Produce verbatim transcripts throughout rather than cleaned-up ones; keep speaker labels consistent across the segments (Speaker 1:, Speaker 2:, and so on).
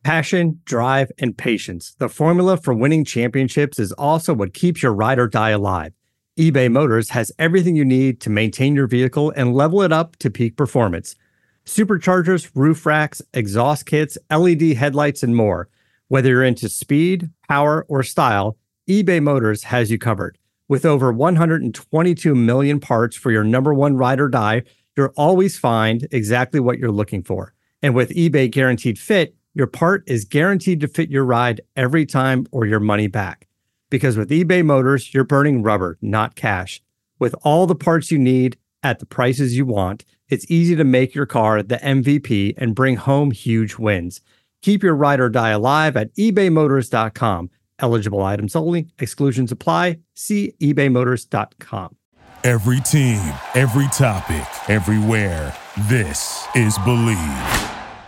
Speaker 1: Passion, drive, and patience. The formula for winning championships is also what keeps your ride or die alive. eBay Motors has everything you need to maintain your vehicle and level it up to peak performance. Superchargers, roof racks, exhaust kits, L E D headlights, and more. Whether you're into speed, power, or style, eBay Motors has you covered. With over one hundred twenty-two million parts for your number one ride or die, you'll always find exactly what you're looking for. And with eBay Guaranteed Fit, your part is guaranteed to fit your ride every time or your money back. Because with eBay Motors, you're burning rubber, not cash. With all the parts you need at the prices you want, it's easy to make your car the M V P and bring home huge wins. Keep your ride or die alive at ebay motors dot com. Eligible items only. Exclusions apply. See ebay motors dot com.
Speaker 2: Every team, every topic, everywhere. This is Believe.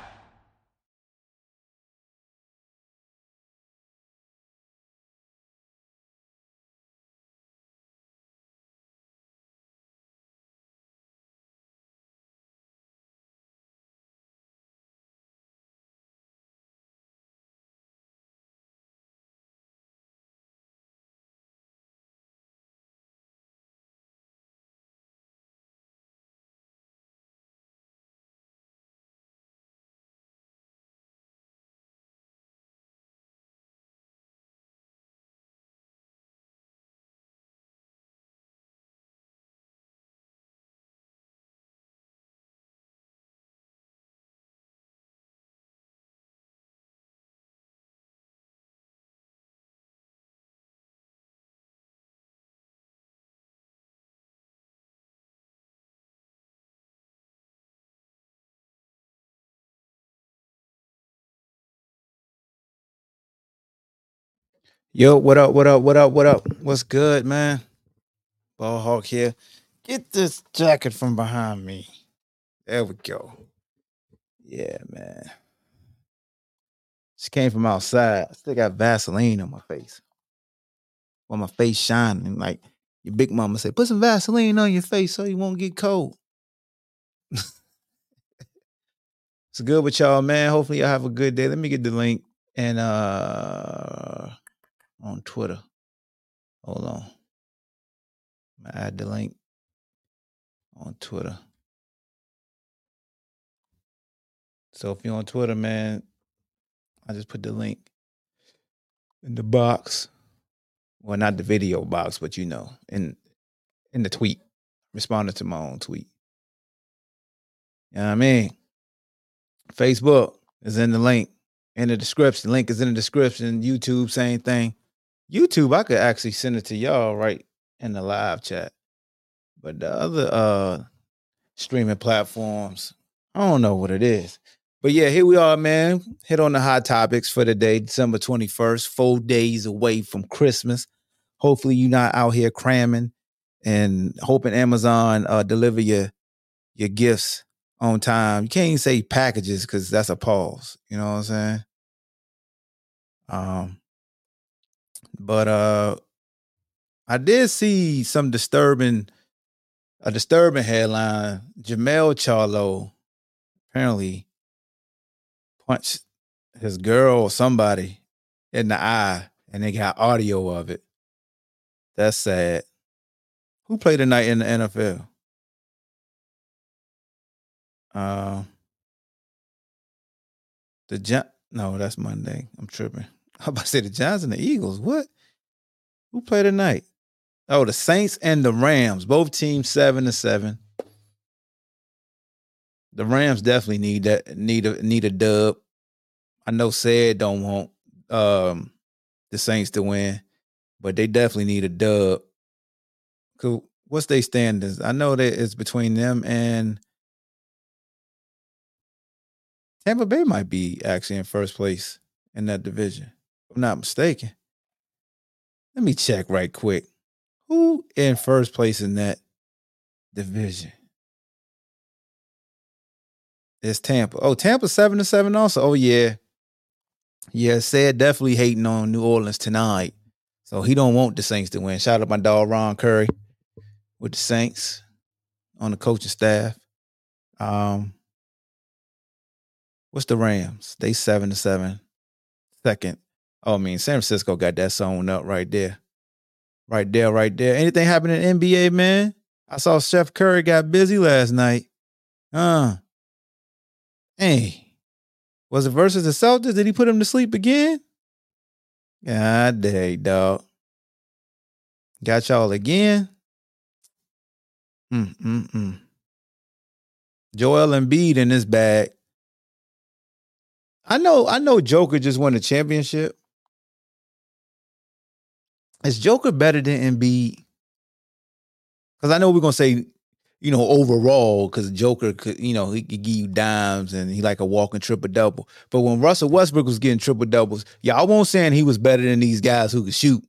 Speaker 3: Yo, what up, what up, what up, what up? What's good, man? Ball Hawk here. Get this jacket from behind me. There we go. Yeah, man. Just came from outside. I still got Vaseline on my face. On my face shining. Like your big mama said, put some Vaseline on your face so you won't get cold. It's good with y'all, man. Hopefully y'all have a good day. Let me get the link and uh on Twitter. Hold on. I'm gonna add the link on Twitter. So if you're on Twitter, man, I just put the link in the box. Well, not the video box, but you know, in in the tweet. Responded to my own tweet. You know what I mean? Facebook is in the link. In the description. Link is in the description. YouTube, same thing. YouTube, I could actually send it to y'all right in the live chat. But the other uh streaming platforms, I don't know what it is. But yeah, here we are, man. Hit on the hot topics for the day, December twenty-first, four days away from Christmas. Hopefully you're not out here cramming and hoping Amazon uh, deliver your, your gifts on time. You can't even say packages because that's a pause. You know what I'm saying? Um, but uh, I did see some disturbing, a disturbing headline. Jamel Charlo apparently punched his girl or somebody in the eye, and they got audio of it. That's sad. Who played tonight in the N F L? Uh, the Gi- No, that's Monday. I'm tripping. I'm about to say the Giants and the Eagles. What? Who played tonight? Oh, the Saints and the Rams. Both teams seven to seven. The Rams definitely need that. Need a need a dub. I know said don't want um, the Saints to win, but they definitely need a dub. Cause what's their standings? I know that it's between them and Tampa Bay might be actually in first place in that division, if I'm not mistaken. Let me check right quick. Who in first place in that division? It's Tampa. Oh, Tampa seven to seven also. Oh yeah. Yeah, said definitely hating on New Orleans tonight. So he don't want the Saints to win. Shout out my dog Ron Curry with the Saints on the coaching staff. Um, what's the Rams? They seven to seven. second. Oh, I mean, San Francisco got that sewn up right there. Right there, right there. Anything happening in the N B A, man? I saw Steph Curry got busy last night. Uh, hey, was it versus the Celtics? Did he put him to sleep again? God dang, dog. Got y'all again? Mm, mm, mm. Joel Embiid in this bag. I know, I know Joker just won the championship. Is Joker better than Embiid? Because I know we're going to say, you know, overall, because Joker could, you know, he could give you dimes and he like a walking triple-double. But when Russell Westbrook was getting triple-doubles, y'all won't saying he was better than these guys who could shoot.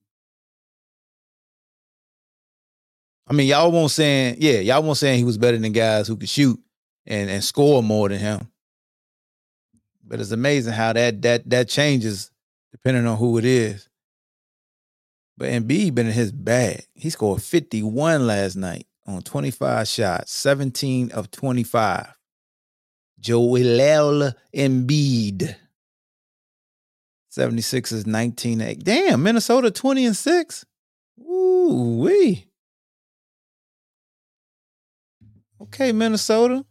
Speaker 3: I mean, y'all won't saying, yeah, y'all won't saying he was better than guys who could shoot and, and score more than him. But it's amazing how that that that changes depending on who it is. But Embiid been in his bag. He scored fifty-one last night on twenty-five shots, seventeen of twenty-five. Joel Embiid. seventy-sixers nineteen and eight. Damn, Minnesota twenty and six. Ooh wee. Okay, Minnesota.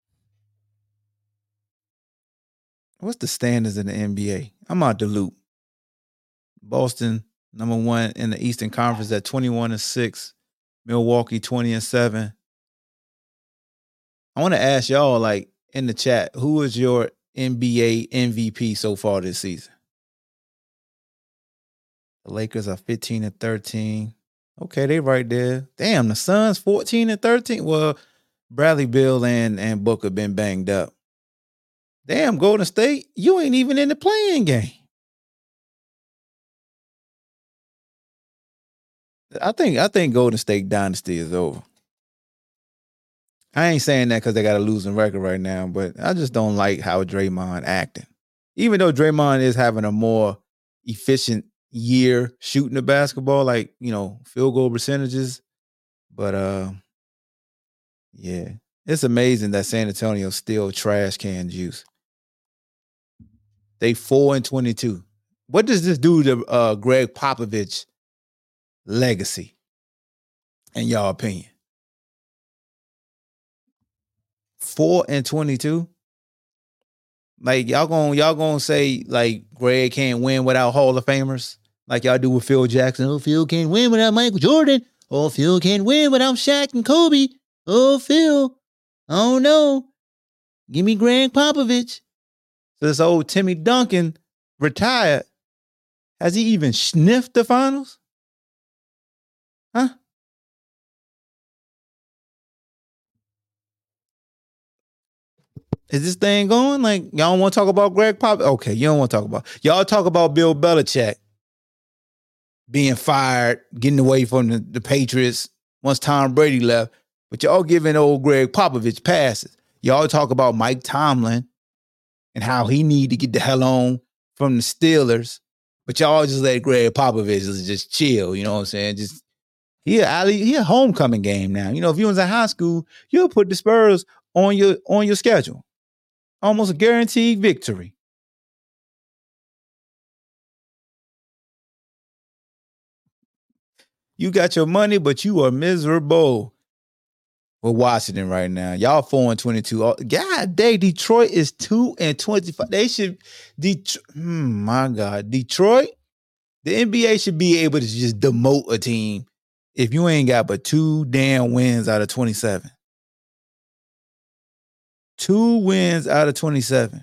Speaker 3: What's the standards in the N B A? I'm out the loop. Boston, number one in the Eastern Conference at twenty-one and six. Milwaukee, twenty and seven. I want to ask y'all, like, in the chat, who is your N B A M V P so far this season? The Lakers are fifteen and thirteen. Okay, they right there. Damn, the Suns fourteen and thirteen. Well, Bradley Beal and, and Booker been banged up. Damn, Golden State, you ain't even in the playing game. I think I think Golden State dynasty is over. I ain't saying that because they got a losing record right now, but I just don't like how Draymond acting. Even though Draymond is having a more efficient year shooting the basketball, like, you know, field goal percentages. But uh, yeah, it's amazing that San Antonio still trash can juice. They four and twenty-two. What does this do to uh, Greg Popovich legacy, in y'all opinion? Four and twenty-two. Like y'all gonna y'all gonna say like Greg can't win without Hall of Famers, like y'all do with Phil Jackson. Oh, Phil can't win without Michael Jordan. Oh, Phil can't win without Shaq and Kobe. Oh, Phil, I don't know. Give me Greg Popovich. So this old Timmy Duncan retired. Has he even sniffed the finals? Huh? Is this thing going? Like, y'all don't want to talk about Greg Pop? Okay, you don't want to talk about. Y'all talk about Bill Belichick being fired, getting away from the, the Patriots once Tom Brady left, but y'all giving old Greg Popovich passes. Y'all talk about Mike Tomlin and how he need to get the hell on from the Steelers, but y'all just let Greg Popovich just chill, you know what I'm saying? Just he a, he a homecoming game now. You know, if you was in high school, you'll put the Spurs on your on your schedule. Almost a guaranteed victory. You got your money, but you are miserable. We're Washington right now. Y'all four and twenty-two. God dang, Detroit is two and twenty-five. They should, Det- hmm, my God, Detroit, the N B A should be able to just demote a team if you ain't got but two damn wins out of twenty-seven. Two wins out of twenty-seven.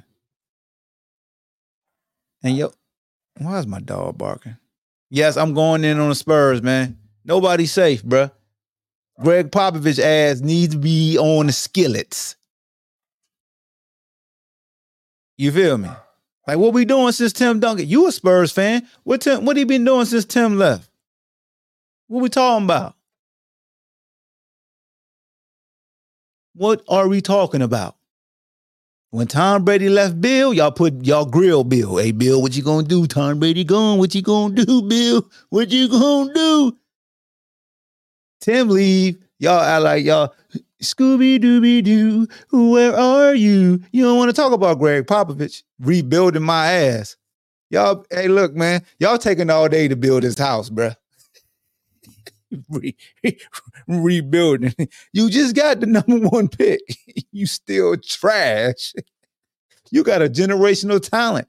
Speaker 3: And yo, why is my dog barking? Yes, I'm going in on the Spurs, man. Nobody's safe, bruh. Greg Popovich ass needs to be on the skillets. You feel me? Like, what we doing since Tim Duncan? You a Spurs fan. What Tim, what he been doing since Tim left? What we talking about? What are we talking about? When Tom Brady left Bill, y'all put y'all grill Bill. Hey, Bill, what you gonna do? Tom Brady gone. What you gonna do, Bill? What you gonna do? Tim leave. Y'all act like y'all, Scooby-Dooby-Doo, where are you? You don't want to talk about Greg Popovich rebuilding my ass. Y'all, hey, look, man, y'all taking all day to build this house, bruh. Re- rebuilding. You just got the number one pick. You still trash. You got a generational talent,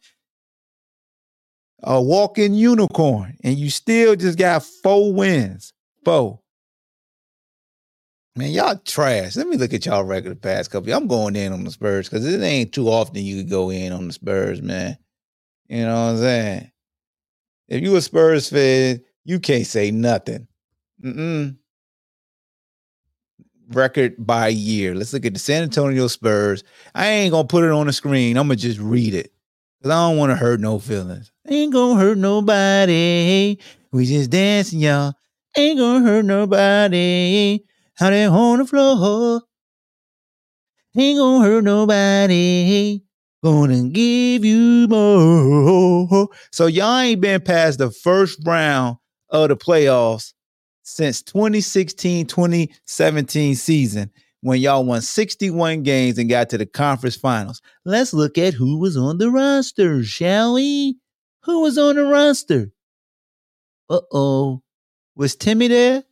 Speaker 3: a walking unicorn, and you still just got four wins. Four. Man, y'all trash. Let me look at y'all record the past couple. I'm going in on the Spurs because it ain't too often you can go in on the Spurs, man. You know what I'm saying? If you a Spurs fan, you can't say nothing. Mm-mm. Record by year. Let's look at the San Antonio Spurs. I ain't going to put it on the screen. I'm going to just read it because I don't want to hurt no feelings. Ain't going to hurt nobody. We just dancing, y'all. Ain't going to hurt nobody. How they on the floor. Ain't going to hurt nobody. Gonna give you more. So y'all ain't been past the first round of the playoffs since twenty sixteen twenty seventeen season when y'all won sixty-one games and got to the conference finals. Let's look at who was on the roster, shall we? Who was on the roster? Uh-oh. Was Timmy there?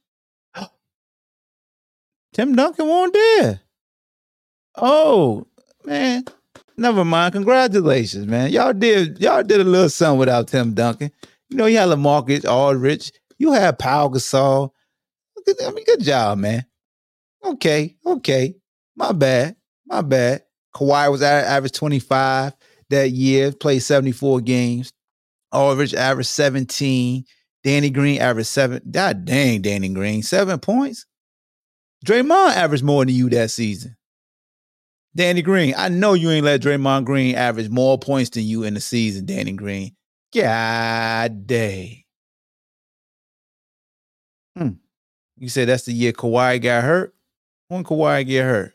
Speaker 3: Tim Duncan wasn't there. Oh, man. Never mind. Congratulations, man. Y'all did y'all did a little something without Tim Duncan. You know, you had LaMarcus Aldridge. You had Pau Gasol. I mean, good job, man. Okay, okay. My bad. My bad. Kawhi was at average twenty-five that year, played seventy-four games. Aldridge averaged seventeen. Danny Green averaged seven. God dang, Danny Green. Seven points. Draymond averaged more than you that season. Danny Green, I know you ain't let Draymond Green average more points than you in the season, Danny Green. God dang. Hmm. You said that's the year Kawhi got hurt? When Kawhi get hurt?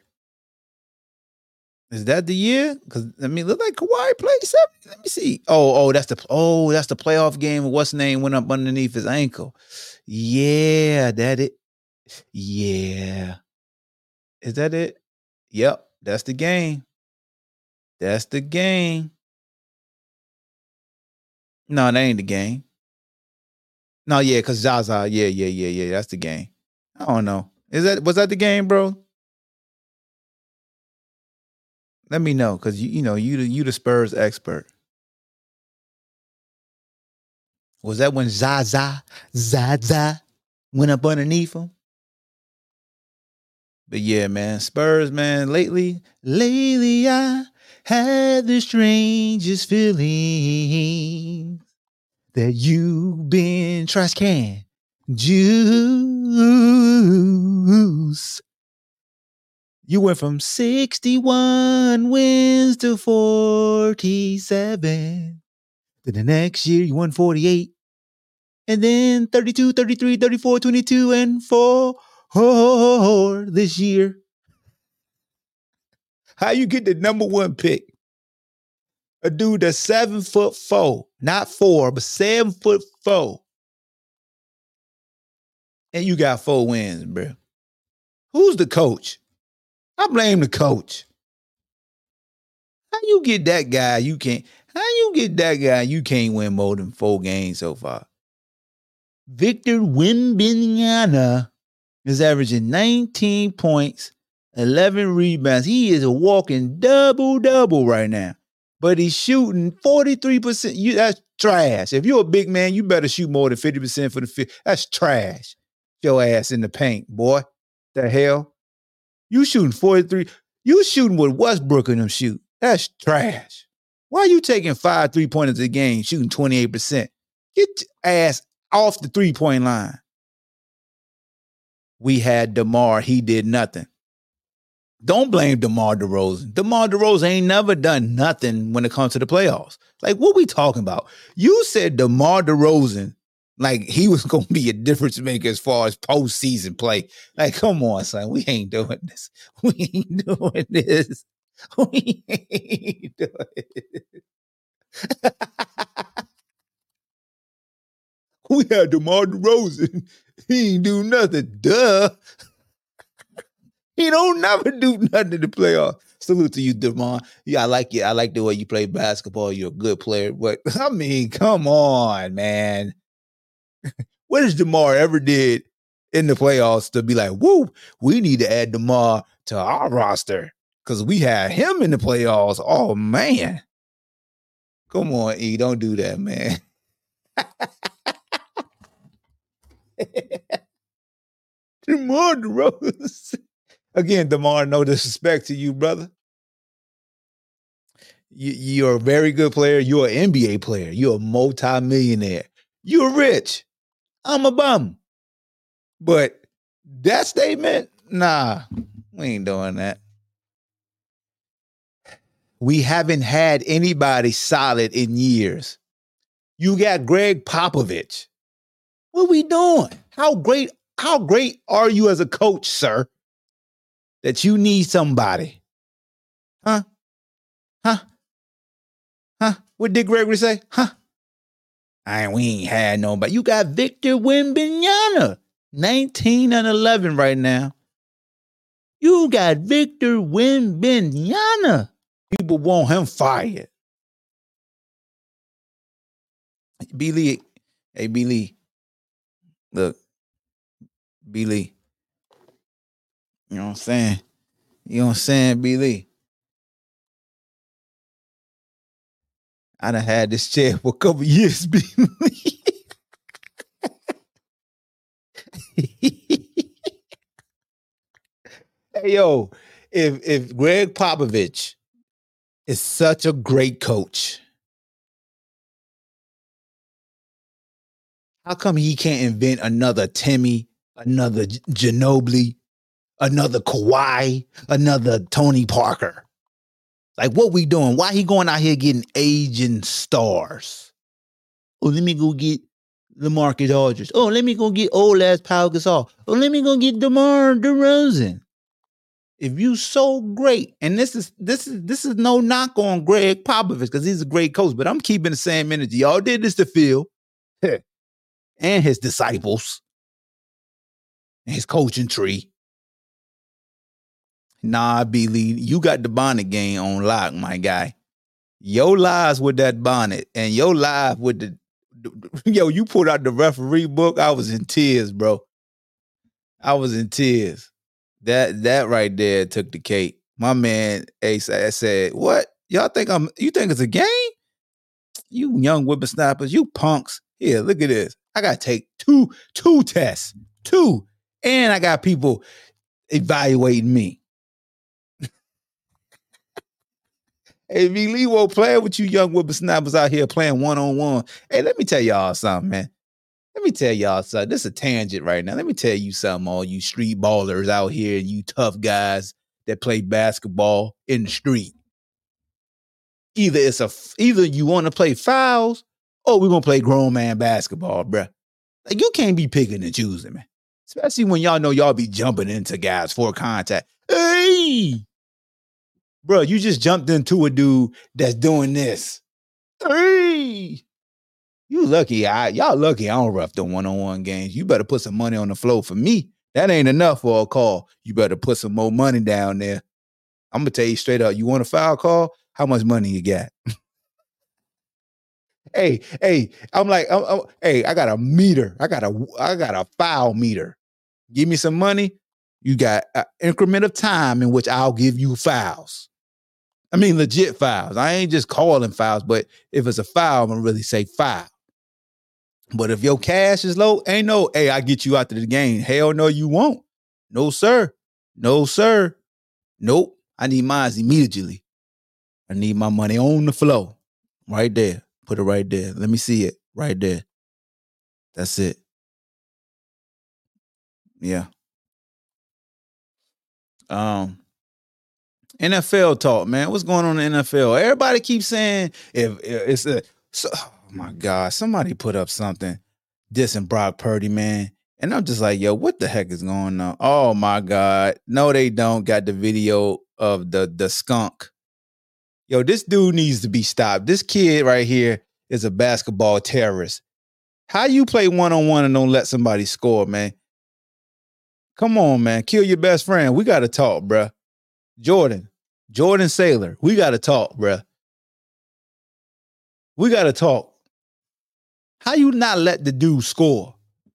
Speaker 3: Is that the year? Because I mean, look like Kawhi played seven. Let me see. Oh, oh, that's the oh, that's the playoff game. What's name went up underneath his ankle? Yeah, that it. Yeah. Is that it? Yep, that's the game. That's the game. No, that ain't the game. No, yeah, because Zaza. Yeah, yeah, yeah, yeah. That's the game. I don't know. Is that was that the game, bro? Let me know, because you, you know, you the you the Spurs expert. Was that when Zaza, Zaza went up underneath him? But yeah, man, Spurs, man, lately, lately I had the strangest feeling that you've been trash can juice. You went from sixty-one wins to forty-seven. Then the next year you won forty-eight. And then thirty-two, thirty-three, thirty-four, twenty-two, and four this year. How you get the number one pick? A dude that's seven foot four, not four, but seven foot four. And you got four wins, bro. Who's the coach? I blame the coach. How you get that guy? You can't. How you get that guy? You can't win more than four games so far. Victor Wembanyama is averaging nineteen points, eleven rebounds. He is a walking double-double right now. But he's shooting forty-three percent. You, that's trash. If you're a big man, you better shoot more than fifty percent for the fit. That's trash. Your ass in the paint, boy. The hell? You shooting forty-three. You shooting what Westbrook and them shoot. That's trash. Why are you taking five three-pointers a game, shooting twenty-eight percent? Get your ass off the three-point line. We had DeMar. He did nothing. Don't blame DeMar DeRozan. DeMar DeRozan ain't never done nothing when it comes to the playoffs. Like, what we talking about? You said DeMar DeRozan, like he was going to be a difference maker as far as postseason play. Like, come on, son. We ain't doing this. We ain't doing this. We ain't doing it. We had DeMar DeRozan. He ain't do nothing. Duh. He don't never do nothing in the playoffs. Salute to you, DeMar. Yeah, I like it. I like the way you play basketball. You're a good player. But, I mean, come on, man. What has DeMar ever did in the playoffs to be like, woo, we need to add DeMar to our roster because we had him in the playoffs. Oh, man. Come on, E. Don't do that, man. DeMar DeRozan. Again, DeMar, no disrespect to you, brother. You, you're a very good player. You're an N B A player. You're a multi-millionaire. You're rich. I'm a bum. But that statement, nah, we ain't doing that. We haven't had anybody solid in years. You got Greg Popovich. What are we doing? How great, how great are you as a coach, sir, that you need somebody? Huh? Huh? Huh? What did Gregory say? Huh? I ain't, we ain't had nobody. You got Victor Wembanyama, nineteen and eleven right now. You got Victor Wembanyama. People want him fired. B. Lee, hey, B. Lee. Look, B. Lee. You know what I'm saying? You know what I'm saying, B. Lee? I done had this chair for a couple years, B. Lee. Hey, yo, if if Greg Popovich is such a great coach, how come he can't invent another Timmy, another Ginobili, another Kawhi, another Tony Parker? Like, what we doing? Why he going out here getting aging stars? Oh, let me go get LaMarcus Aldridge. Oh, let me go get old ass Pau Gasol. Oh, let me go get DeMar DeRozan. If you so great, and this is this is this is no knock on Greg Popovich because he's a great coach, but I'm keeping the same energy. Y'all did this to Phil and his disciples and his coaching tree. Nah, B. Lee, you got the bonnet game on lock, my guy. Your lies with that bonnet and your live with the, the yo, you put out the referee book. I was in tears, bro. I was in tears. That that right there took the cake. My man Ace said, "What? Y'all think I'm? You think it's a game? You young whippersnappers, you punks. Here, look at this. I gotta take two two tests, two, and I got people evaluating me." Hey, V. Lee won't play with you young whippersnappers out here playing one on one. Hey, let me tell y'all something, man. Let me tell y'all something. This is a tangent right now. Let me tell you something, all you street ballers out here, you tough guys that play basketball in the street. Either it's a either you want to play fouls or we're gonna play grown man basketball, bruh. Like, you can't be picking and choosing, man. Especially when y'all know y'all be jumping into guys for contact. Hey, bro, you just jumped into a dude that's doing this. Hey. You lucky, I y'all lucky I don't rough the one-on-one games. You better put some money on the floor for me. That ain't enough for a call. You better put some more money down there. I'm gonna tell you straight up. You want a foul call? How much money you got? hey, hey, I'm like, I'm, I'm, hey, I got a meter. I got a, I got a foul meter. Give me some money. You got an increment of time in which I'll give you fouls. I mean, legit fouls. I ain't just calling fouls, but if it's a foul, I'm gonna really say foul. But if your cash is low, ain't no, hey, I get you out of the game. Hell no, you won't. No, sir. No, sir. Nope. I need mine immediately. I need my money on the floor. Right there. Put it right there. Let me see it. Right there. That's it. Yeah. Um, N F L talk, man. What's going on in the N F L? Everybody keeps saying if, if it's a so, oh my God, somebody put up something dissing Brock Purdy, man. And I'm just like, yo, what the heck is going on? Oh my God. No, they don't got the video of the, the skunk. Yo, this dude needs to be stopped. This kid right here is a basketball terrorist. How you play one-on-one and don't let somebody score, man? Come on, man. Kill your best friend. We got to talk, bruh. Jordan, Jordan Saylor, we got to talk, bruh. We got to talk. How you not let the dude score?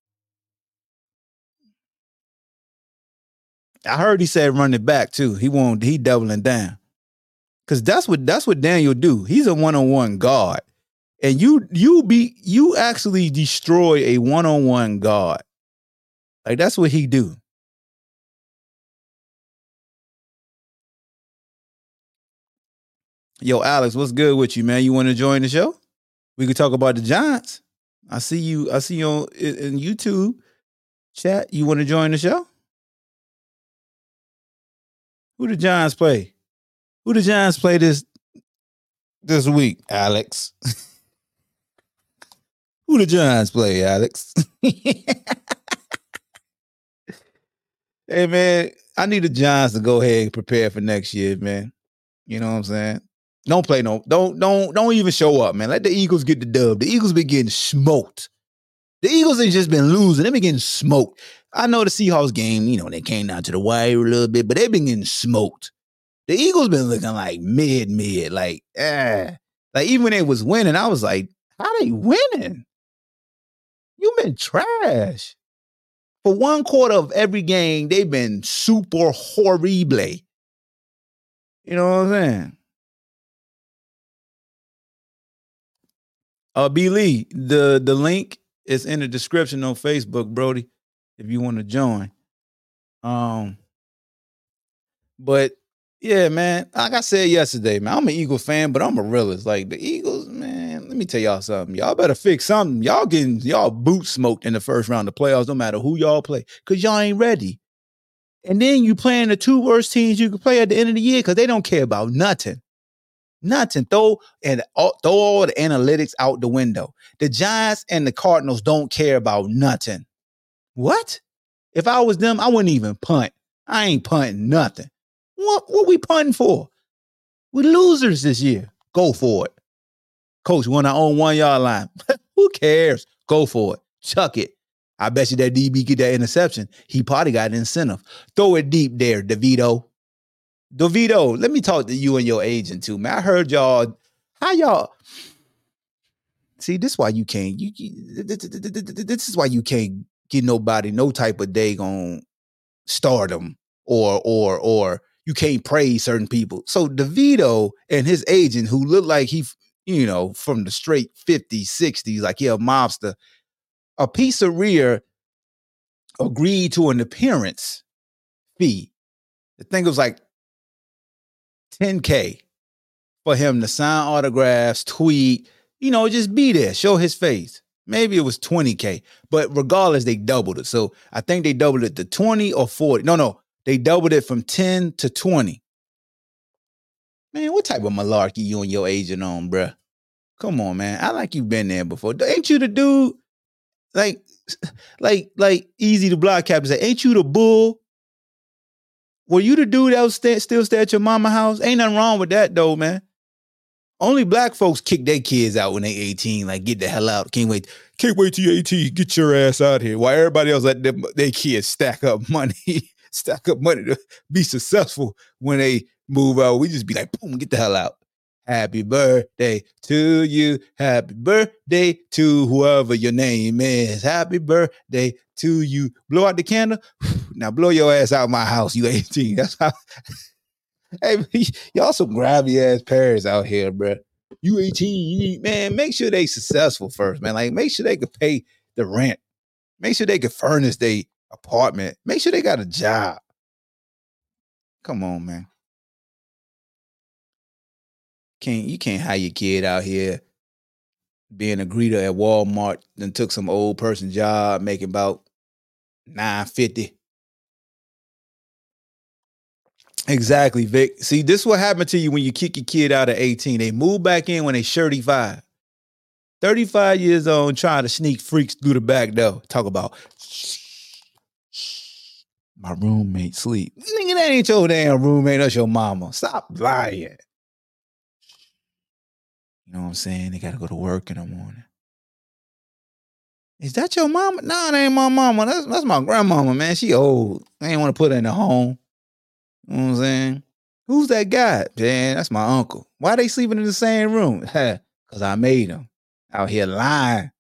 Speaker 3: I heard he said run it back too. He won't. He doubling down because that's what that's what Daniel do. He's a one on one guard, and you you be you actually destroy a one on one guard. Like that's what he do. Yo, Alex, what's good with you, man? You want to join the show? We could talk about the Giants. I see you. I see you on in YouTube chat. You want to join the show? Who the Giants play? Who the Giants play this this week, Alex? Who the Giants play, Alex? Hey, man, I need the Giants to go ahead and prepare for next year, man. You know what I'm saying? Don't play no, don't, don't, don't even show up, man. Let the Eagles get the dub. The Eagles been getting smoked. The Eagles ain't just been losing. They've been getting smoked. I know the Seahawks game, you know, they came down to the wire a little bit, but they've been getting smoked. The Eagles been looking like mid, mid, like, eh. Like, even when they was winning, I was like, how they winning? You been trash. For one quarter of every game, they've been super horrible. You know what I'm saying? Uh, B. Lee, the, the link is in the description on Facebook, Brody, if you want to join. Um, but yeah, man, like I said yesterday, man, I'm an Eagles fan, but I'm a realist. Like the Eagles, man, let me tell y'all something. Y'all better fix something. Y'all getting y'all boot smoked in the first round of playoffs, no matter who y'all play, because y'all ain't ready. And then you playing the two worst teams you can play at the end of the year because they don't care about nothing. Nothing. Throw and all, throw all the analytics out the window. The Giants and the Cardinals don't care about nothing. What? If I was them, I wouldn't even punt. I ain't punting nothing. What, what we punting for? We losers this year. Go for it. Coach, we want our own one-yard line. Who cares? Go for it. Chuck it. I bet you that D B get that interception. He probably got an incentive. Throw it deep there, DeVito. DeVito, let me talk to you and your agent too, man. I heard y'all. How y'all? See, this is why you can't. You, you this is why you can't get nobody no type of day on stardom or or or you can't praise certain people. So DeVito and his agent, who look like he, you know, from the straight fifties, sixties, like he a mobster, a pizzeria agreed to an appearance fee. I think it was like ten K for him to sign autographs, tweet, you know, just be there, show his face. Maybe it was twenty K, but regardless, they doubled it. So I think they doubled it to twenty or forty. No, no, they doubled it from ten to twenty. Man, what type of malarkey you and your agent on, bruh? Come on, man. I like you've been there before. Ain't you the dude? Like, like, like easy to block captain say, ain't you the bull? Were you the dude that was stay, still stay at your mama house? Ain't nothing wrong with that though, man. Only black folks kick their kids out when they eighteen, like get the hell out. Can't wait. Can't wait till you're eighteen. Get your ass out here. While everybody else let them, their kids stack up money, stack up money to be successful when they move out. We just be like, boom, get the hell out. Happy birthday to you. Happy birthday to whoever your name is. Happy birthday to you. Blow out the candle. Now blow your ass out of my house. You eighteen. That's how. Hey, y'all some grabby ass parents out here, bro. You eighteen. You need, man, make sure they successful first, man. Like, make sure they could pay the rent. Make sure they could furnish their apartment. Make sure they got a job. Come on, man. Can't you can't hire your kid out here being a greeter at Walmart, then took some old person job, making about nine fifty. Exactly, Vic. See, this is what happened to you when you kick your kid out at eighteen. They move back in when they thirty-five. thirty-five years old and trying to sneak freaks through the back door. Talk about my roommate sleep. Nigga, that ain't your damn roommate. That's your mama. Stop lying. You know what I'm saying? They got to go to work in the morning. Is that your mama? No, that ain't my mama. That's, that's my grandmama, man. She old. I ain't want to put her in the home. You know what I'm saying? Who's that guy? Man, that's my uncle. Why they sleeping in the same room? Because I made them. Out here lying.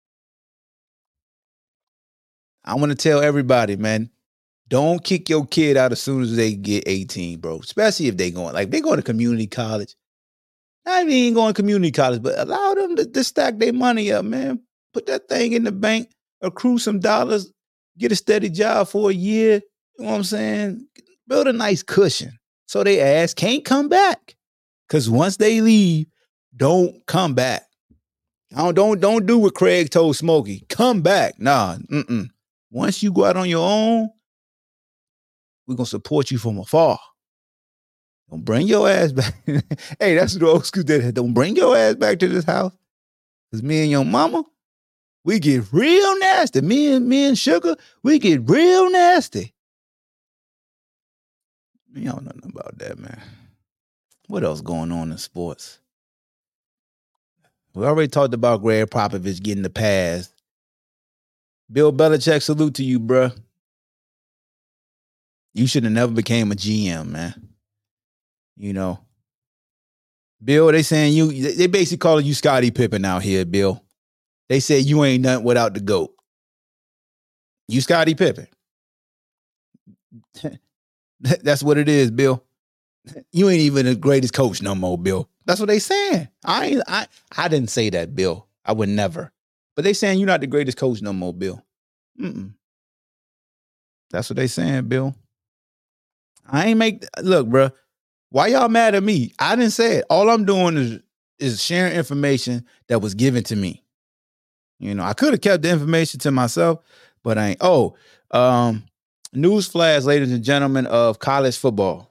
Speaker 3: I want to tell everybody, man, don't kick your kid out as soon as they get eighteen, bro. Especially if they going, like, they going to community college. Not even going to community college, but allow them to, to stack their money up, man. Put that thing in the bank, accrue some dollars, get a steady job for a year. You know what I'm saying? Build a nice cushion so they ass can't come back. Because once they leave, don't come back. I don't, don't, don't do what Craig told Smokey. Come back. Nah, mm-mm. Once you go out on your own, we're going to support you from afar. Don't bring your ass back. Hey, that's what the old school did. Don't bring your ass back to this house. Because me and your mama, we get real nasty. Me and me and Sugar, we get real nasty. You don't know nothing about that, man. What else going on in sports? We already talked about Greg Popovich getting the pass. Bill Belichick, salute to you, bruh. You should have never became a G M, man. You know. Bill, they saying you, they basically calling you Scottie Pippen out here, Bill. They say you ain't nothing without the GOAT. You Scottie Pippen. That's what it is, Bill. You ain't even the greatest coach no more, Bill. That's what they saying. I ain't, I I didn't say that, Bill. I would never. But they saying you're not the greatest coach no more, Bill. Mm-mm. That's what they saying, Bill. I ain't make, look, bro. Why y'all mad at me? I didn't say it. All I'm doing is, is sharing information that was given to me. You know, I could have kept the information to myself, but I ain't. Oh, um, newsflash, ladies and gentlemen, of college football.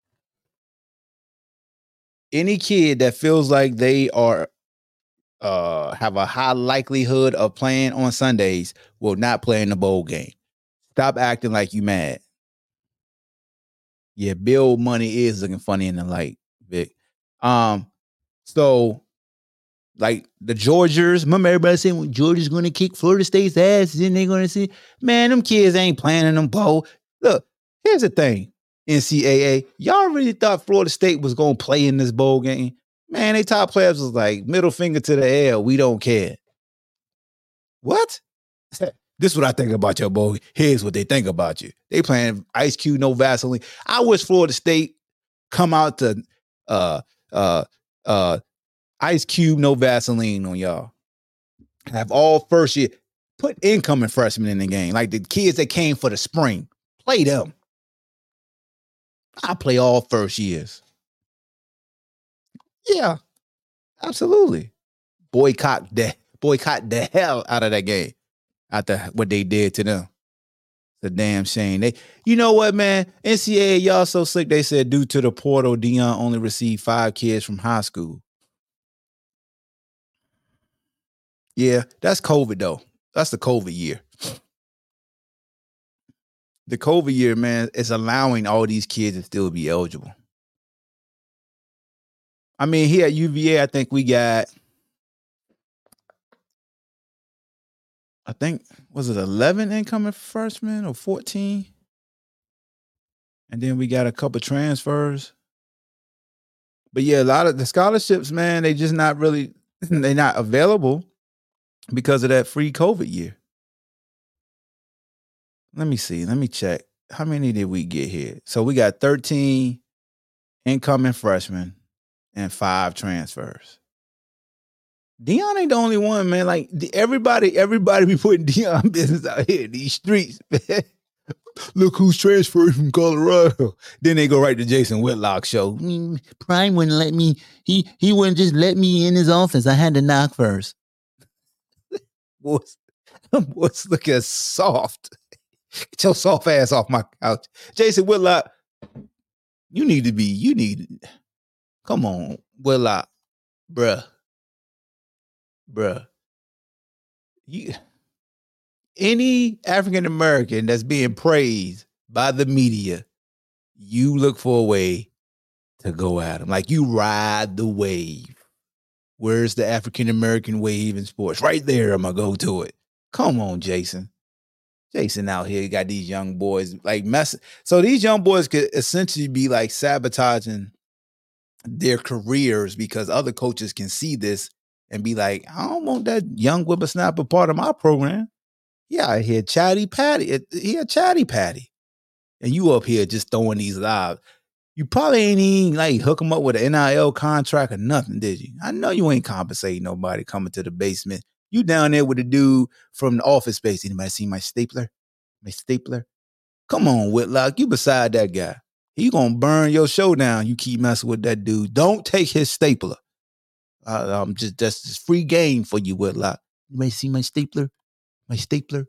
Speaker 3: Any kid that feels like they are uh, have a high likelihood of playing on Sundays will not play in the bowl game. Stop acting like you mad. Yeah, Bill Money is looking funny in the light, Vic. Um, so, like the Georgians, remember everybody saying well, Georgia's going to kick Florida State's ass, then they're going to see, man, them kids ain't playing in them bowl. Look, here's the thing, N C double A, y'all really thought Florida State was going to play in this bowl game? Man, they top players was like, middle finger to the air, we don't care. What? This is what I think about your boy. Here's what they think about you. They playing Ice Cube, no Vaseline. I wish Florida State come out to uh, uh, uh, Ice Cube, no Vaseline on y'all. Have all first year. Put incoming freshmen in the game. Like the kids that came for the spring. Play them. I play all first years. Yeah, absolutely. Boycott the, boycott the hell out of that game. After what they did to them. It's a damn shame. They, you know what, man? N C double A, y'all so slick, they said due to the portal, Deion only received five kids from high school. Yeah, that's COVID, though. That's the COVID year. The COVID year, man, is allowing all these kids to still be eligible. I mean, here at U V A, I think we got... I think, was it eleven incoming freshmen or fourteen? And then we got a couple transfers. But yeah, a lot of the scholarships, man, they just not really, they're not available because of that free COVID year. Let me see. Let me check. How many did we get here? So we got thirteen incoming freshmen and five transfers. Deion ain't the only one, man. Like everybody, everybody be putting Deion business out here in these streets, man. Look who's transferred from Colorado. Then they go right to Jason Whitlock show. Mm, Prime wouldn't let me. He he wouldn't just let me in his office. I had to knock first. Boys, boys looking soft. Get your soft ass off my couch, Jason Whitlock. You need to be. You need. Come on, Whitlock, bruh. Bruh, you, any African American that's being praised by the media, you look for a way to go at them. Like you ride the wave. Where's the African American wave in sports? Right there, I'm gonna go to it. Come on, Jason. Jason out here got these young boys like mess. So these young boys could essentially be like sabotaging their careers because other coaches can see this and be like, I don't want that young whippersnapper part of my program. Yeah, I hear chatty patty. He a chatty patty. And you up here just throwing these lives. You probably ain't even like hook them up with an N I L contract or nothing, did you? I know you ain't compensating nobody coming to the basement. You down there with the dude from the Office Space. Anybody see my stapler? My stapler? Come on, Whitlock. You beside that guy. He gonna burn your show down. You keep messing with that dude. Don't take his stapler. Uh, um, just that's just free game for you, Whitlock. You may see my stapler. My stapler.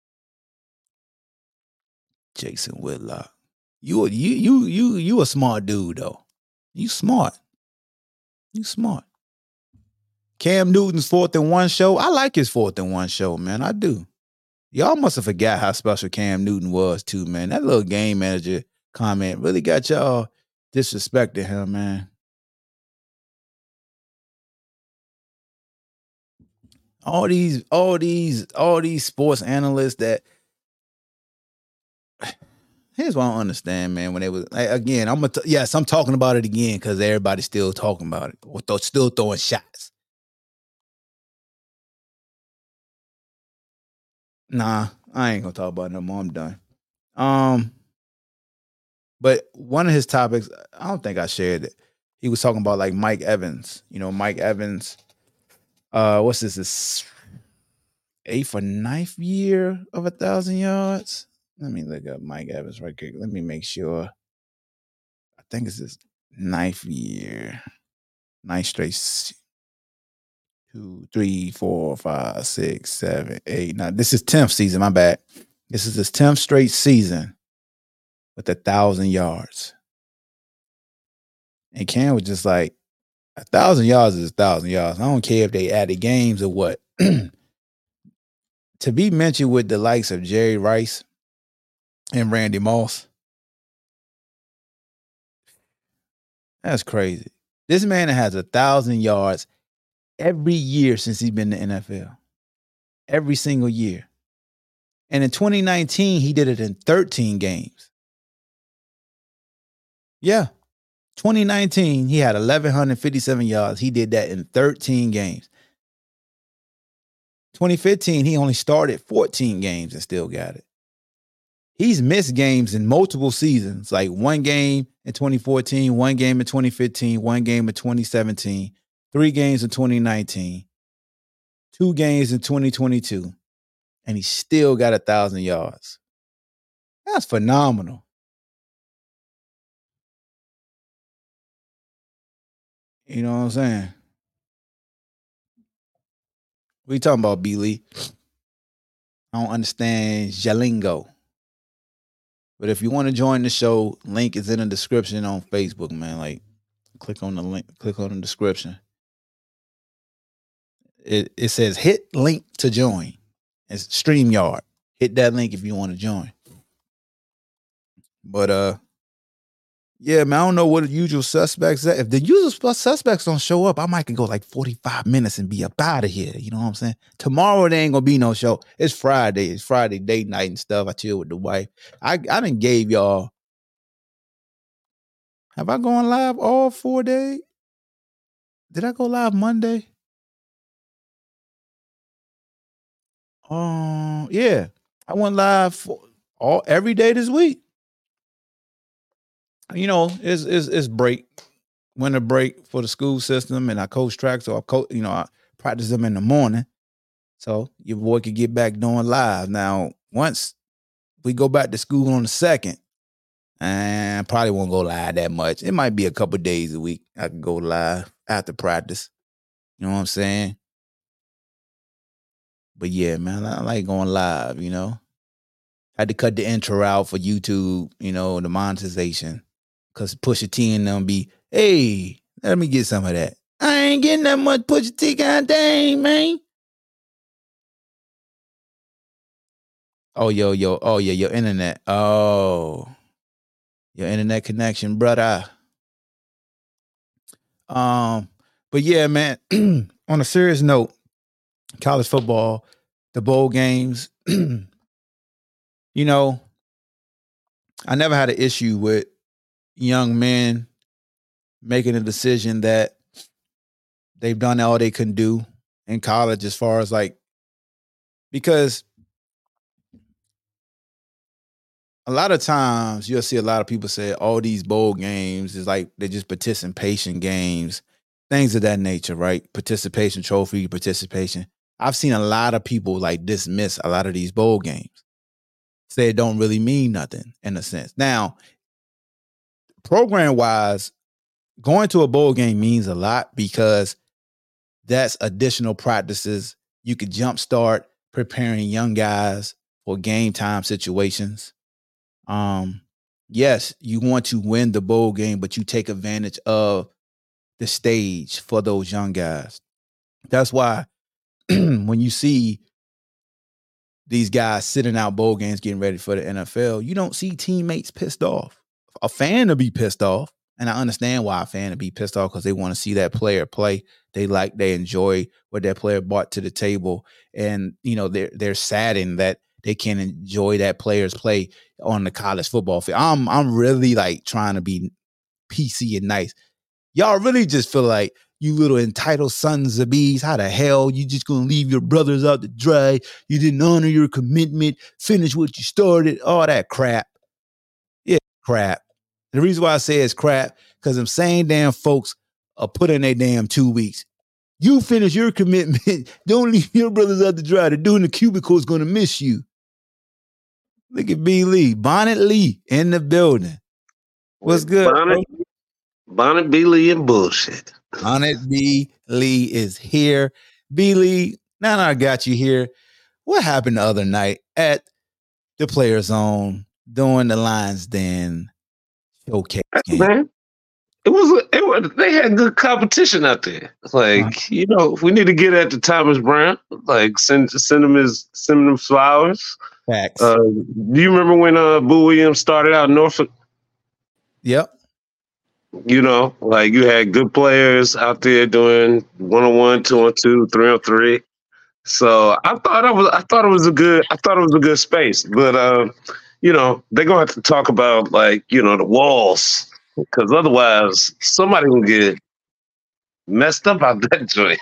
Speaker 3: Jason Whitlock. You you you you you a smart dude though. You smart. You smart. Cam Newton's fourth and one show. I like his fourth and one show, man. I do. Y'all must have forgot how special Cam Newton was too, man. That little game manager comment really got y'all disrespecting him, man. All these, all these, all these sports analysts that here's what I don't understand, man. When they was like, again, I'm gonna t- yes, I'm talking about it again because everybody's still talking about it or th- still throwing shots. Nah, I ain't gonna talk about it no more. I'm done. Um, but one of his topics, I don't think I shared it. He was talking about like Mike Evans. You know, Mike Evans. Uh, what's this? This eighth or ninth year of a thousand yards. Let me look up Mike Evans right quick. Let me make sure. I think it's his ninth year. Ninth straight. Two, three, four, five, six, seven, eight, nine. This is tenth season. My bad. This is his tenth straight season with a thousand yards. And Cam was just like, a thousand yards is a thousand yards. I don't care if they added games or what. To be mentioned with the likes of Jerry Rice and Randy Moss, that's crazy. This man has a thousand yards every year since he's been in the N F L. Every single year. And in twenty nineteen, he did it in thirteen games. Yeah. twenty nineteen, he had eleven fifty-seven yards. He did that in thirteen games. twenty fifteen, he only started fourteen games and still got it. He's missed games in multiple seasons, like one game in twenty fourteen, one game in twenty fifteen, one game in twenty seventeen, three games in twenty nineteen, two games in twenty twenty-two, and he still got a thousand yards. That's phenomenal. You know what I'm saying? What are you talking about, B. Lee? I don't understand Jalingo. But if you want to join the show, link is in the description on Facebook, man. Like, click on the link, click on the description. It it says hit link to join. It's StreamYard. Hit that link if you want to join. But uh yeah, man, I don't know what the usual suspects are. If the usual suspects don't show up, I might can go like forty-five minutes and be up out of here. You know what I'm saying? Tomorrow there ain't gonna be no show. It's Friday. It's Friday date night and stuff. I chill with the wife. I, I done gave y'all. Have I gone live all four days? Did I go live Monday? Um, yeah. I went live for all every day this week. You know, it's it's it's break, winter break for the school system, and I coach track, so I coach. You know, I practice them in the morning, so your boy could get back doing live. Now, once we go back to school on the second, and I probably won't go live that much. It might be a couple days a week I can go live after practice. You know what I'm saying? But yeah, man, I like going live. You know, I had to cut the intro out for YouTube. You know, the monetization. Cause Pusha T and them be, hey, let me get some of that. I ain't getting that much Pusha T, god dang, man. Oh, yo, yo, oh yeah, your internet. Oh, your internet connection, brother. Um, but yeah, man. On a serious note, college football, the bowl games. you know, I never had an issue with young men making a decision that they've done all they can do in college as far as like, because a lot of times you'll see a lot of people say all these bowl games is like they're just participation games, things of that nature, right? Participation trophy, participation. I've seen a lot of people like dismiss a lot of these bowl games, say it don't really mean nothing in a sense. Now, program wise, going to a bowl game means a lot because that's additional practices. You could jumpstart preparing young guys for game time situations. Um, yes, you want to win the bowl game, but you take advantage of the stage for those young guys. That's why when you see these guys sitting out bowl games getting ready for the N F L, you don't see teammates pissed off. A fan to be pissed off, and I understand why a fan to be pissed off because they want to see that player play. They like, they enjoy what that player brought to the table, and you know they're they're saddened that they can't enjoy that player's play on the college football field. I'm I'm really like trying to be P C and nice. Y'all really just feel like you little entitled sons of bees. How the hell you just gonna leave your brothers out to dry? You didn't honor your commitment, finish what you started, all that crap. Yeah, crap. The reason why I say it's crap, because them same damn folks are put in their damn two weeks. You finish your commitment. Don't leave your brothers out to dry. The dude in the cubicle is going to miss you. Look at B. Lee. Bonnet Lee in the building. What's good?
Speaker 4: Bonnet, Bonnet B. Lee and bullshit.
Speaker 3: Bonnet B. Lee is here. B. Lee, now that I got you here, what happened the other night at the Player Zone doing the Lions Den showcase game?
Speaker 4: Man, it was, a, it was they had good competition out there. Like, uh-huh. you know, we need to get at the Thomas Brown. Like, send send him his send him flowers.
Speaker 3: Facts.
Speaker 4: Uh, do you remember when uh, Boo Williams started out in Norfolk?
Speaker 3: Yep.
Speaker 4: You know, like you had good players out there doing one on one, two on two, three on three. So I thought I was I thought it was a good I thought it was a good space. But uh, you know, they're gonna have to talk about like, you know, the walls. Because otherwise somebody will get messed up out that joint.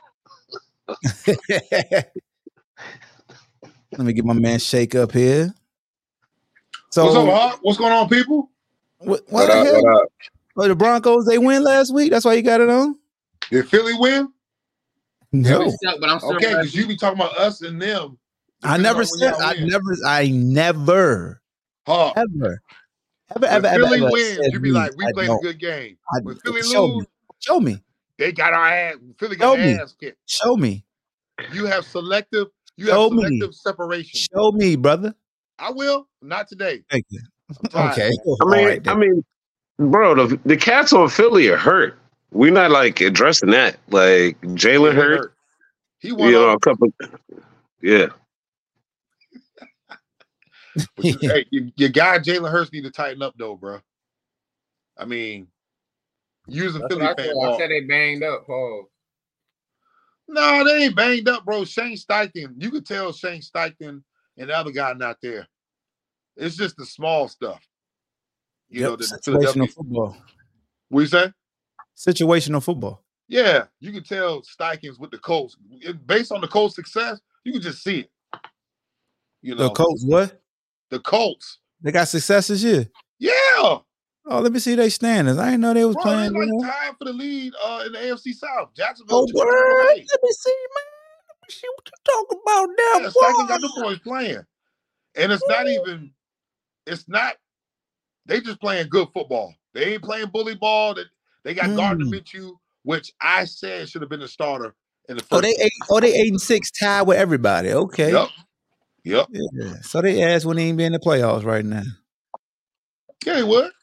Speaker 3: Let me get my man Shake up here. So
Speaker 5: what's up, Hawk? What's going on, people?
Speaker 3: What, what, what the up, hell? What up? Oh, the Broncos, they win last week. That's why you got it on.
Speaker 5: Did Philly win?
Speaker 3: No.
Speaker 5: Stuck, but I'm still okay, because you be talking about us and them.
Speaker 3: I never said. I win. never. I never.
Speaker 5: Hawk.
Speaker 3: Ever. Ever.
Speaker 5: When
Speaker 3: ever.
Speaker 5: Philly
Speaker 3: ever,
Speaker 5: wins,
Speaker 3: ever
Speaker 5: you be like, we I played don't. a good game.
Speaker 3: I,
Speaker 5: when Philly
Speaker 3: show
Speaker 5: lose,
Speaker 3: me. show me.
Speaker 5: They got our ass. Philly got
Speaker 3: show
Speaker 5: ass kicked.
Speaker 3: Show me.
Speaker 5: You have selective. You
Speaker 3: show
Speaker 5: have selective
Speaker 3: me.
Speaker 5: separation.
Speaker 3: Show me, brother.
Speaker 5: I will. Not today.
Speaker 3: Thank you. Okay.
Speaker 4: I mean, right, I mean, bro, the, the cats on Philly are hurt. We're not like addressing that. Like Jalen hurt. hurt.
Speaker 5: He won.
Speaker 4: You know, a couple. Yeah.
Speaker 5: But you, hey, your, your guy Jalen Hurts need to tighten up though, bro. I mean, use a Philly fan.
Speaker 6: I said they banged up, Paul.
Speaker 5: No, they ain't banged up, bro. Shane Steichen, you could tell Shane Steichen and the other guy not there. It's just the small stuff. You
Speaker 3: yep,
Speaker 5: know, the
Speaker 3: situational football.
Speaker 5: What you say?
Speaker 3: Situational football.
Speaker 5: Yeah, you can tell Steichen's with the Colts. It, based on the Colts' success, you can just see it. You know,
Speaker 3: the Colts what?
Speaker 5: The Colts.
Speaker 3: They got success this year.
Speaker 5: Yeah.
Speaker 3: Oh, let me see their standings. I didn't know they was
Speaker 5: Bro,
Speaker 3: playing.
Speaker 5: They're like tied for the lead uh, in the A F C South. Jacksonville.
Speaker 3: Oh, let me see, man. Let me see what you talking about now.
Speaker 5: Yeah, Steichen got the boys playing, and it's not even. It's not. They just playing good football. They ain't playing bully ball. That they got mm. Gardner Minshew, which I said should have been a starter in the first.
Speaker 3: Oh, they eight. Oh, they eight and six, tied with everybody. Okay.
Speaker 5: Yep. Yep.
Speaker 3: Yeah. So they ass wouldn't even be in the playoffs right now.
Speaker 5: Yeah, they would.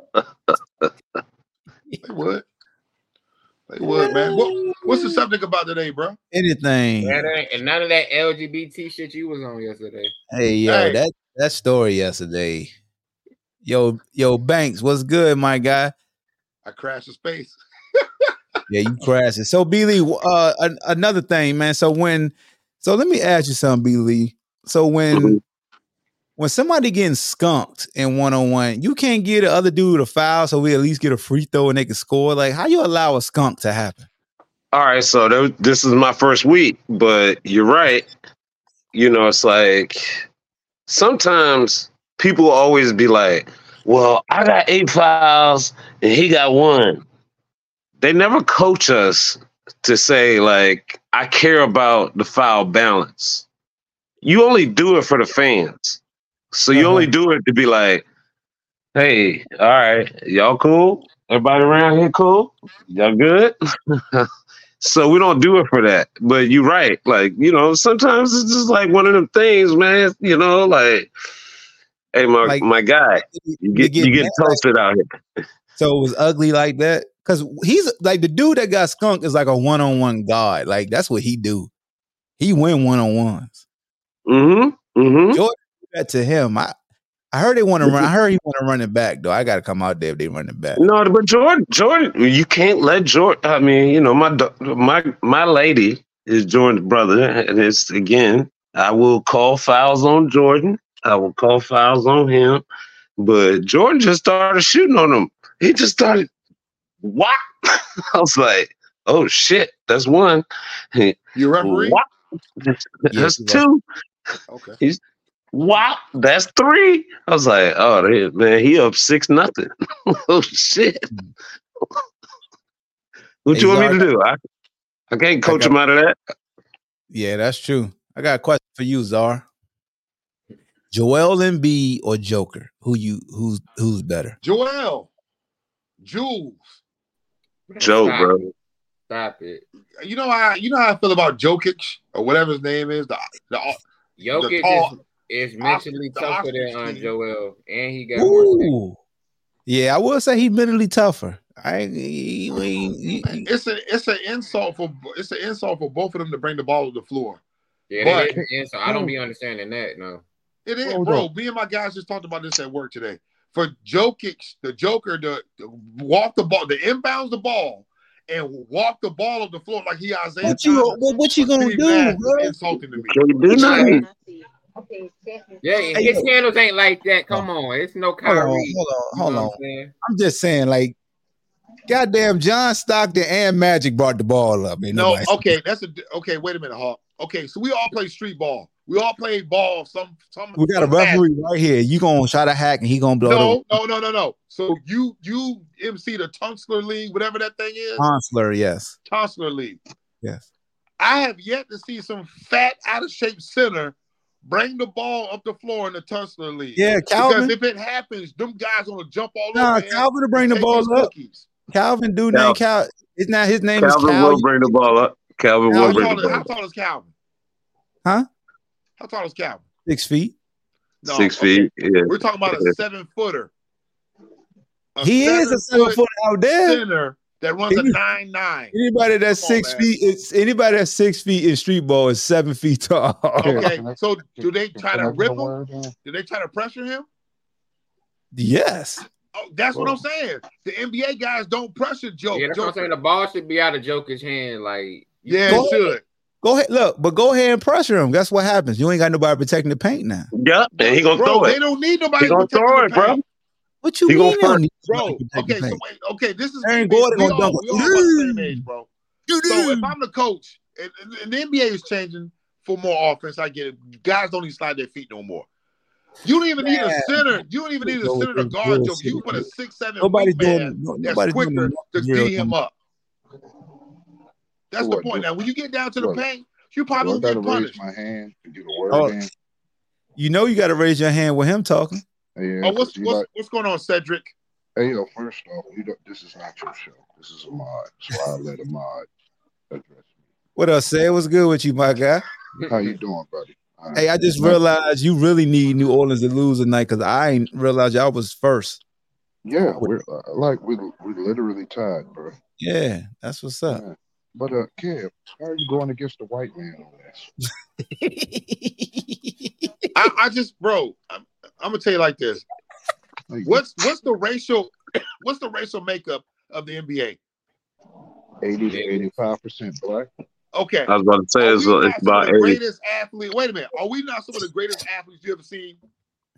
Speaker 5: They would. They would, man. What, what's the subject about today, bro?
Speaker 3: Anything.
Speaker 6: And none of that L G B T shit you was on yesterday.
Speaker 3: Hey, yo, hey. that that story yesterday. Yo, yo, Banks, what's good, my guy?
Speaker 5: I crashed the space.
Speaker 3: Yeah, you crashed it. So, B. Lee, uh, an- another thing, man. So when, so let me ask you something, B. Lee. So when, when somebody getting skunked in one on one, you can't get the other dude a foul, so we at least get a free throw and they can score. Like, how you allow a skunk to happen?
Speaker 4: All right, so there, this is my first week, but you're right. You know, it's like sometimes people always be like, "Well, I got eight fouls and he got one." They never coach us to say, like, I care about the foul balance. You only do it for the fans. So you uh-huh. only do it to be like, hey, all right, y'all cool? Everybody around here cool? Y'all good? So we don't do it for that. But you're right. Like, you know, sometimes it's just like one of them things, man. You know, like, hey, my like, my guy, you get, you get toasted out here.
Speaker 3: So it was ugly like that? Because he's like the dude that got skunked is like a one-on-one god. Like, that's what he do. He win one-on-ones.
Speaker 4: Mm-hmm. Mm-hmm.
Speaker 3: Jordan did that to him. I, I heard they want to run. I heard he want to run it back, though. I got to come out there if they run it back.
Speaker 4: No, but Jordan, Jordan, you can't let Jordan. I mean, you know, my my my lady is Jordan's brother, and it's again, I will call fouls on Jordan. I will call fouls on him, but Jordan just started shooting on him. He just started. What? I was like, oh shit, that's one.
Speaker 5: You referee?
Speaker 4: What? That's yes, two.
Speaker 5: Okay.
Speaker 4: He's wow, that's three. I was like, oh man, he up six nothing. Oh shit. What hey, you want Zar, me to do? I, I can't coach I got, him out of that.
Speaker 3: Yeah, that's true. I got a question for you, Czar. Joel Embiid or Joker? Who you who's who's better?
Speaker 5: Joel. Jules.
Speaker 4: Joe,
Speaker 6: Stop
Speaker 4: bro.
Speaker 6: It. Stop it.
Speaker 5: You know how you know how I feel about Jokic or whatever his name is. The the
Speaker 6: Jokic
Speaker 5: the tall,
Speaker 6: is, is mentally the tougher than on Joel, and he got
Speaker 3: Ooh.
Speaker 6: more.
Speaker 3: Yeah, I will say he's mentally tougher. I he, he,
Speaker 5: he, it's a it's an insult for it's an insult for both of them to bring the ball to the floor.
Speaker 6: Yeah, but, it is an insult. I don't be understanding that. No,
Speaker 5: it is, bro. Me and my guys just talked about this at work today. For Jokic, the Joker, to, to walk the ball, to inbounds the ball and walk the ball on the floor like he Isaiah.
Speaker 3: What you what, what you gonna do, bro?
Speaker 5: Insulting to me.
Speaker 4: Do nothing.
Speaker 6: Yeah, his handles ain't like that. Come on, it's no Kyrie.
Speaker 3: Hold on, hold on, hold on. I'm, I'm just saying, like, goddamn, John Stockton and Magic brought the ball up.
Speaker 5: No, nobody. okay, that's a okay. Wait a minute, Hawk. Okay, so we all play street ball. We all play ball. Some, some.
Speaker 3: We got a referee right here. You gonna try to hack and he gonna blow.
Speaker 5: No, no, no, no, no. So you, you M C the Tonsler League, whatever that thing is.
Speaker 3: Tonsler, yes.
Speaker 5: Tonsler League.
Speaker 3: Yes.
Speaker 5: I have yet to see some fat, out of shape center bring the ball up the floor in the Tonsler League.
Speaker 3: Yeah, Calvin.
Speaker 5: Because if it happens, them guys gonna jump all
Speaker 3: nah,
Speaker 5: over. Nah,
Speaker 3: Calvin to bring the ball up. Cookies. Calvin, dude Cal- named Cal. It's not his name.
Speaker 4: Calvin
Speaker 3: is Cal.
Speaker 4: will bring the ball up. Calvin
Speaker 5: how
Speaker 4: will bring
Speaker 5: tall,
Speaker 4: the ball
Speaker 5: How
Speaker 4: up.
Speaker 5: tall is Calvin?
Speaker 3: Huh?
Speaker 5: How tall is Calvin?
Speaker 3: Six feet.
Speaker 5: No,
Speaker 4: Six
Speaker 5: okay.
Speaker 4: feet. Yeah.
Speaker 5: We're talking about a seven footer. A
Speaker 3: he is a seven foot out there.
Speaker 5: Center that runs Any, a nine nine.
Speaker 3: Anybody that's six man. feet is anybody that's six feet in street ball is seven feet tall.
Speaker 5: Okay, so do they try to rip him? Do they try to pressure him?
Speaker 3: Yes.
Speaker 5: Oh, that's Whoa. what I'm saying. The N B A guys don't pressure Joe.
Speaker 6: Yeah, that's Joker. what I'm saying. The ball should be out of Joker's hand. Like,
Speaker 5: yeah, it should.
Speaker 3: Go ahead, look, but go ahead and pressure him. That's what happens. You ain't got nobody protecting the paint now.
Speaker 4: Yep, and he gonna
Speaker 5: bro,
Speaker 4: throw it.
Speaker 5: They don't need nobody
Speaker 4: he gonna
Speaker 5: protecting
Speaker 4: throw
Speaker 5: the
Speaker 4: it,
Speaker 5: paint.
Speaker 4: bro.
Speaker 3: What you
Speaker 4: he
Speaker 3: mean,
Speaker 4: gonna
Speaker 5: bro? Okay, so wait, okay, this is
Speaker 3: Aaron Gordon
Speaker 5: we
Speaker 3: gonna
Speaker 5: all,
Speaker 3: dunk
Speaker 5: we all about the same age, bro. So if I'm the coach, and, and the N B A is changing for more offense, I get it. Guys don't even slide their feet no more. You don't even need a center. You don't even need a center to guard Joe. You put a six seven
Speaker 3: nobody
Speaker 5: man
Speaker 3: doing,
Speaker 5: that's
Speaker 3: nobody
Speaker 5: quicker
Speaker 3: doing
Speaker 5: to D him up. That's the point. Now, when you get down to the paint, you probably will get punished.
Speaker 7: My hand and get a word
Speaker 3: oh,
Speaker 7: in.
Speaker 3: You know you got to raise your hand with him talking.
Speaker 7: Yeah,
Speaker 5: oh, what's what's, like, what's going on, Cedric?
Speaker 7: Hey, yo, first off, you don't, this is not your show. This is a mod, so I let a mod address me.
Speaker 3: What else, say? What's good with you, my guy?
Speaker 7: How you doing, buddy? Right.
Speaker 3: Hey, I just realized you really need New Orleans to lose tonight because I ain't realized y'all was first.
Speaker 7: Yeah, we're uh, like we we literally tied, bro.
Speaker 3: Yeah, that's what's up. Yeah.
Speaker 7: But uh, Kev, how are you going against the white man on this?
Speaker 5: I, I just, bro, I'm, I'm gonna tell you like this. What's what's the racial what's the racial makeup of the N B A?
Speaker 7: Eighty to eighty-five percent black.
Speaker 5: Okay.
Speaker 4: I was about to say it's, it's about
Speaker 5: the
Speaker 4: eighty.
Speaker 5: Greatest athlete. Wait a minute. Are we not some of the greatest athletes you ever seen?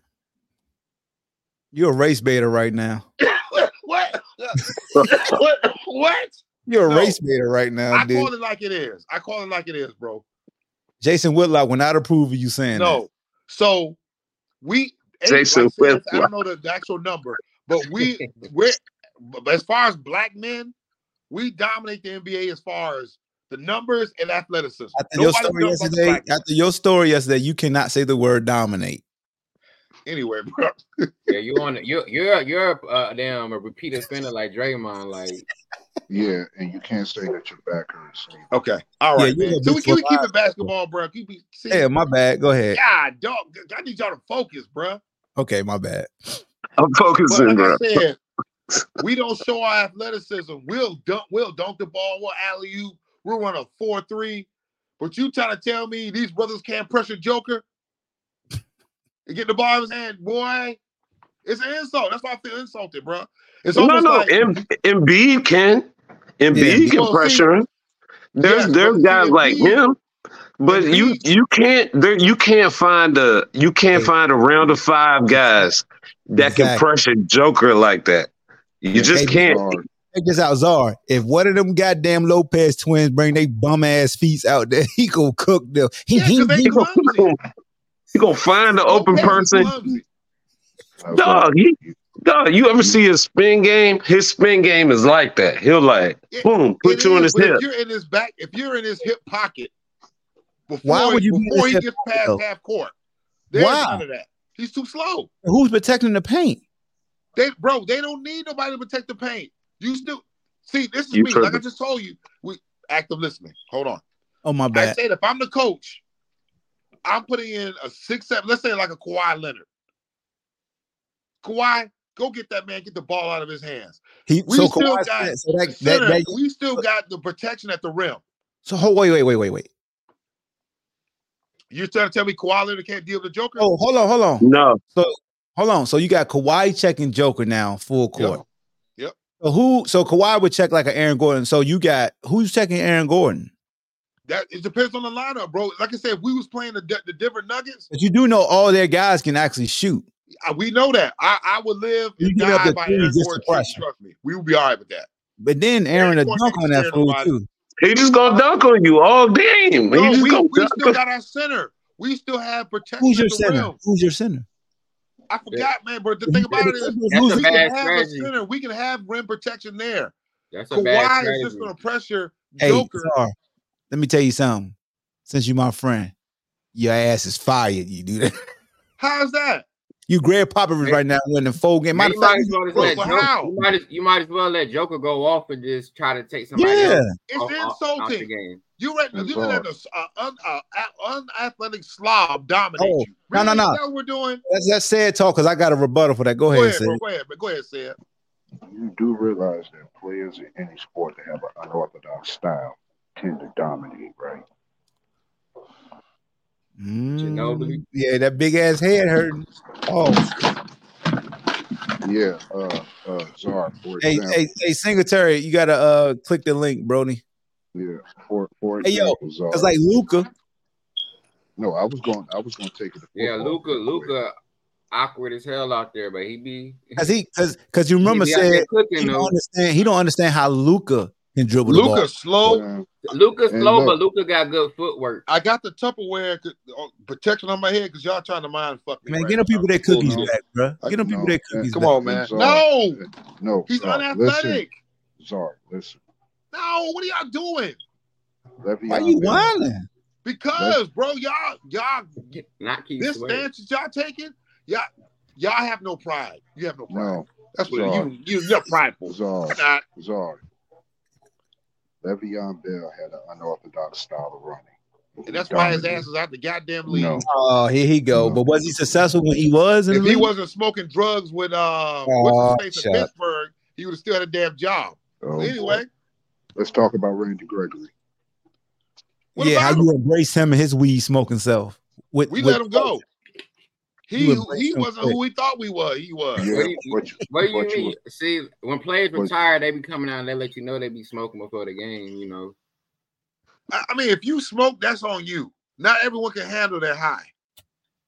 Speaker 3: You're a race baiter right now.
Speaker 5: what? what? What?
Speaker 3: You're a
Speaker 5: No.
Speaker 3: race baiter right now,
Speaker 5: I
Speaker 3: dude.
Speaker 5: call it like it is. I call it like it is, bro.
Speaker 3: Jason Whitlock will not approve of you saying
Speaker 5: No.
Speaker 3: that.
Speaker 5: So we,
Speaker 4: Jason
Speaker 5: like says, I
Speaker 4: Whitlock.
Speaker 5: don't know the, the actual number, but we, we're, but as far as black men, we dominate the N B A as far as the numbers and athleticism.
Speaker 3: After your,
Speaker 5: Nobody
Speaker 3: story
Speaker 5: jumps off the
Speaker 3: yesterday,
Speaker 5: black man.
Speaker 3: after your story yesterday, you cannot say the word dominate.
Speaker 5: Anyway, bro.
Speaker 6: Yeah, you on you you're you're uh, damn a repeat offender like Draymond, like
Speaker 7: Yeah, and you can't say that your back hurts.
Speaker 5: Okay. All right,
Speaker 3: Yeah,
Speaker 5: man. So we, can we keep it basketball, bro? Keep it, see,
Speaker 3: Yeah, my bad. Go ahead.
Speaker 5: God, dog. I need y'all to focus, bro.
Speaker 3: Okay, my bad.
Speaker 4: I'm focusing,
Speaker 5: But
Speaker 4: bro.
Speaker 5: like I said, we don't show our athleticism. We'll dunk, we'll dunk the ball, we'll alley oop, we'll run a four three. But you trying to tell me these brothers can't pressure Joker and get the ball in his hand, boy? It's an insult. That's why I feel insulted, bro. It's
Speaker 4: No,
Speaker 5: almost
Speaker 4: no.
Speaker 5: like
Speaker 4: Em- Embiid can. Embiid
Speaker 3: Yeah.
Speaker 4: can
Speaker 5: Well,
Speaker 4: pressure
Speaker 5: see,
Speaker 4: him. There's
Speaker 5: yes,
Speaker 4: there's
Speaker 5: but see,
Speaker 4: guys like
Speaker 5: Embiid-
Speaker 4: him, but you
Speaker 5: Embiid-
Speaker 4: you can't there you can't find a you can't find a round of five guys that can
Speaker 3: Exactly.
Speaker 4: pressure Joker like that. You just
Speaker 3: Hey,
Speaker 4: can't.
Speaker 7: Hard.
Speaker 3: Check this out, Czar. If one of them goddamn Lopez twins bring they bum ass feet out there, he gonna cook them. He,
Speaker 5: Yeah,
Speaker 3: he,
Speaker 5: because they
Speaker 3: he,
Speaker 5: clumsy.
Speaker 4: You gonna find the open
Speaker 5: Lopez is
Speaker 4: person.
Speaker 5: clumsy.
Speaker 7: Uh,
Speaker 4: Dog, he, dog, you ever see his spin game? His spin game is like that. He'll like,
Speaker 5: It-
Speaker 4: boom, put
Speaker 5: It
Speaker 4: you in
Speaker 5: is,
Speaker 4: his
Speaker 5: but
Speaker 4: hip.
Speaker 5: if you're in his back, if you're in his hip pocket, before,
Speaker 3: Why would you be in
Speaker 5: before
Speaker 3: his
Speaker 5: he
Speaker 3: hip
Speaker 5: gets
Speaker 3: pocket,
Speaker 5: past
Speaker 3: though?
Speaker 5: half court, there's
Speaker 3: Why?
Speaker 5: none of that. He's too slow.
Speaker 3: who's protecting the paint?
Speaker 5: They, bro, they don't need nobody to protect the paint. You still see. This is
Speaker 4: You
Speaker 5: me. Like I
Speaker 4: tripping.
Speaker 5: just told you, we active listening. Hold on.
Speaker 3: Oh my
Speaker 5: I
Speaker 3: bad.
Speaker 5: said if I'm the coach, I'm putting in a six, seven. Let's say like a Kawhi Leonard. Kawhi, go get that man. Get the ball out of his hands.
Speaker 3: He
Speaker 5: We
Speaker 3: so
Speaker 5: still
Speaker 3: Kawhi
Speaker 5: got
Speaker 3: said- so that, that,
Speaker 5: center,
Speaker 3: that,
Speaker 5: we still got the protection at the rim.
Speaker 3: so hold, wait wait wait wait wait.
Speaker 5: You trying to tell me Kawhi Leonard can't deal with the Joker?
Speaker 3: Oh hold on hold on.
Speaker 4: No,
Speaker 3: So hold on. So you got Kawhi checking Joker now full court.
Speaker 5: Yep. Yep.
Speaker 3: So who? So Kawhi would check like an Aaron Gordon. So you got who's checking Aaron Gordon?
Speaker 5: That it depends on the lineup, bro. Like I said, if we was playing the, the different Nuggets,
Speaker 3: But you do know all their guys can actually shoot.
Speaker 5: uh, we know that. I, I would live
Speaker 3: You
Speaker 5: and
Speaker 3: get up
Speaker 5: die
Speaker 3: to
Speaker 5: by
Speaker 3: three
Speaker 5: Aaron
Speaker 3: just to
Speaker 5: Gordon.
Speaker 3: pressure.
Speaker 5: Trust me, we would be all right with that.
Speaker 3: But then Aaron a
Speaker 5: Aaron Gordon
Speaker 3: dunk on
Speaker 5: ain't
Speaker 3: that
Speaker 5: scared
Speaker 3: fool
Speaker 5: nobody.
Speaker 3: too.
Speaker 4: he just gonna dunk on you all game.
Speaker 5: No,
Speaker 4: he just
Speaker 5: we,
Speaker 4: gonna
Speaker 5: we
Speaker 4: dunk
Speaker 5: still
Speaker 4: on-
Speaker 5: got our center. We still have protection
Speaker 3: Who's your
Speaker 5: at the
Speaker 3: center?
Speaker 5: rim.
Speaker 3: Who's your center?
Speaker 5: I forgot, man. But the thing about it is,
Speaker 6: That's
Speaker 5: we
Speaker 6: a
Speaker 5: can
Speaker 6: bad
Speaker 5: have
Speaker 6: strategy.
Speaker 5: a center. We can have rim protection there.
Speaker 6: that's a bad
Speaker 5: Kawhi is
Speaker 6: strategy.
Speaker 5: just going to pressure
Speaker 3: Hey,
Speaker 5: Joker.
Speaker 3: Czar, let me tell you something. Since you my friend, your ass is fired. You do that.
Speaker 5: How's that?
Speaker 3: You Greg Popovich right now winning four games.
Speaker 6: Man,
Speaker 3: Matter
Speaker 6: you,
Speaker 3: of
Speaker 6: might
Speaker 3: fact,
Speaker 6: as well just
Speaker 5: Bro,
Speaker 6: let
Speaker 5: but
Speaker 6: Joker,
Speaker 5: how?
Speaker 6: you, might as, you might as well let Joker go off and just try to take somebody
Speaker 3: yeah.
Speaker 6: else
Speaker 5: It's
Speaker 6: off, off, off the
Speaker 5: insulting.
Speaker 6: game.
Speaker 5: You let
Speaker 7: That's
Speaker 5: you let
Speaker 7: hard.
Speaker 5: an uh, un, uh, unathletic slob dominate
Speaker 3: Oh,
Speaker 5: you.
Speaker 3: no, no,
Speaker 5: Really?
Speaker 3: no.
Speaker 5: Is that what we're doing?
Speaker 3: That's that's sad talk because I got a rebuttal for that. Go,
Speaker 5: Go
Speaker 3: ahead,
Speaker 5: ahead,
Speaker 3: Sid.
Speaker 5: bro. Go ahead, but go ahead, Seb.
Speaker 7: You do realize that players in any sport that have an unorthodox style tend to dominate, right?
Speaker 3: Mm,
Speaker 6: Ginobili.
Speaker 3: yeah, that big ass head hurting. Oh,
Speaker 7: Yeah, uh, uh, Czar, for
Speaker 3: hey,
Speaker 7: example.
Speaker 3: hey, hey, Singletary, you gotta uh click the link, Brody.
Speaker 7: Yeah, for for
Speaker 3: Hey, yo,
Speaker 7: example, Czar.
Speaker 3: It's like Luca.
Speaker 7: No, I was going. I was going to take it. To
Speaker 6: Yeah,
Speaker 7: football
Speaker 6: Luca,
Speaker 7: real quick.
Speaker 6: Luca, awkward as hell out there, but he be
Speaker 3: Cause he, cause, cause you remember
Speaker 6: he be out there
Speaker 3: said
Speaker 6: cooking
Speaker 3: he don't
Speaker 6: though.
Speaker 3: understand. He don't understand how Luca can dribble the ball.
Speaker 5: Luca slow.
Speaker 7: Um,
Speaker 6: Luca's
Speaker 7: And
Speaker 6: slow,
Speaker 7: look-
Speaker 6: but Luca got good footwork.
Speaker 5: I got the Tupperware uh, protection on my head because y'all trying to mind fuck me.
Speaker 3: Man,
Speaker 5: right
Speaker 3: get them people
Speaker 5: now.
Speaker 3: their cookies
Speaker 5: Cool,
Speaker 3: back, bro. Get them people
Speaker 7: No,
Speaker 3: their
Speaker 7: man,
Speaker 3: cookies
Speaker 5: Come
Speaker 3: back.
Speaker 5: on, man.
Speaker 7: Czar,
Speaker 5: No,
Speaker 7: no,
Speaker 5: he's
Speaker 7: Czar,
Speaker 5: unathletic.
Speaker 7: Listen, Czar, listen.
Speaker 5: No, what are y'all doing?
Speaker 7: Le'Veon
Speaker 3: Why you
Speaker 7: Bell-
Speaker 3: whining?
Speaker 5: Because, bro, y'all, y'all,
Speaker 6: Not keep
Speaker 5: this
Speaker 6: Sweat.
Speaker 5: stance that y'all taking, y'all, y'all have no pride. You have no pride.
Speaker 7: No,
Speaker 5: That's what
Speaker 7: Czar.
Speaker 5: you, you, you're prideful.
Speaker 7: Czar,
Speaker 5: You're not.
Speaker 7: Czar. Le'Veon Bell had an unorthodox style of running.
Speaker 5: And that's why his
Speaker 7: Dominated.
Speaker 5: ass is out the goddamn league.
Speaker 7: No.
Speaker 3: Oh, here he go.
Speaker 7: No.
Speaker 3: But was he successful when he was in
Speaker 5: If
Speaker 3: the
Speaker 5: he
Speaker 3: league?
Speaker 5: wasn't smoking drugs with uh,
Speaker 3: Oh,
Speaker 5: what's his face in
Speaker 3: shut up.
Speaker 5: Pittsburgh, he would have still had a damn job.
Speaker 7: Oh,
Speaker 5: Anyway,
Speaker 7: boy. Let's talk about Randy Gregory.
Speaker 5: what
Speaker 3: Yeah, how
Speaker 5: about
Speaker 3: you
Speaker 5: him?
Speaker 3: embrace him and his weed smoking self. With,
Speaker 5: We
Speaker 3: with
Speaker 5: let him go. He
Speaker 3: You embrace
Speaker 5: he
Speaker 3: him
Speaker 5: wasn't
Speaker 3: quick.
Speaker 5: who we thought we were. He was.
Speaker 7: Yeah,
Speaker 6: What do you,
Speaker 7: but you,
Speaker 6: what do you
Speaker 7: but you
Speaker 6: mean? See, when players
Speaker 7: but-
Speaker 6: retire, they be coming out and they let you know they be smoking before the game, you know.
Speaker 5: I I mean, if you smoke, that's on you. Not everyone can handle that high.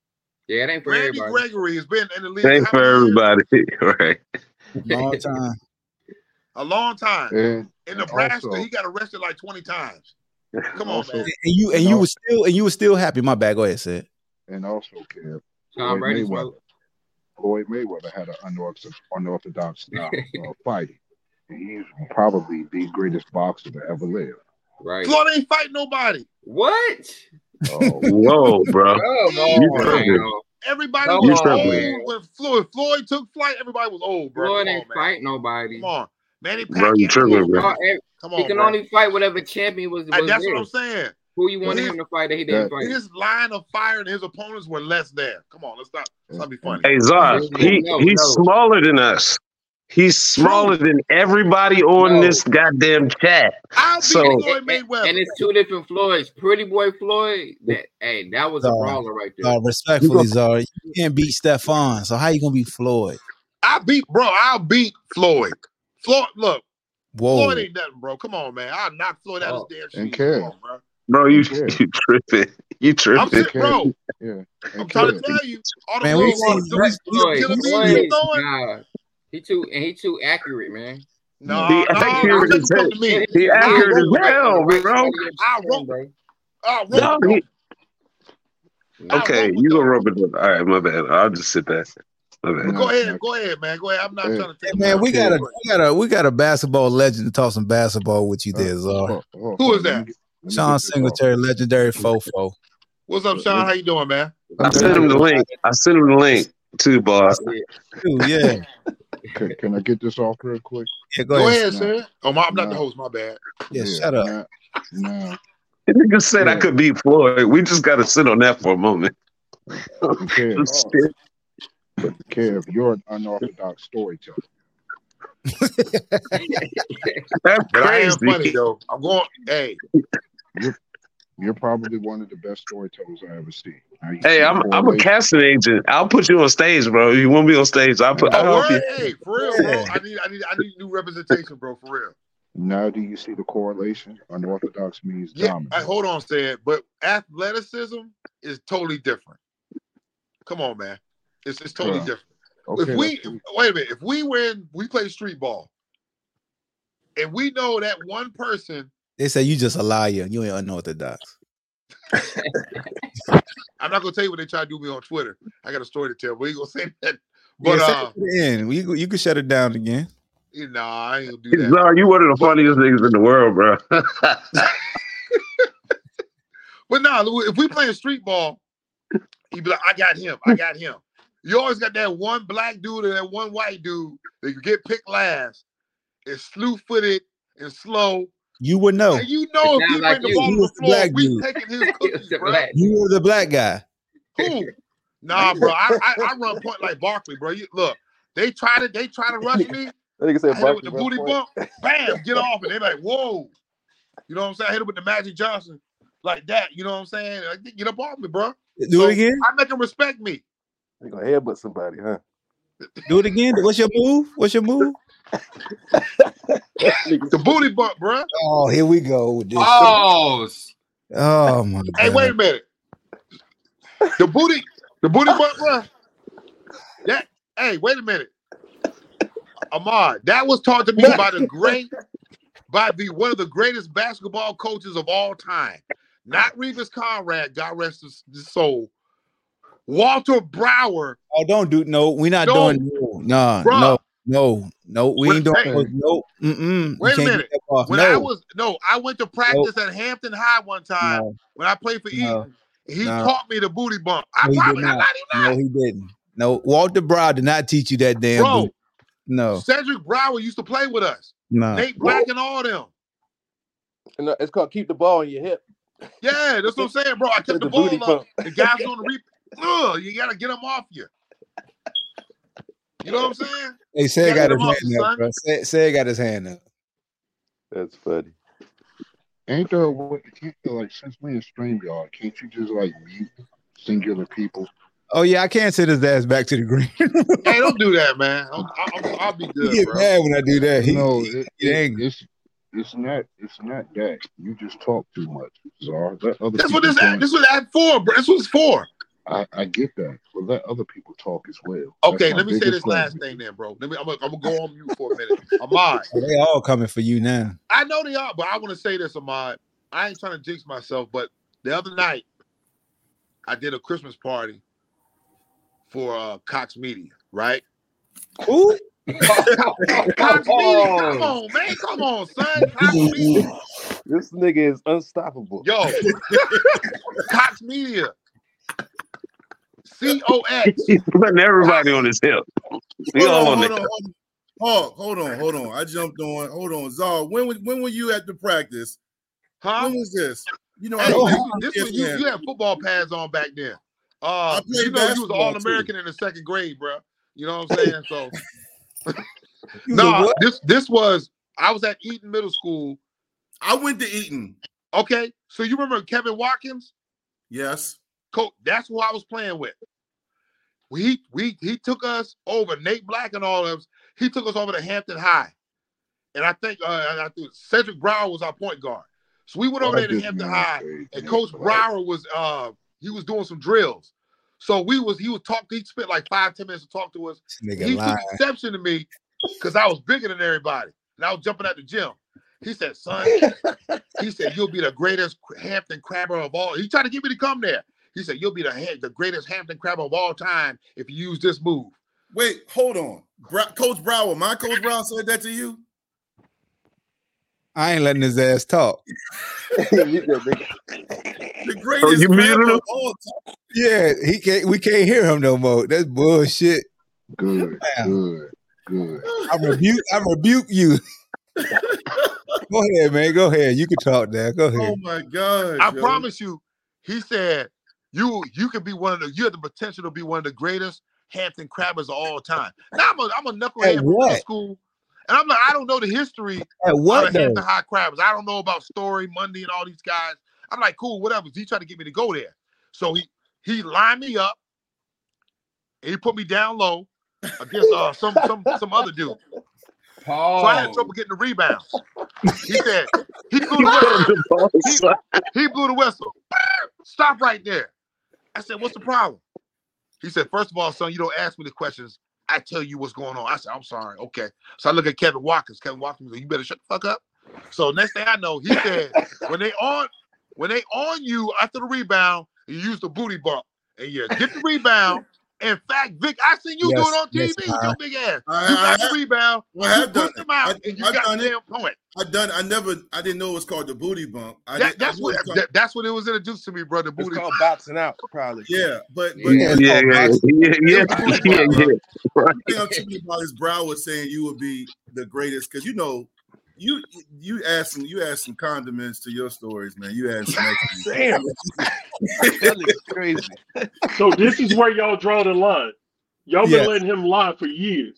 Speaker 6: Yeah, it ain't for
Speaker 5: Randy
Speaker 6: everybody.
Speaker 5: Gregory has been in the league.
Speaker 4: It ain't
Speaker 5: how
Speaker 4: for
Speaker 5: many years?
Speaker 4: everybody, right?
Speaker 8: Long time.
Speaker 5: A long time.
Speaker 7: And,
Speaker 5: In
Speaker 7: and
Speaker 5: Nebraska,
Speaker 7: also,
Speaker 5: he got arrested like twenty times. Come on,
Speaker 7: also,
Speaker 5: man.
Speaker 8: And you and
Speaker 7: and
Speaker 8: you
Speaker 7: al-
Speaker 8: was still and you was still happy. My bad. Go ahead, Sid.
Speaker 7: and also, Kev,
Speaker 6: Tom
Speaker 7: Floyd
Speaker 6: Brady
Speaker 7: Mayweather.
Speaker 6: smoke.
Speaker 7: Floyd Mayweather had an unorthodox, unorthodox style of fighting. And he's probably the greatest boxer to ever live.
Speaker 6: Right.
Speaker 5: Floyd ain't fight nobody.
Speaker 6: What?
Speaker 7: Oh,
Speaker 4: Whoa, bro.
Speaker 6: Come
Speaker 4: You
Speaker 6: on,
Speaker 4: tripping.
Speaker 6: man.
Speaker 5: Everybody
Speaker 6: Come
Speaker 5: was
Speaker 4: You
Speaker 6: on,
Speaker 5: old
Speaker 6: man.
Speaker 5: when Floyd Floyd took flight. Everybody was old, bro.
Speaker 6: Floyd
Speaker 5: Come
Speaker 6: ain't
Speaker 5: on, man.
Speaker 6: fight nobody.
Speaker 5: Come on, Manny
Speaker 4: Bro, you
Speaker 5: Pacquiao.
Speaker 4: tripping, bro.
Speaker 6: Oh, eh,
Speaker 5: Come
Speaker 6: he
Speaker 5: on,
Speaker 6: can
Speaker 5: bro.
Speaker 6: only fight whatever champion was, was
Speaker 5: And that's
Speaker 6: there.
Speaker 5: what I'm saying.
Speaker 6: Who you wanted
Speaker 5: His-
Speaker 6: him to fight that he didn't
Speaker 7: that-
Speaker 6: fight?
Speaker 5: His line of fire and his opponents were less there. Come on, let's not let's not be funny.
Speaker 4: Hey, Zar,
Speaker 6: No,
Speaker 4: he,
Speaker 6: no,
Speaker 4: he's
Speaker 6: no.
Speaker 4: smaller than us. He's smaller than everybody on
Speaker 6: No.
Speaker 4: this goddamn chat.
Speaker 5: I'll beat
Speaker 4: So-
Speaker 5: Floyd
Speaker 6: And,
Speaker 5: Mayweather.
Speaker 6: and it's two different Floyds. Pretty Boy Floyd, that hey, that was a
Speaker 8: Zara.
Speaker 6: brawler right there.
Speaker 8: Uh, respectfully, Zara, you can't beat Stephon. So how you gonna beat Floyd?
Speaker 5: I beat bro. I'll beat Floyd. Floyd, look,
Speaker 8: Whoa.
Speaker 5: Floyd ain't nothing, bro. Come on, man. I'll knock Floyd out
Speaker 6: Oh.
Speaker 5: his damn
Speaker 7: And
Speaker 5: shoes.
Speaker 7: Kev.
Speaker 5: Come on, bro.
Speaker 4: Bro, you,
Speaker 7: Okay.
Speaker 4: you tripping. You
Speaker 5: I'm
Speaker 4: tripping.
Speaker 5: serious, bro.
Speaker 7: Yeah.
Speaker 5: I'm
Speaker 7: And
Speaker 5: trying to
Speaker 7: Kev,
Speaker 5: tell you, all the
Speaker 8: Man, we
Speaker 5: little,
Speaker 8: seen-
Speaker 5: little,
Speaker 8: we-
Speaker 5: little
Speaker 6: Floyd,
Speaker 5: killer bees
Speaker 6: Floyd,
Speaker 5: keep going.
Speaker 6: nah, he too and he too accurate, man.
Speaker 5: No,
Speaker 4: He
Speaker 5: no,
Speaker 4: accurate
Speaker 5: I'll make
Speaker 4: as
Speaker 5: him come
Speaker 4: hell.
Speaker 5: to me.
Speaker 4: He
Speaker 5: I'll
Speaker 4: accurate
Speaker 5: rope
Speaker 4: as
Speaker 5: him.
Speaker 4: hell,
Speaker 6: Right
Speaker 4: bro.
Speaker 6: side of your
Speaker 5: I'll
Speaker 6: chin,
Speaker 5: rope
Speaker 6: bro.
Speaker 5: I'll rope
Speaker 4: No,
Speaker 5: him.
Speaker 4: he,
Speaker 5: I'll
Speaker 4: okay,
Speaker 5: rope him,
Speaker 4: you
Speaker 5: though.
Speaker 4: gonna rub it in. All right, my bad. I'll just sit back. My bad.
Speaker 5: But
Speaker 7: No,
Speaker 5: go ahead,
Speaker 7: no.
Speaker 5: go ahead, man. Go ahead. I'm not
Speaker 7: Hey,
Speaker 5: trying to take
Speaker 8: Hey, man, we got a
Speaker 7: Okay.
Speaker 8: we got a we got a basketball legend to talk some basketball with you there, Zara.
Speaker 7: Oh, oh,
Speaker 5: Who
Speaker 7: oh,
Speaker 5: is
Speaker 7: let
Speaker 5: that?
Speaker 7: me get- let me
Speaker 8: Sean
Speaker 7: get this off.
Speaker 8: Singletary, legendary fofo.
Speaker 5: What's up, Sean? How you doing, man?
Speaker 4: I sent him the link. I sent him the link too, boss.
Speaker 8: Dude, yeah.
Speaker 7: Can, can I get this off real quick?
Speaker 8: Yeah, go,
Speaker 5: Go
Speaker 8: ahead.
Speaker 5: ahead,
Speaker 7: Nah.
Speaker 5: sir. Oh, my, I'm not the
Speaker 7: Nah.
Speaker 5: host. My bad.
Speaker 8: Yeah, shut up.
Speaker 7: Now, now,
Speaker 4: The nigga said I
Speaker 7: Yeah.
Speaker 4: could beat Floyd. We just gotta sit on that for a moment.
Speaker 7: Kev, Kev, you're an unorthodox storyteller.
Speaker 4: That's
Speaker 5: But I am
Speaker 4: crazy.
Speaker 5: funny though. I'm going. Hey,
Speaker 7: You're probably one of the best storytellers I ever see. Now, you
Speaker 4: Hey,
Speaker 7: see
Speaker 4: I'm
Speaker 7: the
Speaker 4: I'm a
Speaker 7: correlation?
Speaker 4: casting agent. I'll put you on stage, bro. You want me on stage? I'll put. I'll
Speaker 5: oh,
Speaker 4: help
Speaker 5: word?
Speaker 4: you.
Speaker 5: Hey, for real, bro. I need, I need, I need new representation, bro. For real.
Speaker 7: Now, do you see the correlation? Unorthodox means
Speaker 5: Yeah.
Speaker 7: dominant.
Speaker 5: I, hold on, said, but athleticism is totally different. Come on, man. It's it's totally
Speaker 7: Yeah.
Speaker 5: different.
Speaker 7: Okay,
Speaker 5: if we
Speaker 7: let's see.
Speaker 5: wait a minute, if we win, we play street ball, and we know that one person.
Speaker 8: They say you just a liar. You ain't unorthodox.
Speaker 5: I'm not gonna tell you what they try to do me on Twitter. I got a story to tell, but we gonna say that. But
Speaker 8: yeah, say
Speaker 5: uh,
Speaker 8: it to the end. You, you can shut it down again.
Speaker 5: you know, I ain't gonna do that.
Speaker 4: Zar, you one of the funniest niggas in the world, bro.
Speaker 5: But no, if we playing street ball, he be like, I got him, I got him. You always got that one black dude and that one white dude that you get picked last. It's slew-footed and slow.
Speaker 8: You would know.
Speaker 5: And you know
Speaker 6: It
Speaker 5: if we
Speaker 6: sounds like
Speaker 5: bring the
Speaker 6: you.
Speaker 5: ball
Speaker 8: He
Speaker 5: on the
Speaker 8: was the
Speaker 5: floor,
Speaker 8: black
Speaker 5: we
Speaker 8: dude.
Speaker 5: taking his
Speaker 6: He was
Speaker 5: cookies,
Speaker 6: the
Speaker 5: bro.
Speaker 6: black
Speaker 8: You were the black guy.
Speaker 5: Who? Nah, bro. I, I I run point like Barkley, bro. You, look, they try to they try to rush me.
Speaker 9: I think it
Speaker 5: I
Speaker 9: said
Speaker 5: hit it with the
Speaker 9: Barkley
Speaker 5: booty
Speaker 9: run
Speaker 5: bump, bam, get off, and they like, whoa. You know what I'm saying? I hit it with the Magic Johnson like that. You know what I'm saying? Like, get up off me, bro.
Speaker 8: Do
Speaker 5: So
Speaker 8: it again.
Speaker 5: I make them respect me.
Speaker 9: You gonna headbutt somebody, huh?
Speaker 8: Do it again. What's your move? What's your move?
Speaker 5: The booty bump, bro.
Speaker 8: Oh, here we go with this.
Speaker 6: Oh,
Speaker 8: Oh my god.
Speaker 5: Hey, wait a minute. The booty, the booty bump, bro. That. Hey, wait a minute. Ahmad, that was taught to me by the great, by the one of the greatest basketball coaches of all time. Not Revis Conrad, God rest his, his soul. Walter Brower.
Speaker 8: Oh, don't do no. We're not
Speaker 5: No.
Speaker 8: doing no, no,
Speaker 5: Bruh.
Speaker 8: no, no, no. We
Speaker 5: Wait,
Speaker 8: ain't doing
Speaker 5: hey.
Speaker 8: no. no mm-mm.
Speaker 5: Wait a
Speaker 8: You can't
Speaker 5: minute.
Speaker 8: get that off.
Speaker 5: When
Speaker 8: no,
Speaker 5: I was no, I went to practice at Hampton High one time
Speaker 8: no,
Speaker 5: when I played for
Speaker 8: No.
Speaker 5: Eaton. He
Speaker 8: No.
Speaker 5: taught me the booty bump. I
Speaker 8: No, he did
Speaker 5: probably, I
Speaker 8: not.
Speaker 5: lied to you
Speaker 8: no,
Speaker 5: not.
Speaker 8: he didn't. No, Walter Brown did not teach you that damn.
Speaker 5: Bro,
Speaker 8: boot. No,
Speaker 5: Cedric Brower used to play with us.
Speaker 8: no.
Speaker 5: Nate Black and all them.
Speaker 9: And uh, it's called keep the ball in your hip.
Speaker 5: Yeah, that's what I'm saying, bro. I kept
Speaker 9: The
Speaker 5: the ball
Speaker 9: booty
Speaker 5: up.
Speaker 9: bump.
Speaker 5: The guys on the reap. Ugh, you gotta get them off you. You know what I'm saying?
Speaker 8: Hey, say
Speaker 5: You
Speaker 8: got
Speaker 5: gotta
Speaker 8: his
Speaker 5: get him off,
Speaker 8: hand up,
Speaker 5: son.
Speaker 8: bro. Say, say got his hand up.
Speaker 9: That's funny.
Speaker 7: Ain't there a way, can't you, like, since we in StreamYard, can't you just, like, mute singular people?
Speaker 8: Oh yeah, I can't sit his ass back to the green.
Speaker 5: Hey, don't do that, man. I'm, I'm, I'll be
Speaker 8: He
Speaker 5: good,
Speaker 8: get
Speaker 5: bro.
Speaker 8: mad when I do that. He,
Speaker 7: no,
Speaker 8: he,
Speaker 7: it,
Speaker 8: he
Speaker 7: it,
Speaker 8: angry.
Speaker 7: it's it's not it's not that. You just talk too much, Czar. Let other
Speaker 5: That's
Speaker 7: people
Speaker 5: what this
Speaker 7: join.
Speaker 5: this was at for, bro. This was for.
Speaker 7: I, I get that, but let other people talk as well.
Speaker 5: Okay, let me say this last thing then, bro. Let me. I'm gonna, I'm gonna go on mute for a minute. Ahmad,
Speaker 8: they all coming for you now.
Speaker 5: I know they are, but I want to say this, Ahmad. I ain't trying to jinx myself, but the other night I did a Christmas party for uh, Cox Media, right?
Speaker 8: Who?
Speaker 5: Cox Media, come on, man, come on, son. Cox Media.
Speaker 9: This nigga is unstoppable.
Speaker 5: Yo, Cox Media. C O X.
Speaker 4: He's putting everybody on his hip. We
Speaker 10: Hold
Speaker 4: all
Speaker 10: on,
Speaker 4: on
Speaker 10: hold
Speaker 4: it.
Speaker 10: on, hold on. Oh, hold on, hold on. I jumped on. Hold on, Czar. When was- when were you at the practice?
Speaker 5: Huh?
Speaker 10: When was this? You know,
Speaker 5: Hey,
Speaker 10: I
Speaker 5: this, this was, you, you had football pads on back then. Uh,
Speaker 10: I played
Speaker 5: you know, you was
Speaker 10: basketball,
Speaker 5: all American in the second grade, bro. You know what I'm saying? So,
Speaker 10: You
Speaker 5: no,
Speaker 10: was a
Speaker 5: nah,
Speaker 10: what?
Speaker 5: this this was I was at Eaton Middle School.
Speaker 10: I went to Eaton.
Speaker 5: Okay, so you remember Kevin Watkins?
Speaker 10: Yes.
Speaker 5: Coach, that's who I was playing with. We we he took us over, Nate Black and all of us. He took us over to Hampton High, and I think uh, and I think Cedric Brower was our point guard. So we went over
Speaker 7: Oh, I
Speaker 5: there to
Speaker 7: didn't
Speaker 5: Hampton
Speaker 7: know
Speaker 5: High,
Speaker 7: that.
Speaker 5: and Coach Brower was uh he was doing some drills. So we was he was talk. He spent like five ten minutes to talk to us.
Speaker 8: This nigga
Speaker 5: He
Speaker 8: lying.
Speaker 5: took exception to me because I was bigger than everybody, and I was jumping at the gym. He said, "Son," he said, "you'll be the greatest Hampton Crabber of all." He tried to get me to come there. He said, "You'll be the the greatest Hampton Crabber of all time if you use this move."
Speaker 10: Wait, hold on. Bra- Coach Brower, my Coach Brower said that to you?
Speaker 8: I ain't letting his ass talk.
Speaker 10: The
Speaker 4: Oh,
Speaker 10: greatest
Speaker 4: you muted
Speaker 10: crabber
Speaker 4: him?
Speaker 10: of all time.
Speaker 8: Yeah, he can't. We can't hear him no more. That's bullshit.
Speaker 7: Good,
Speaker 8: Damn.
Speaker 7: good, good.
Speaker 8: I rebuke. I rebuke you. Go ahead, man. Go ahead. You can talk now. Go ahead.
Speaker 10: Oh my God.
Speaker 5: I
Speaker 10: yo.
Speaker 5: promise you, he said, "You you could be one of the you have the potential to be one of the greatest Hampton Crabbers of all time." Now I'm a I'm a knucklehead
Speaker 8: At
Speaker 5: from middle
Speaker 8: what?
Speaker 5: school, and I'm like I don't know the history
Speaker 8: At
Speaker 5: of
Speaker 8: what
Speaker 5: the
Speaker 8: though?
Speaker 5: Hampton High Crabbers. I don't know about Story, Mundy, and all these guys. I'm like, cool, whatever. He tried to get me to go there, so he he lined me up, and he put me down low against uh some some some other dude. So I had trouble getting the rebounds. He said he blew the whistle. He, he blew the whistle. Stop right there. I said, "What's the problem?" He said, "First of all, son, you don't ask me the questions. I tell you what's going on." I said, "I'm sorry." Okay. So I look at Kevin Watkins. Kevin Watkins, you better shut the fuck up. So next thing I know, he said, when they on when they on you after the rebound, you use the booty bump and you get the rebound. In fact, Vic, I seen you
Speaker 8: Yes,
Speaker 5: do it on T V
Speaker 8: yes,
Speaker 5: with
Speaker 8: uh,
Speaker 5: your big ass.
Speaker 10: I-
Speaker 5: You
Speaker 10: I-
Speaker 5: got the
Speaker 10: I-
Speaker 5: rebound,
Speaker 10: Well, I
Speaker 5: you
Speaker 10: have done
Speaker 5: pushed
Speaker 10: it.
Speaker 5: him out,
Speaker 10: I-
Speaker 5: and you
Speaker 10: I've
Speaker 5: got
Speaker 10: done
Speaker 5: the
Speaker 10: it.
Speaker 5: damn point.
Speaker 10: I done. I never. I didn't know it was called the booty bump. I
Speaker 5: That,
Speaker 10: did, I
Speaker 5: that's
Speaker 10: knew
Speaker 5: what
Speaker 10: it was called-
Speaker 5: that, that's what it was introduced to me, brother.
Speaker 9: It's
Speaker 5: Booty.
Speaker 9: called boxing out, probably.
Speaker 10: Yeah, but but
Speaker 8: Yeah, it's
Speaker 4: Yeah,
Speaker 8: called
Speaker 4: yeah,
Speaker 8: boxing.
Speaker 4: yeah, yeah, yeah, yeah. Right.
Speaker 10: the thing I'm tripping about is Brown was saying you would be the greatest because you know you you add some you add some condiments to your stories, man. You add some extra.
Speaker 9: Damn. That nigga's crazy.
Speaker 11: So this is where y'all draw the line. Y'all been
Speaker 8: Yes.
Speaker 11: letting him lie for years.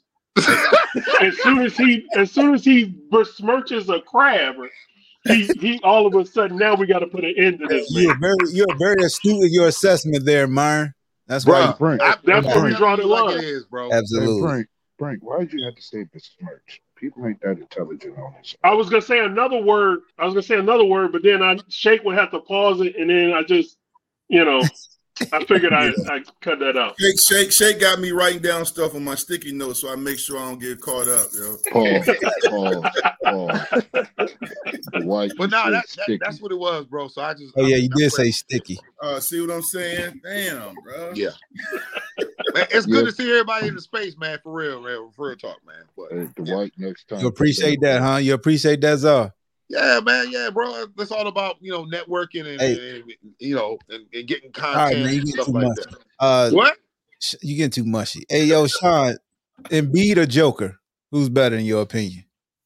Speaker 11: as soon as he, as soon as he besmirches a crab, he, he all of a sudden now we got to put an end to this
Speaker 8: You're
Speaker 11: man.
Speaker 8: very, you're very astute in your assessment there, Myron. That's
Speaker 5: Bro,
Speaker 8: why.
Speaker 7: Hey, Brink,
Speaker 5: I,
Speaker 11: That's
Speaker 5: I'm
Speaker 11: where we
Speaker 5: telling
Speaker 11: draw the
Speaker 5: you like
Speaker 11: line.
Speaker 5: it is, bro.
Speaker 7: hey,
Speaker 8: Absolutely.
Speaker 7: Brink, Brink, why did you have to say besmirch? People ain't that intelligent on this.
Speaker 11: I was gonna say another word. I was gonna say another word, but then I Shake would have to pause it, and then I just, you know, I figured I I cut that out.
Speaker 10: Shake, Shake, Shake got me writing down stuff on my sticky notes, so I make sure I don't get caught up, yo.
Speaker 7: Pause, pause, pause. The white
Speaker 5: But nah,
Speaker 7: you
Speaker 5: that,
Speaker 7: said
Speaker 5: that
Speaker 7: sticky.
Speaker 5: that's what it was, bro. So I just
Speaker 8: Oh yeah, you
Speaker 5: that's
Speaker 8: did
Speaker 5: what-
Speaker 8: say sticky.
Speaker 10: Uh, see what I'm saying? Damn, bro.
Speaker 5: Yeah. Man, it's good
Speaker 7: Yeah.
Speaker 5: to see everybody in the space, man. For real, man. For real talk, man. But
Speaker 7: Hey, the white next time.
Speaker 8: You appreciate that, huh? You appreciate that, Czar?
Speaker 5: yeah, man, yeah, bro. It's all about you know networking and,
Speaker 8: Hey.
Speaker 5: and you know and, and getting
Speaker 8: All right,
Speaker 5: content
Speaker 8: man. You
Speaker 5: and
Speaker 8: getting
Speaker 5: stuff
Speaker 8: too
Speaker 5: like
Speaker 8: mushy.
Speaker 5: that.
Speaker 8: Uh,
Speaker 5: What?
Speaker 8: sh- you getting too mushy. Hey, yo, Sean, Embiid or Joker? Who's better in your opinion?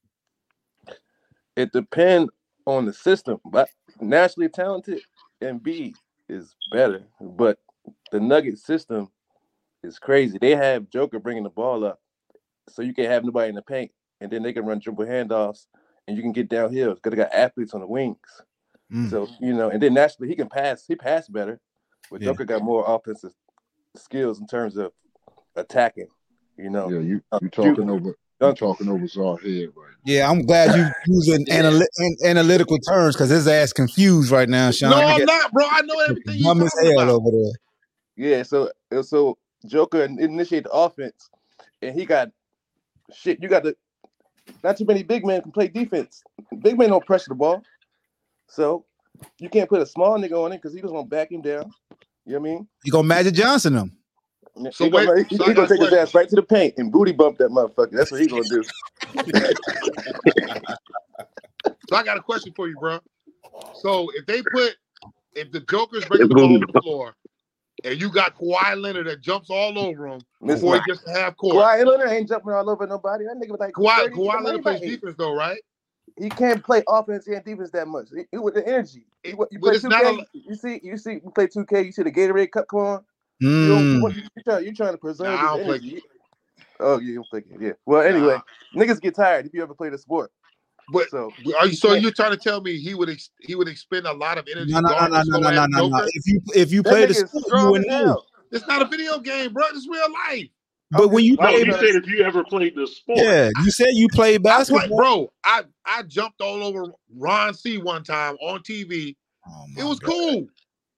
Speaker 9: It depends on the system, but naturally talented Embiid is better. But the Nugget system is crazy. They have Joker bringing the ball up, so you can have nobody in the paint, and then they can run dribble handoffs, and you can get downhill because they got athletes on the wings.
Speaker 8: Mm.
Speaker 9: So you know, and then naturally he can pass. He passed better, but
Speaker 8: Yeah.
Speaker 9: Joker got more offensive skills in terms of attacking. You know,
Speaker 7: Yeah, you
Speaker 9: uh,
Speaker 7: you talking
Speaker 9: shooting.
Speaker 7: over you
Speaker 9: Dunking.
Speaker 7: talking over Czar head right
Speaker 8: Yeah, I'm glad you using
Speaker 9: Yeah.
Speaker 8: analy- an- analytical terms because his ass confused right now, Sean.
Speaker 5: No,
Speaker 8: He
Speaker 5: I'm
Speaker 8: got
Speaker 5: not, bro. I know everything you're
Speaker 8: dumb as
Speaker 5: talking
Speaker 8: hell
Speaker 5: about.
Speaker 8: over there.
Speaker 9: Yeah, so so Joker initiated the offense, and he got shit. You got the not too many big men can play defense. Big men don't pressure the ball, so you can't put a small nigga on it because he just gonna back him down. You know what I mean?
Speaker 8: You gonna Magic Johnson him?
Speaker 9: So he gonna, he, he gonna take his ass right to the paint and booty bump that motherfucker. That's what he gonna do.
Speaker 5: So I got a question for you, bro. So if they put, if the Joker's bringing the ball on the floor, and you got Kawhi Leonard that jumps all over him before he gets to half court.
Speaker 9: Kawhi Leonard ain't jumping all over nobody. That nigga was like
Speaker 5: Kawhi, Kawhi Leonard plays defense though, right?
Speaker 9: He can't play offense and defense that much. He, he with the energy. He, you
Speaker 5: but
Speaker 9: play
Speaker 5: it's
Speaker 9: two
Speaker 5: not
Speaker 9: K,
Speaker 5: a-
Speaker 9: you see, you see, you play two K. You see the Gatorade cup come on. You,
Speaker 8: Mm.
Speaker 9: don't- you, trying, you trying to preserve
Speaker 5: Nah, I
Speaker 9: his
Speaker 5: don't play
Speaker 9: energy. Oh, you don't play it, yeah. Well, anyway, niggas get tired if you ever played a sport.
Speaker 5: But
Speaker 9: so,
Speaker 5: are you so you're trying to tell me he would ex, he would expend a lot of energy?
Speaker 8: No, no, no,
Speaker 5: guarding
Speaker 8: no,
Speaker 5: this
Speaker 8: no, no,
Speaker 5: slow-ass
Speaker 8: no, no, no.
Speaker 5: Joker?
Speaker 8: If you if you
Speaker 5: That
Speaker 8: play the
Speaker 5: nigga is
Speaker 8: sport, you
Speaker 5: strong
Speaker 8: would
Speaker 5: as
Speaker 8: know.
Speaker 5: hell. It's not a video game, bro. It's real life.
Speaker 8: But when you
Speaker 11: No,
Speaker 8: play,
Speaker 11: he said if you ever played the sport.
Speaker 8: yeah, you said you played
Speaker 5: I
Speaker 8: basketball.
Speaker 5: play, bro. I I jumped all over Ron C one time on T V. It was cool.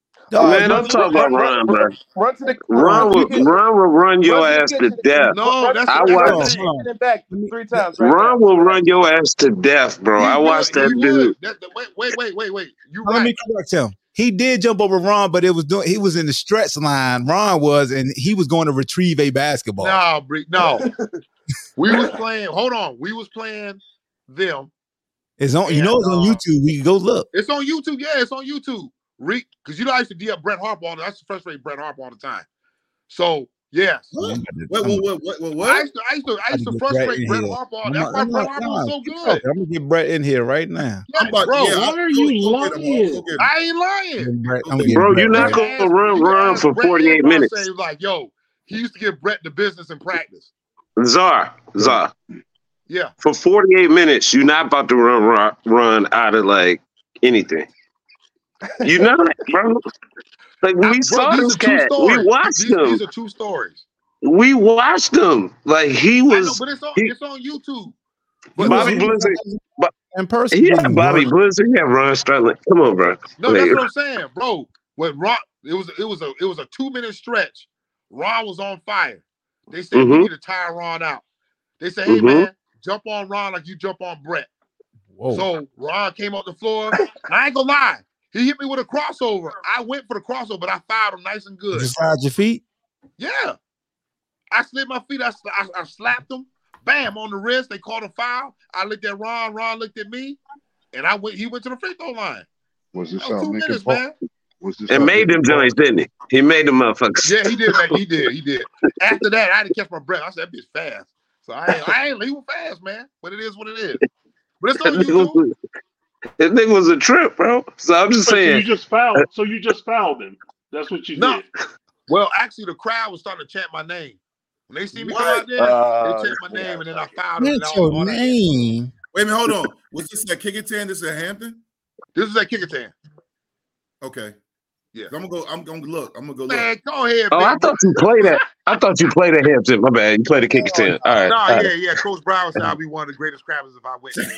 Speaker 4: Man, don't talk about Ron, bro.
Speaker 9: Run to the
Speaker 4: Ron will Ron will run your ass to death.
Speaker 5: No, that's
Speaker 4: I
Speaker 5: that's
Speaker 4: watched.
Speaker 5: the thing.
Speaker 9: it back three times. Right
Speaker 4: Ron will run your ass to death, bro.
Speaker 5: He
Speaker 4: I
Speaker 5: would,
Speaker 4: watched
Speaker 5: he
Speaker 4: that
Speaker 5: would.
Speaker 4: dude.
Speaker 5: That, that- wait, wait, wait, wait, wait. You
Speaker 8: Let me
Speaker 5: right.
Speaker 8: correct him. He did jump over Ron, but it was doing. He was in the stretch line. Ron was, and he was going to retrieve a basketball.
Speaker 5: No, Bree, no. We was playing. Hold on. We was playing them.
Speaker 8: It's on. You know, it's on YouTube. We can go look.
Speaker 5: It's on YouTube. Yeah, it's on YouTube. Re because you know I used to D up Brett Harper all the I used to frustrate Brett Harper all the time. So yes.
Speaker 10: What? What? What? What? What? what?
Speaker 5: I used to I used to I used to frustrate Brett Harper. all- That's why Brett Harper was so good.
Speaker 8: I'm gonna get Brett in here right now.
Speaker 5: Yeah, bro,
Speaker 10: yeah,
Speaker 11: Why are you lying?
Speaker 5: I ain't lying.
Speaker 8: Brett, I'm getting
Speaker 4: Bro,
Speaker 8: Brett
Speaker 4: you're not
Speaker 8: right.
Speaker 4: gonna run Ron for
Speaker 5: Brett
Speaker 4: forty-eight
Speaker 5: and Ron
Speaker 4: minutes.
Speaker 5: say, like, yo, he used to give Brett the business in practice.
Speaker 4: Czar, Czar.
Speaker 5: Yeah.
Speaker 4: For forty-eight minutes, you're not about to run run, run out of like anything. You're not, bro. Like we
Speaker 5: Bro,
Speaker 4: saw
Speaker 5: these
Speaker 4: this
Speaker 5: are two
Speaker 4: cat.
Speaker 5: stories.
Speaker 4: We watched
Speaker 5: these,
Speaker 4: him.
Speaker 5: These are two stories.
Speaker 4: We watched him. Like he
Speaker 5: I know,
Speaker 4: was.
Speaker 5: but it's on
Speaker 4: he-
Speaker 5: it's on YouTube. But
Speaker 4: Bobby
Speaker 5: no,
Speaker 4: Blizzard. But
Speaker 8: in person,
Speaker 4: yeah,
Speaker 8: bro.
Speaker 4: Bobby Blizzard. Yeah, Ron Strutland. Come on, bro.
Speaker 5: No,
Speaker 4: Like,
Speaker 5: that's what I'm saying, bro. When Ron, it was it was a it was a two minute stretch. Ron was on fire. They said we
Speaker 4: Mhm.
Speaker 5: need to tire Ron out. They said, hey
Speaker 4: Mhm.
Speaker 5: man, jump on Ron like you jump on Brett.
Speaker 8: Whoa.
Speaker 5: So Ron came off the floor. I ain't gonna lie, he hit me with a crossover. I went for the crossover, but I fouled him nice and good.
Speaker 8: Just slide your feet.
Speaker 5: Yeah, I slid my feet. I, sl- I I slapped him. Bam on the wrist. They called a foul. I looked at Ron. Ron looked at me, and I went. He went to the free throw line.
Speaker 7: Was this
Speaker 5: That was
Speaker 7: uh,
Speaker 5: two
Speaker 7: Lincoln
Speaker 5: minutes,
Speaker 7: Park?
Speaker 5: man.
Speaker 7: Was this
Speaker 4: and
Speaker 7: uh,
Speaker 4: made them
Speaker 7: Lincoln Park?
Speaker 4: joints, didn't he? He made them motherfuckers.
Speaker 5: Yeah, he did. Man. He did. He did. After that, I had to catch my breath. I said, that bitch fast. So I ain't, I ain't, he was fast, man. But it is what it is. But it's
Speaker 4: That
Speaker 5: on
Speaker 4: nigga
Speaker 5: YouTube.
Speaker 4: was, that nigga was a trip, bro. So I'm just
Speaker 11: So you
Speaker 4: saying.
Speaker 11: just fouled. So you just fouled him. That's what you
Speaker 5: No.
Speaker 11: did.
Speaker 5: Well, actually, the crowd was starting to chant my name. When they see me
Speaker 10: What?
Speaker 5: come out there,
Speaker 9: Uh,
Speaker 5: they chant my name, and then I fouled them. and
Speaker 8: What's
Speaker 5: all-
Speaker 8: your
Speaker 5: all that.
Speaker 8: name?
Speaker 10: Wait a minute, hold on. Was this at Kickerton? This is at Hampton?
Speaker 5: This is at Kickerton.
Speaker 10: Okay.
Speaker 5: Yeah.
Speaker 10: I'm gonna go. I'm gonna look. I'm gonna go look.
Speaker 5: Man, go ahead.
Speaker 4: Oh,
Speaker 5: big
Speaker 4: I thought you played at. I thought you played at Hampton. My bad. You played at Kicker ten. All right.
Speaker 5: No,
Speaker 4: all
Speaker 5: yeah,
Speaker 4: right.
Speaker 5: yeah. Coach Brown said I'll be one of the greatest crabbers if I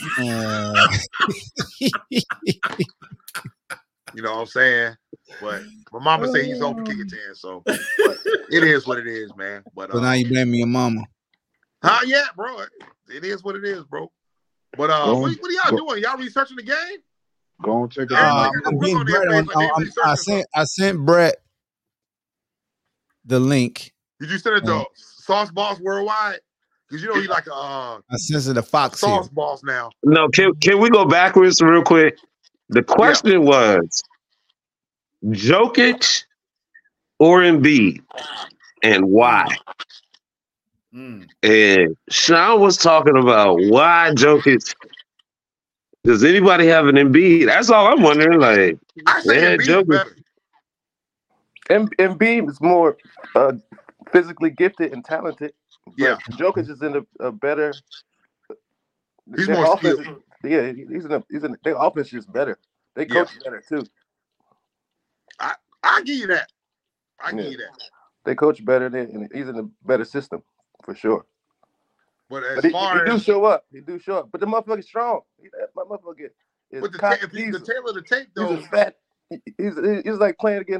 Speaker 5: win.
Speaker 8: Uh,
Speaker 5: You know what I'm saying? But my mama say he's on for Kicker ten, so but it is what it is, man. But
Speaker 8: so
Speaker 5: uh,
Speaker 8: now you blaming your mama.
Speaker 5: huh? Yeah, bro. It is what it is, bro. But uh,
Speaker 7: Go
Speaker 5: what,
Speaker 7: on.
Speaker 5: what are y'all
Speaker 7: Go-
Speaker 5: doing? Y'all researching the game?
Speaker 7: Go and take a
Speaker 5: Yeah,
Speaker 8: Uh,
Speaker 5: they got
Speaker 8: I'm
Speaker 5: the
Speaker 8: getting
Speaker 5: look on their
Speaker 8: Brett on.
Speaker 5: face like they
Speaker 8: I'm- I
Speaker 5: researching
Speaker 8: sent I sent Brett the link.
Speaker 5: Did you send it to Sauce Boss Worldwide? Because you know he like a uh,
Speaker 8: I sent it to Fox here.
Speaker 5: Sauce Boss now.
Speaker 4: No, can can we go backwards real quick? The question was Jokic or Embiid, and why?
Speaker 10: Mm.
Speaker 4: And Sean was talking about why Jokic. Does anybody have an Embiid? That's all I'm wondering. Like,
Speaker 5: I say
Speaker 4: yeah,
Speaker 5: Embiid is
Speaker 4: Jokic.
Speaker 5: better.
Speaker 9: M- Embiid is more uh, physically gifted and talented. But
Speaker 5: Yeah.
Speaker 9: Jokic is in a, a better.
Speaker 5: He's
Speaker 9: their
Speaker 5: more
Speaker 9: offense
Speaker 5: skilled.
Speaker 9: is- Yeah, he's in a. He's in. Their offense is better. They
Speaker 5: Yeah.
Speaker 9: coach better too.
Speaker 5: I I give you that. I give
Speaker 9: Yeah.
Speaker 5: you that.
Speaker 9: They coach better than, and he's in a better system for sure.
Speaker 5: But as
Speaker 9: But he,
Speaker 5: far
Speaker 9: he do
Speaker 5: as
Speaker 9: show up. He do show up. But the motherfucker's strong. He, that motherfucker is
Speaker 5: with the,
Speaker 9: cock-
Speaker 5: ta- if you-
Speaker 9: he's,
Speaker 5: the tail of the tape
Speaker 9: he's
Speaker 5: though,
Speaker 9: a fat. he- He's he's like playing against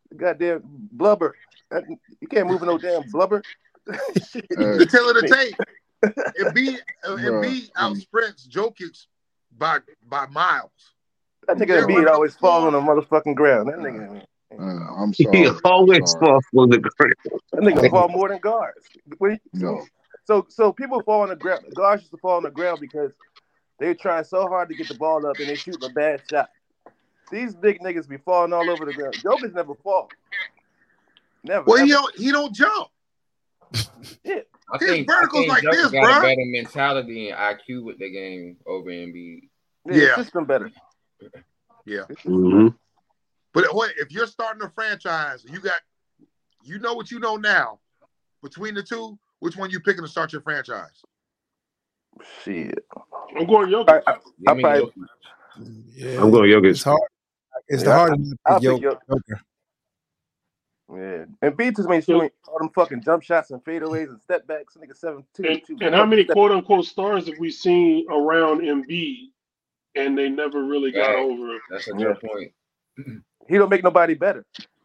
Speaker 9: goddamn blubber. You can't move no damn blubber.
Speaker 5: The tail of the tape. Embiid, uh, Embiid out sprints Jokic by by miles.
Speaker 9: That nigga Embiid always falls on the motherfucking ground. That nigga.
Speaker 7: Uh, I'm sorry.
Speaker 4: He always
Speaker 7: sorry.
Speaker 4: falls on the ground.
Speaker 9: That nigga fall more than guards. Wait,
Speaker 7: No.
Speaker 9: So so people fall on the ground. Guards used to fall on the ground because they're trying so hard to get the ball up and they shoot a bad shot. These big niggas be falling all over the ground. Jokic never fall. Never.
Speaker 5: Well,
Speaker 9: never.
Speaker 5: he don't he don't jump.
Speaker 9: Shit.
Speaker 6: I
Speaker 5: His
Speaker 6: think,
Speaker 5: vertical's
Speaker 6: I think
Speaker 5: like
Speaker 6: Joker
Speaker 5: this,
Speaker 6: got
Speaker 5: bro.
Speaker 6: a better mentality and I Q with the game over Embiid.
Speaker 9: Yeah,
Speaker 5: Yeah.
Speaker 9: the system better.
Speaker 5: Yeah.
Speaker 4: Mm-hmm.
Speaker 5: But wait, if you're starting a franchise, you got you know what you know now. Between the two, which one you picking to start your franchise?
Speaker 9: Shit.
Speaker 11: I'm going Jokic.
Speaker 9: I, I,
Speaker 6: Give
Speaker 9: I
Speaker 6: me
Speaker 9: probably,
Speaker 6: Jokic.
Speaker 8: Yeah,
Speaker 4: I'm going Jokic.
Speaker 8: It's hard. It's the
Speaker 9: Yeah,
Speaker 8: hardest.
Speaker 9: I- I'll
Speaker 8: Yo,
Speaker 9: pick Jokic.
Speaker 8: Joker.
Speaker 9: yeah. And beat just made shooting all them fucking jump shots and fadeaways and step backs. Nigga seven two
Speaker 11: And,
Speaker 9: two.
Speaker 11: and how many quote unquote stars have we seen around Embiid and they never really got
Speaker 6: Right.
Speaker 11: over it?
Speaker 6: That's a
Speaker 9: Yeah.
Speaker 6: good point.
Speaker 9: He don't make nobody better.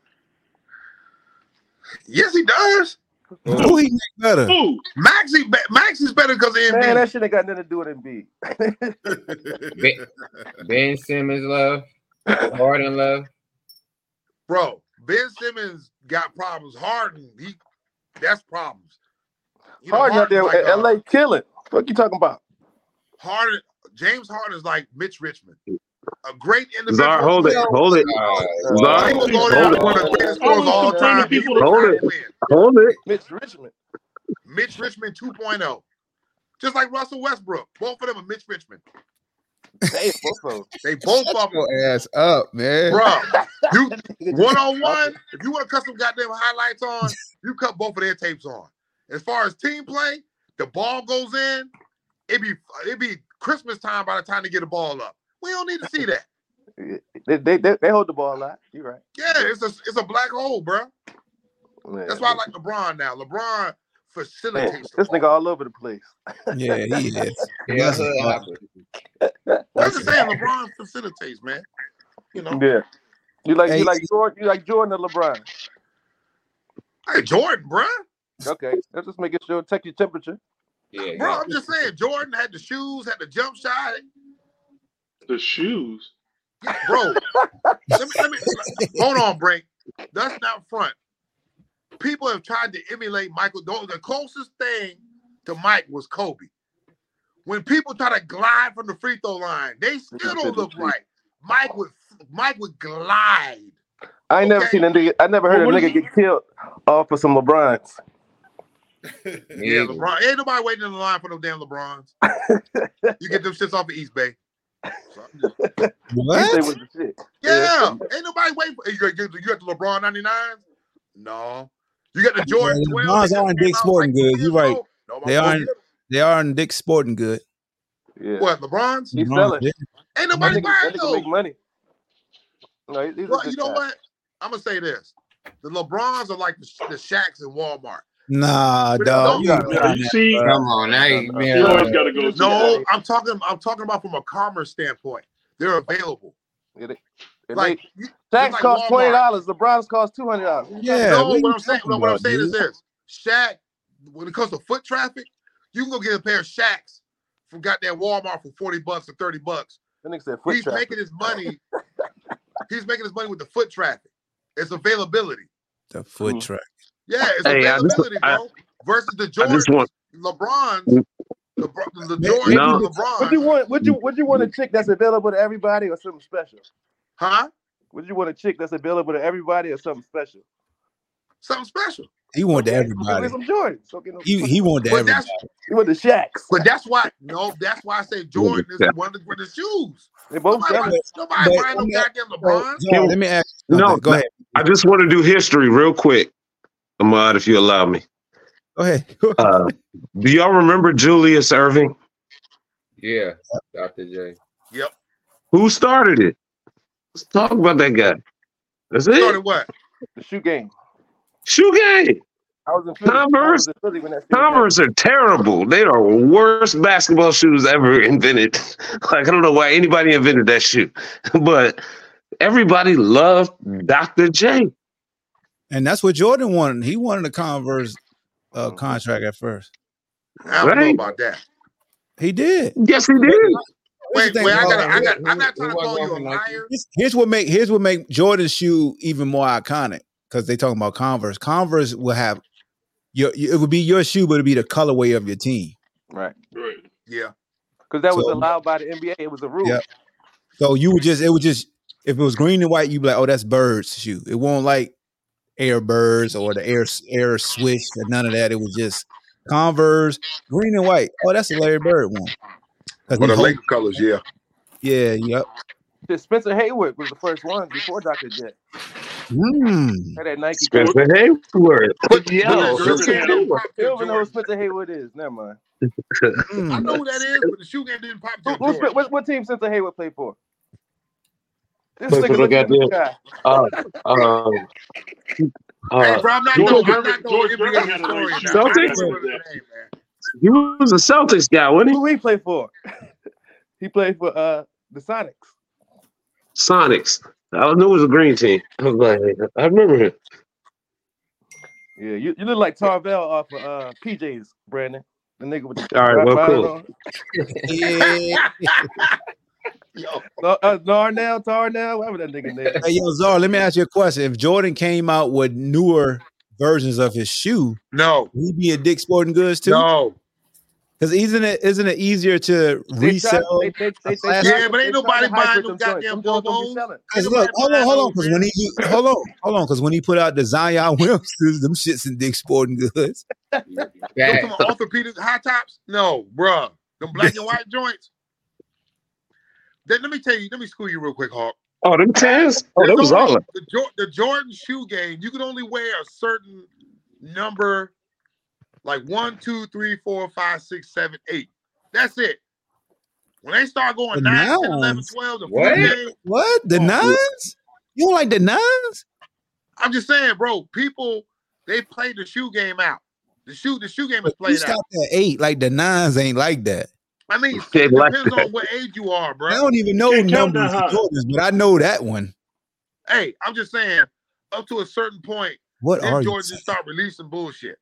Speaker 5: Yes, he does.
Speaker 8: Who he make better?
Speaker 11: Ooh,
Speaker 5: Maxie, be- Maxie's better because of
Speaker 9: Man,
Speaker 5: Embiid.
Speaker 9: that shit ain't got nothing to do with Embiid.
Speaker 6: Ben, Ben Simmons love, Harden love.
Speaker 5: Bro, Ben Simmons got problems. Harden, he that's problems. You know,
Speaker 9: Harden out there,
Speaker 5: Harden's like,
Speaker 9: L A
Speaker 5: uh,
Speaker 9: killing. Fuck you talking about?
Speaker 5: Harden, James Harden is like Mitch Richmond, a great individual.
Speaker 4: Czar, hold it, hold it.
Speaker 6: Uh,
Speaker 4: Czar,
Speaker 5: He will go down
Speaker 4: hold
Speaker 5: as one of
Speaker 4: it,
Speaker 5: the greatest
Speaker 11: I was
Speaker 5: scorers of all
Speaker 11: complaining
Speaker 5: time.
Speaker 11: people
Speaker 5: He
Speaker 11: to-
Speaker 5: will
Speaker 4: Hold
Speaker 5: not
Speaker 4: it.
Speaker 5: win.
Speaker 4: hold it.
Speaker 9: Mitch Richmond.
Speaker 5: Mitch Richmond two point oh. Just like Russell Westbrook. Both of them are Mitch Richmond.
Speaker 9: Hey, both of them.
Speaker 5: They both
Speaker 8: Shut
Speaker 5: of them.
Speaker 8: your ass up, man.
Speaker 5: Bro, you one on one, if you want to cut some goddamn highlights on, you cut both of their tapes on. As far as team play, the ball goes in, it be it be Christmas time by the time they get the ball up. We don't need to see that.
Speaker 9: They, they, they, they hold the ball a lot. You're right.
Speaker 5: Yeah, it's a it's a black hole, bro.
Speaker 9: Man,
Speaker 5: That's why I like LeBron now. LeBron
Speaker 9: man,
Speaker 5: facilitates. the
Speaker 9: this
Speaker 5: ball.
Speaker 9: nigga all over the place.
Speaker 8: Yeah, he is.
Speaker 6: Yeah,
Speaker 8: That's
Speaker 6: hood
Speaker 8: a-
Speaker 6: hopper.
Speaker 5: I'm just saying, LeBron facilitates, man. You know,
Speaker 9: Yeah. You like
Speaker 8: Hey,
Speaker 9: you like Jordan? You like Jordan or LeBron?
Speaker 5: hey Jordan, bro.
Speaker 9: Okay, let's just make it sure. Check your temperature.
Speaker 6: Yeah,
Speaker 5: Bro,
Speaker 6: yeah.
Speaker 5: I'm just saying, Jordan had the shoes, had the jump shot.
Speaker 11: the shoes.
Speaker 5: Yeah, bro. let me, let me, hold on, Brink. That's not front. People have tried to emulate Michael. The closest thing to Mike was Kobe. When people try to glide from the free throw line, they still don't look right. Mike would Mike would glide.
Speaker 9: I ain't never
Speaker 5: Okay.
Speaker 9: seen a nigga. I never heard
Speaker 11: Well,
Speaker 9: a
Speaker 11: what
Speaker 9: nigga
Speaker 11: is-
Speaker 9: get killed off of some LeBrons.
Speaker 6: Me
Speaker 5: Yeah,
Speaker 6: either.
Speaker 5: LeBron. Ain't nobody waiting in the line for no damn LeBrons. You get them shits off of East Bay. So I'm just-
Speaker 9: He said
Speaker 8: What?
Speaker 9: was the shit.
Speaker 5: yeah, ain't nobody waiting for you. Got, you got the LeBron ninety-nines? No. You got the Jordan
Speaker 8: Yeah,
Speaker 5: twelve.
Speaker 8: LeBrons
Speaker 5: that
Speaker 8: are in
Speaker 5: just came
Speaker 8: Dick's
Speaker 5: out
Speaker 8: Sporting
Speaker 5: like two
Speaker 8: Goods.
Speaker 5: years
Speaker 8: You right.
Speaker 5: ago? Nobody
Speaker 8: They
Speaker 5: go
Speaker 8: are
Speaker 5: get
Speaker 8: in,
Speaker 5: 'em.
Speaker 8: they are in Dick's Sporting Good.
Speaker 9: Yeah.
Speaker 5: What, LeBron's?
Speaker 9: He's
Speaker 8: LeBron,
Speaker 9: selling.
Speaker 8: yeah.
Speaker 5: Ain't
Speaker 9: That
Speaker 5: nobody
Speaker 9: nigga,
Speaker 5: buying
Speaker 9: that nigga make
Speaker 5: those.
Speaker 9: money. No, he's a
Speaker 5: Well,
Speaker 9: good
Speaker 5: you know
Speaker 9: guy.
Speaker 5: what? I'm gonna say this: the LeBrons are like the, the Shaqs in Walmart.
Speaker 8: Nah,
Speaker 5: But
Speaker 8: dog.
Speaker 5: don't-
Speaker 8: You ain't
Speaker 11: Now,
Speaker 8: trying
Speaker 11: you
Speaker 8: that,
Speaker 11: see,
Speaker 8: bro.
Speaker 6: Come on, now you
Speaker 9: Uh,
Speaker 6: being
Speaker 11: you always
Speaker 6: uh,
Speaker 11: got to go. to
Speaker 5: No,
Speaker 11: that.
Speaker 5: I'm talking. I'm talking about from a commerce standpoint. They're available.
Speaker 9: Yeah, they, and
Speaker 5: Like,
Speaker 9: they,
Speaker 5: you,
Speaker 9: Shaq's
Speaker 5: like
Speaker 9: cost
Speaker 5: Walmart.
Speaker 9: twenty dollars. LeBron's cost two hundred dollars.
Speaker 8: Yeah,
Speaker 5: no,
Speaker 8: what
Speaker 5: what
Speaker 8: you
Speaker 5: I'm saying,
Speaker 8: talking
Speaker 5: what I'm
Speaker 8: about,
Speaker 5: saying is
Speaker 8: dude?
Speaker 5: this: Shaq, when it comes to foot traffic, you can go get a pair of Shaqs from goddamn Walmart for forty bucks or thirty bucks.
Speaker 9: That nigga said foot
Speaker 5: He's
Speaker 9: traffic.
Speaker 5: making his money. He's making his money with the foot traffic. It's availability.
Speaker 8: The foot
Speaker 9: Mhm.
Speaker 8: track.
Speaker 5: Yeah, it's
Speaker 4: Hey, I just-
Speaker 5: availability,
Speaker 4: I-
Speaker 5: bro. Versus the
Speaker 4: I
Speaker 5: Jordans,
Speaker 4: just want
Speaker 5: LeBron's, LeBron, the
Speaker 8: Maybe-
Speaker 5: Jordans,
Speaker 4: No.
Speaker 5: and LeBron.
Speaker 9: Would you want? Would you? Would you want a chick that's available to everybody or something special?
Speaker 5: Huh?
Speaker 9: Would you want a chick that's available to everybody or something special?
Speaker 5: Something special.
Speaker 8: He want to
Speaker 9: Okay,
Speaker 8: everybody.
Speaker 9: Give me some Jordans. Don't get no-
Speaker 8: He he want to
Speaker 5: But
Speaker 8: everybody.
Speaker 5: that's
Speaker 9: You want the Shaqs?
Speaker 5: but that's why no, that's why I say Jordan is one of the, with the shoes.
Speaker 9: They both
Speaker 5: Nobody,
Speaker 9: got
Speaker 5: buy-
Speaker 9: it.
Speaker 5: nobody
Speaker 8: but-
Speaker 5: buying no
Speaker 8: but-
Speaker 5: goddamn
Speaker 8: So,
Speaker 5: LeBron.
Speaker 8: John, let me ask you something.
Speaker 4: No,
Speaker 8: Go ahead.
Speaker 4: I just want to do history real quick, Ahmad, if you allow me.
Speaker 8: Go ahead.
Speaker 4: Uh, do y'all remember Julius Erving?
Speaker 6: yeah, Doctor J.
Speaker 5: Yep.
Speaker 4: Who started it? Let's talk about that guy. That's
Speaker 5: Started
Speaker 4: it.
Speaker 5: what?
Speaker 9: The shoe game.
Speaker 4: Shoe game.
Speaker 9: I was in Philly. I
Speaker 4: Converse.
Speaker 9: was in Philly when that shit was
Speaker 4: Converse are terrible. They are the worst basketball shoes ever invented. Like, I don't know why anybody invented that shoe, but everybody loved Doctor J.
Speaker 8: And that's what Jordan wanted. He wanted a Converse uh, contract at first.
Speaker 5: I don't know about that.
Speaker 8: He did.
Speaker 4: Yes, he did.
Speaker 5: Wait,
Speaker 8: thing,
Speaker 5: wait, I
Speaker 8: uh,
Speaker 5: got, I got,
Speaker 9: he-
Speaker 5: I'm not
Speaker 9: he
Speaker 5: trying to
Speaker 9: wasn't
Speaker 5: call you a
Speaker 9: walking like
Speaker 5: liar.
Speaker 8: Here's- Here's what make here's what make Jordan's shoe even more iconic because they talking about Converse. Converse will have your it would be your shoe, but it'd be the colorway of your team.
Speaker 9: Right.
Speaker 11: Right.
Speaker 5: Yeah.
Speaker 9: Because that was
Speaker 8: So-
Speaker 9: allowed by the N B A. It was a rule.
Speaker 8: Yeah. So you would just it would just if it was green and white, you'd be like, oh, that's Bird's shoe. It won't like Air Birds or the Air Air Swish or none of that. It was just Converse, green and white. Oh, that's a Larry Bird one. 'Cause
Speaker 5: For
Speaker 8: he
Speaker 5: the
Speaker 8: hold-
Speaker 5: Laker colors, yeah.
Speaker 8: Yeah, yep.
Speaker 9: Shit, Spencer Haywood was the first one before Doctor J.
Speaker 8: Mm.
Speaker 9: Had that Nike.
Speaker 4: Spencer Hayward.
Speaker 5: But
Speaker 4: Yo,
Speaker 5: the shoe
Speaker 4: Spencer
Speaker 5: game didn't
Speaker 4: Hayward.
Speaker 5: pop
Speaker 9: You
Speaker 5: to
Speaker 9: don't even know who
Speaker 5: Jordan.
Speaker 9: Spencer Haywood is. Never mind.
Speaker 5: I
Speaker 8: Mm.
Speaker 5: know who that is, but the shoe game didn't pop to
Speaker 9: Who, who,
Speaker 5: Jordan.
Speaker 9: what, what team Spencer Haywood played for? This
Speaker 4: Play for
Speaker 9: nigga
Speaker 4: the
Speaker 9: looking at this
Speaker 4: goddamn-
Speaker 9: guy.
Speaker 4: Uh, um,
Speaker 5: Hey,
Speaker 4: uh,
Speaker 5: bro, I'm not
Speaker 11: George
Speaker 5: no, I'm
Speaker 11: Gervin-
Speaker 5: not no
Speaker 11: George
Speaker 5: N B A
Speaker 11: Gervin had a
Speaker 5: historian
Speaker 11: nice
Speaker 5: now.
Speaker 11: shoe.
Speaker 5: I
Speaker 4: Celtics?
Speaker 5: don't remember his name, man.
Speaker 4: he was a Celtics guy, wasn't he?
Speaker 9: Who he played for? He played for uh the Sonics.
Speaker 4: Sonics. I knew it was a green team. I was like, I remember him.
Speaker 9: Yeah, you, you look like Tarvell off of uh, P Js, Brandon. The nigga with the
Speaker 4: All right, well,
Speaker 9: riding
Speaker 4: cool.
Speaker 9: on.
Speaker 8: Yeah.
Speaker 5: Yo,
Speaker 9: No, uh, Darnell, Tarnell, whatever that nigga name.
Speaker 8: Hey, yo, Zar, let me ask you a question. If Jordan came out with newer versions of his shoe,
Speaker 5: no,
Speaker 8: would he be at Dick's Sporting Goods too?
Speaker 5: no.
Speaker 8: Because isn't it isn't it easier to
Speaker 9: They
Speaker 8: resell?
Speaker 9: try- they- they- they- they
Speaker 8: classic?
Speaker 9: try-
Speaker 5: Yeah, but ain't
Speaker 9: they try
Speaker 5: nobody
Speaker 9: to
Speaker 5: buying
Speaker 9: hybrid
Speaker 5: them
Speaker 9: them joints.
Speaker 5: goddamn
Speaker 9: Them joints don't be
Speaker 5: Bobos.
Speaker 9: selling.
Speaker 8: Because
Speaker 5: Ain't
Speaker 8: look,
Speaker 5: nobody
Speaker 8: hold on,
Speaker 5: buying
Speaker 8: hold on.
Speaker 5: those,
Speaker 8: Because
Speaker 5: man.
Speaker 8: when he you- hold on, hold on. Because when he put out the Zion Williamsons, them shits in Dick's Sporting Goods.
Speaker 5: Them
Speaker 6: Facts.
Speaker 5: some orthopedic high tops? No, bruh. Them black and white joints. Then let me tell you, let me school you real quick, Hawk.
Speaker 4: Oh, them tens? Oh, that
Speaker 5: There's
Speaker 4: was
Speaker 5: only-
Speaker 4: all.
Speaker 5: the, Jor- the Jordan shoe game, you can only wear a certain number, like one, two, three, four, five, six, seven, eight. That's it. When they start going
Speaker 8: The
Speaker 5: nine, ten, eleven,
Speaker 8: nines?
Speaker 5: twelve, the
Speaker 6: What?
Speaker 5: food game,
Speaker 8: What? The
Speaker 5: Oh,
Speaker 8: nines? You don't like the nines?
Speaker 5: I'm just saying, bro, people, they play the shoe game out. The shoe, the shoe game is
Speaker 8: You
Speaker 5: played out.
Speaker 8: stopped at eight. Like the nines ain't like that.
Speaker 5: I mean,
Speaker 4: They
Speaker 5: it
Speaker 4: like
Speaker 5: depends
Speaker 4: that.
Speaker 5: on what age you are, bro.
Speaker 8: I don't even know
Speaker 11: Can't count
Speaker 8: numbers
Speaker 11: that
Speaker 8: for
Speaker 11: high.
Speaker 8: Jordans, but I know that one.
Speaker 5: Hey, I'm just saying, up to a certain point,
Speaker 8: What
Speaker 5: then
Speaker 8: are you?
Speaker 5: Jordan just start releasing bullshit.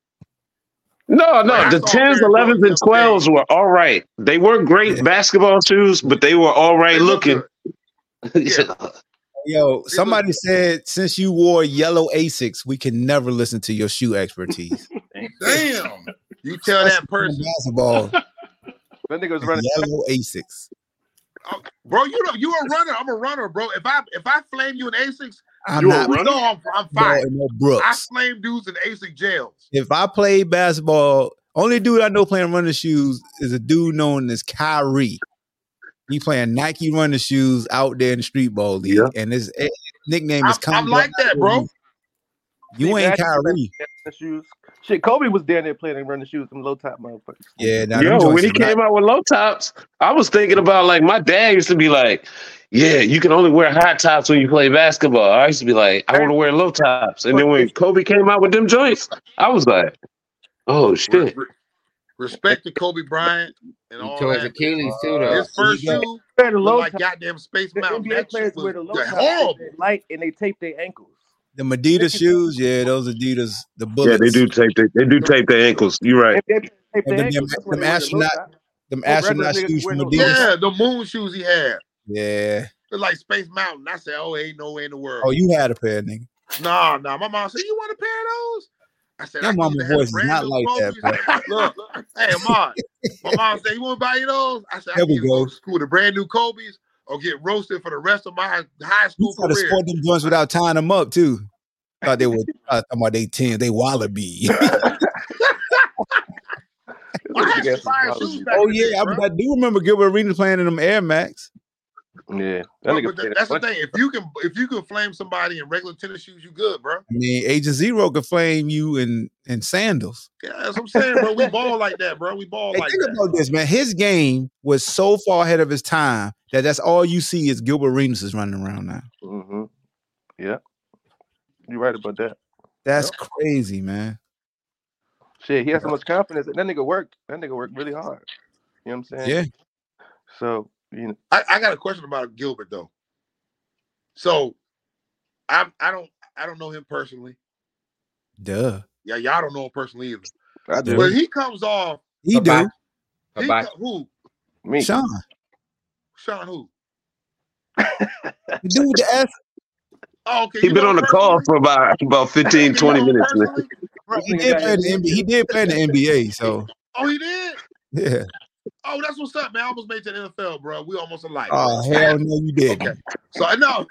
Speaker 4: No, no,
Speaker 5: Like, I
Speaker 4: the
Speaker 5: saw
Speaker 4: tens,
Speaker 5: Aaron
Speaker 4: elevens,
Speaker 5: Jordan
Speaker 4: and
Speaker 5: the other day.
Speaker 4: twelves were all right. They weren't great
Speaker 8: Yeah.
Speaker 4: basketball shoes, but they were all right
Speaker 5: They look
Speaker 4: looking.
Speaker 5: good. Yeah.
Speaker 8: Yo, somebody said since you wore yellow Asics, we can never listen to your shoe expertise.
Speaker 5: Damn. You tell that person,
Speaker 8: Basketball,
Speaker 9: That nigga was running.
Speaker 8: yellow Asics.
Speaker 5: oh, bro, you know, you a runner. I'm a runner, bro. If I if I flame you in Asics,
Speaker 8: I'm
Speaker 11: You a
Speaker 8: not
Speaker 11: runner?
Speaker 5: you know I'm, I'm
Speaker 8: ball
Speaker 5: fine.
Speaker 8: in no
Speaker 5: I
Speaker 8: Brooks.
Speaker 5: flame dudes in Asic jails.
Speaker 8: If I play basketball, only dude I know playing running shoes is a dude known as Kyrie. He playing Nike running shoes out there in the street ball league,
Speaker 4: Yeah.
Speaker 8: and his eh, nickname is.
Speaker 5: I'm, I'm like that, bro.
Speaker 8: You
Speaker 9: Steve
Speaker 8: ain't
Speaker 9: Nash was
Speaker 8: Kyrie.
Speaker 9: in shoes. Shit, Kobe was down there playing and running shoes, some low top motherfuckers.
Speaker 8: Yeah, now them
Speaker 4: Yo,
Speaker 8: joints
Speaker 4: when he
Speaker 8: is not-
Speaker 4: came out with low tops, I was thinking about like my dad used to be like, "Yeah, you can only wear high tops when you play basketball." I used to be like, "I want to wear low tops," and then when Kobe came out with them joints, I was like, "Oh
Speaker 5: Re-
Speaker 4: shit!"
Speaker 5: re- respect to Kobe Bryant and
Speaker 6: He
Speaker 5: all
Speaker 6: tore his
Speaker 5: that.
Speaker 6: Achilles too, though.
Speaker 5: His first
Speaker 8: Yeah.
Speaker 5: shoe
Speaker 9: Wear the
Speaker 5: was
Speaker 9: low
Speaker 5: like
Speaker 9: top.
Speaker 5: goddamn Space
Speaker 9: The
Speaker 5: Mountain.
Speaker 9: N B A
Speaker 5: That
Speaker 9: players
Speaker 5: shit was
Speaker 9: wear the low
Speaker 5: the
Speaker 9: top.
Speaker 5: horrible.
Speaker 9: They're light and they tape their ankles.
Speaker 8: the Adidas shoes, yeah, those Adidas, the bullets.
Speaker 4: Yeah, they do tape. They, they do tape their ankles. You're right.
Speaker 9: They tape
Speaker 8: And
Speaker 9: their
Speaker 8: them,
Speaker 9: ankles. That's why
Speaker 8: them
Speaker 9: they wear the low
Speaker 8: astronaut,
Speaker 9: top.
Speaker 8: them
Speaker 9: Oh, regular
Speaker 8: astronaut
Speaker 9: niggas
Speaker 8: shoes
Speaker 9: wear
Speaker 8: from
Speaker 9: the low
Speaker 8: Adidas.
Speaker 5: Yeah, the moon shoes he had.
Speaker 8: Yeah.
Speaker 5: They're like Space Mountain. I said, oh, ain't no way in the world.
Speaker 8: Oh, you had a pair, nigga.
Speaker 5: Nah, nah. My mom said, you want a pair of those? I said,
Speaker 8: Your
Speaker 5: I
Speaker 8: mama
Speaker 5: used to have
Speaker 8: voice is
Speaker 5: brand
Speaker 8: not
Speaker 5: new
Speaker 8: like that,
Speaker 5: Kobe's. Look, hey, Ahmad. My mom said, you want to buy you those? I said, I
Speaker 8: There
Speaker 5: can
Speaker 8: we
Speaker 5: either go
Speaker 8: go.
Speaker 5: to school with brand new Kobe's or get roasted for the rest of my high
Speaker 8: You
Speaker 5: school
Speaker 8: try to
Speaker 5: career.
Speaker 8: sport them joints without tying them up too. Thought they were uh, talking about they ten, they wallaby.
Speaker 5: I had some fire shoes back
Speaker 8: Oh
Speaker 5: in the day,
Speaker 8: yeah, I,
Speaker 5: bro.
Speaker 8: I do remember Gilbert Arenas playing in them Air Max.
Speaker 9: Yeah, that
Speaker 5: Bro,
Speaker 9: nigga
Speaker 5: but
Speaker 9: played
Speaker 5: th- that's the
Speaker 9: that
Speaker 5: thing. If you can, if you can flame somebody in regular tennis shoes, you good, bro.
Speaker 8: I mean, Agent Zero could flame you in in sandals.
Speaker 5: Yeah, that's what I'm saying, bro. We ball like that, bro. We ball
Speaker 8: Hey,
Speaker 5: like
Speaker 8: think
Speaker 5: that.
Speaker 8: about this, man. His game was so far ahead of his time that that's all you see is Gilbert Arenas is running around now.
Speaker 9: Mm-hmm. Yeah, you're right about that.
Speaker 8: That's crazy, man.
Speaker 9: Shit, he has so much confidence. That nigga worked. That nigga worked really hard. You know what I'm saying?
Speaker 8: Yeah.
Speaker 9: So you know,
Speaker 5: I, I got a question about Gilbert though. So, I I don't I don't know him personally.
Speaker 8: Duh.
Speaker 5: Yeah, y'all don't know him personally either.
Speaker 9: I do.
Speaker 5: But he comes off.
Speaker 8: He do.
Speaker 5: He,
Speaker 6: Hibachi.
Speaker 5: who?
Speaker 9: Me.
Speaker 8: Sean.
Speaker 5: Sean who?
Speaker 8: The dude with the F.
Speaker 5: Oh, okay.
Speaker 4: He
Speaker 5: you
Speaker 4: been
Speaker 5: know
Speaker 4: on the
Speaker 5: personally?
Speaker 4: call for about about fifteen,
Speaker 5: You
Speaker 4: twenty
Speaker 5: know him
Speaker 4: minutes. Man.
Speaker 5: personally?
Speaker 8: He did play in the N B A. He did play in the N B A, so
Speaker 5: Oh, he did?
Speaker 8: yeah.
Speaker 5: Oh, that's what's up, man. I almost made it to the N F L, bro. We almost alike.
Speaker 8: Oh hell no, you didn't.
Speaker 5: Okay. So I know.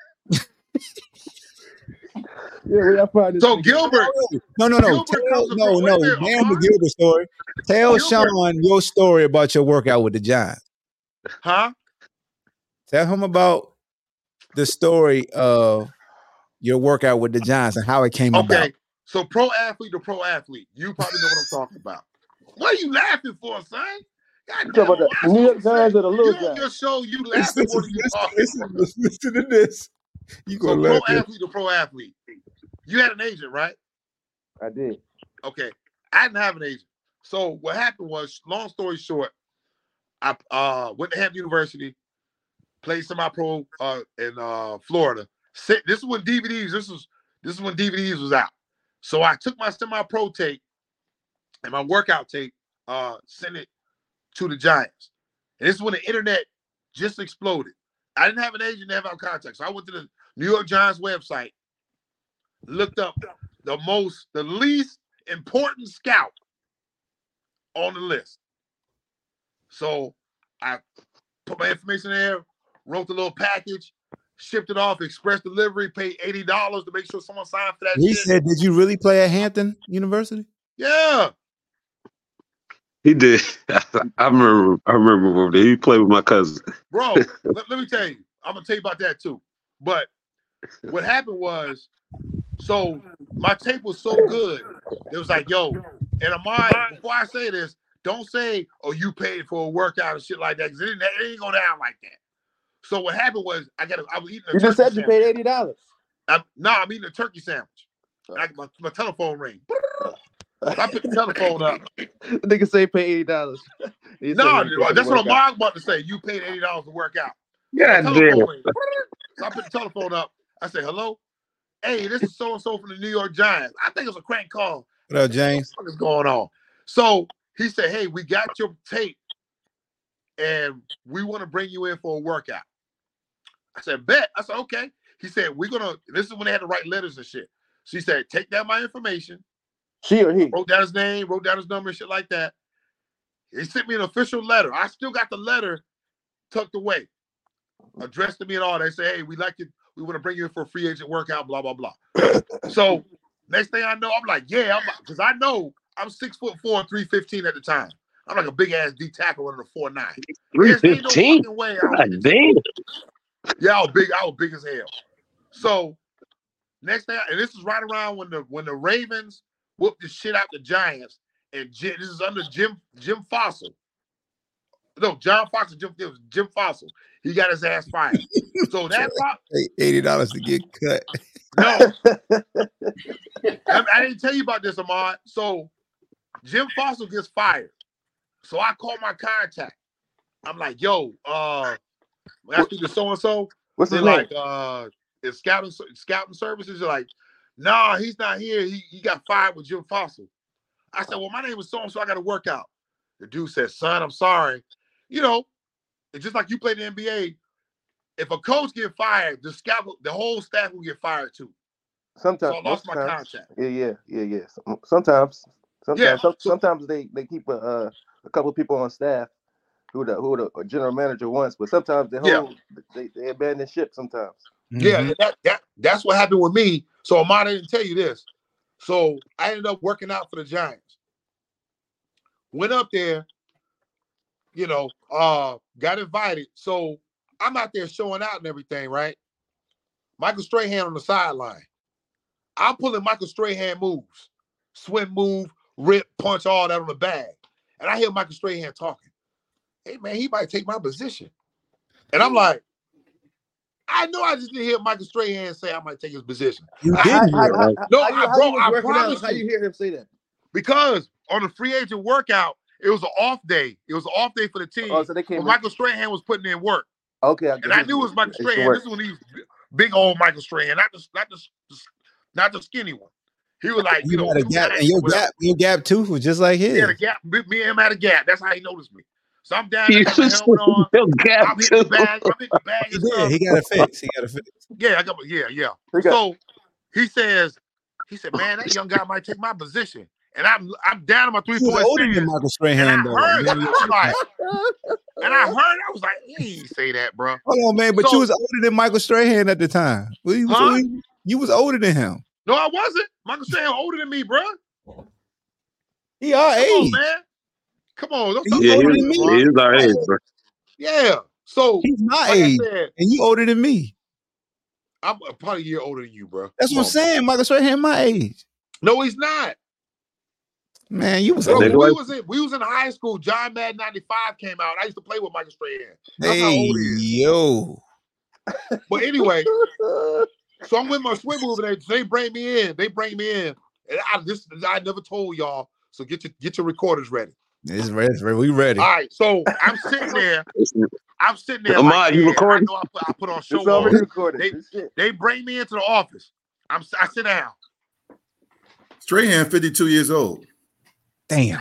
Speaker 9: Yeah, we find this
Speaker 5: So
Speaker 9: nigga.
Speaker 5: Gilbert.
Speaker 8: No, no, no.
Speaker 5: Gilbert
Speaker 8: Tell,
Speaker 5: comes
Speaker 8: no,
Speaker 5: across-
Speaker 8: no.
Speaker 5: wait a minute,
Speaker 8: Damn the
Speaker 5: Amar?
Speaker 8: Gilbert story. Tell
Speaker 5: Gilbert.
Speaker 8: Sean your story about your workout with the Giants.
Speaker 5: Huh?
Speaker 8: Tell him about the story of your workout with the Giants and how it came
Speaker 5: Okay.
Speaker 8: about.
Speaker 5: So pro athlete to pro athlete. You probably know what I'm talking about. What are you laughing for, son? God
Speaker 9: You
Speaker 5: damn,
Speaker 9: talking about the New York Giants or the
Speaker 5: you
Speaker 9: Little
Speaker 5: on
Speaker 9: Giants?
Speaker 5: your show, you
Speaker 8: Listen,
Speaker 5: laughing more than you
Speaker 8: listen,
Speaker 5: talking.
Speaker 8: listen, listen, listen to this. You
Speaker 5: So
Speaker 8: gonna
Speaker 5: pro
Speaker 8: laugh at
Speaker 5: athlete to pro athlete. You had an agent, right?
Speaker 9: I did.
Speaker 5: Okay. I didn't have an agent. So what happened was, long story short, I uh, went to Hampton University, played semi-pro uh, in uh, Florida. Sit- This is when D V Ds. This was this is when D V Ds was out. So I took my semi-pro tape and my workout tape, uh, sent it to the Giants. And this is when the internet just exploded. I didn't have an agent, didn't have contact. So I went to the New York Giants website, looked up the most, the least important scout on the list. So I put my information there, wrote the little package, shipped it off, express delivery, paid eighty dollars to make sure someone signed for that
Speaker 8: He
Speaker 5: shit.
Speaker 8: said, "Did you really play at Hampton University?"
Speaker 5: Yeah.
Speaker 4: He did. I remember. I remember over there. He played with my cousin.
Speaker 5: Bro, let, let me tell you. I'm going to tell you about that too. But what happened was, so my tape was so good, it was like, yo, and Amai, before I say this, don't say, oh, you paid for a workout and shit like that, because it, didn't- it ain't go down like that. So what happened was, I got, I was eating a
Speaker 9: You
Speaker 5: turkey
Speaker 9: just said you
Speaker 5: sandwich.
Speaker 9: paid eighty dollars.
Speaker 5: I'm, no, I'm eating a turkey sandwich. And I, my, my telephone ring. So I picked the telephone up.
Speaker 9: The nigga say pay eighty dollars.
Speaker 5: No, that's what I'm about to say. You paid eighty dollars to work out.
Speaker 4: God
Speaker 5: My
Speaker 4: damn.
Speaker 5: telephone ring. So I picked the telephone up. I said, hello? Hey, this is so-and-so from the New York Giants. I think it's a crank call.
Speaker 8: What up, James?
Speaker 5: What is going on? So he said, hey, we got your tape and we want to bring you in for a workout. I said, bet. I said, okay. He said, we're going to, this is when they had to write letters and shit. She said, take down my information.
Speaker 9: She or he?
Speaker 5: Wrote down his name, wrote down his number and shit like that. He sent me an official letter. I still got the letter tucked away, addressed to me and all. They say, hey, we like you. We want to bring you in for a free agent workout, blah, blah, blah. So next thing I know, I'm like, yeah, I'm because I know I'm six foot four and three fifteen at the time. I'm like a big ass D tackle running a four nine.
Speaker 4: three fifteen.
Speaker 5: No way I
Speaker 4: God
Speaker 5: was,
Speaker 4: damn.
Speaker 5: yeah, I was big. I was big as hell. So next thing, and this is right around when the when the Ravens whooped the shit out the Giants, and Jim, this is under Jim Jim Fossil. No, John Fox and Jim, it was Jim Fossil. He got his ass fired. So that
Speaker 8: eighty dollars to get cut.
Speaker 5: No, I, I didn't tell you about this, Ahmad. So Jim Fossil gets fired. So I call my contact. I'm like, yo, uh, when I speak to so and so,
Speaker 9: What's
Speaker 5: they're
Speaker 9: his name?
Speaker 5: like, uh, is scouting scouting services? They're like, nah, he's not here. He he got fired with Jim Fossil. I said, well, my name is so and so. I got to work out. The dude said, son, I'm sorry. You know, it's just like you play the N B A. If a coach get fired, the scout, the whole staff will get fired too.
Speaker 9: Sometimes,
Speaker 5: So I lost my
Speaker 9: sometimes-
Speaker 5: contact.
Speaker 9: Yeah, yeah, yeah, yeah. Some- Sometimes, sometimes,
Speaker 5: Yeah,
Speaker 9: some- sometimes they they keep a uh, a couple of people on staff who the who the general manager wants, but sometimes they
Speaker 5: Yeah.
Speaker 9: hold they, they abandon ship. Sometimes.
Speaker 5: Yeah, and that, that that's what happened with me. So Ahmad, I didn't tell you this. So I ended up working out for the Giants. Went up there, you know, uh, got invited. So I'm out there showing out and everything, right? Michael Strahan on the sideline. I'm pulling Michael Strahan moves, swim move, rip, punch, all that on the bag. And I hear Michael Strahan talking. Hey man, he might take my position. And I'm like, I know I just didn't hear Michael Strahan say I might take his position.
Speaker 8: You
Speaker 5: I-
Speaker 8: didn't hear it,
Speaker 9: How,
Speaker 8: right?
Speaker 9: how,
Speaker 5: No,
Speaker 9: how, you-
Speaker 5: I-
Speaker 9: how
Speaker 5: bro,
Speaker 9: you was
Speaker 5: I
Speaker 9: working out?
Speaker 5: promise
Speaker 9: How
Speaker 5: you.
Speaker 9: you hear him say that?
Speaker 5: Because on the free agent workout, it was an off day. It was an off day for the team.
Speaker 9: Oh, so they came
Speaker 5: but
Speaker 9: in-
Speaker 5: Michael Strahan was putting in work.
Speaker 9: Okay, I
Speaker 5: And I knew it was Michael
Speaker 9: It's the
Speaker 5: Strahan.
Speaker 9: work.
Speaker 5: This is when he was big old Michael Strahan, not the not the not the skinny one. He was like, you,
Speaker 8: You
Speaker 5: know,
Speaker 8: had a
Speaker 5: we
Speaker 8: gap,
Speaker 5: was
Speaker 8: and your
Speaker 5: whatever.
Speaker 8: gap, your gap tooth was just like his.
Speaker 5: He had a gap. Me me and him had a gap. That's how he noticed me. So I'm down
Speaker 4: You
Speaker 5: there, got my
Speaker 4: just
Speaker 5: helmet on.
Speaker 4: your gap
Speaker 5: I'm hitting the
Speaker 4: too.
Speaker 5: bag. I'm hitting the bag
Speaker 8: He
Speaker 5: and
Speaker 8: did.
Speaker 5: stuff.
Speaker 8: He got a fix. He got a fix.
Speaker 5: Yeah, I got. Yeah, yeah.
Speaker 9: He got-
Speaker 5: So he says, he said, man, that young guy might take my position. And I'm I'm down on my three
Speaker 8: He was
Speaker 5: point
Speaker 8: older than
Speaker 5: stance.
Speaker 8: Michael
Speaker 5: And
Speaker 8: Strahan,
Speaker 5: I
Speaker 8: though.
Speaker 5: heard,
Speaker 8: Man,
Speaker 5: I was like, and I heard, I was like, he ain't say that, bro.
Speaker 8: Hold on, man, but
Speaker 5: So-
Speaker 8: you was older than Michael Strahan at the time. Well, you, was,
Speaker 5: Huh?
Speaker 8: you was older than him.
Speaker 5: No, I wasn't. Michael Strahan older than me, bro.
Speaker 8: He our
Speaker 5: Come
Speaker 8: age.
Speaker 5: on, man. Come on. Don't, don't
Speaker 8: He's
Speaker 4: Yeah,
Speaker 8: older
Speaker 4: he
Speaker 8: than me.
Speaker 4: was, he was our age, bro.
Speaker 5: Yeah. So
Speaker 8: He's my
Speaker 5: like
Speaker 8: age,
Speaker 5: I said,
Speaker 8: and you older than me.
Speaker 5: I'm probably a year older than you, bro.
Speaker 8: That's
Speaker 5: Come
Speaker 8: what I'm
Speaker 5: on,
Speaker 8: saying. Michael Strahan my age.
Speaker 5: No, he's not.
Speaker 8: Man, you was
Speaker 5: Bro,
Speaker 8: older.
Speaker 5: when we
Speaker 4: like-
Speaker 5: was in we was in high school. John Madden ninety-five came out. I used to play with Michael Strahan. That's
Speaker 8: Hey,
Speaker 5: how old he is.
Speaker 8: yo.
Speaker 5: But anyway, so I'm with my swim move, and they, they bring me in. They bring me in, and I this I never told y'all. So get your get your recorders ready.
Speaker 8: It's ready. It's ready. We ready.
Speaker 5: All right. So I'm sitting there. I'm sitting there.
Speaker 4: Ahmad,
Speaker 5: like,
Speaker 4: you
Speaker 5: yeah,
Speaker 4: recording?
Speaker 5: I know I put, I put on show
Speaker 9: It's already
Speaker 5: on.
Speaker 9: recorded.
Speaker 5: They,
Speaker 9: This shit.
Speaker 5: they bring me into the office. I'm I sit down.
Speaker 10: Strahan, fifty-two years old.
Speaker 8: Damn.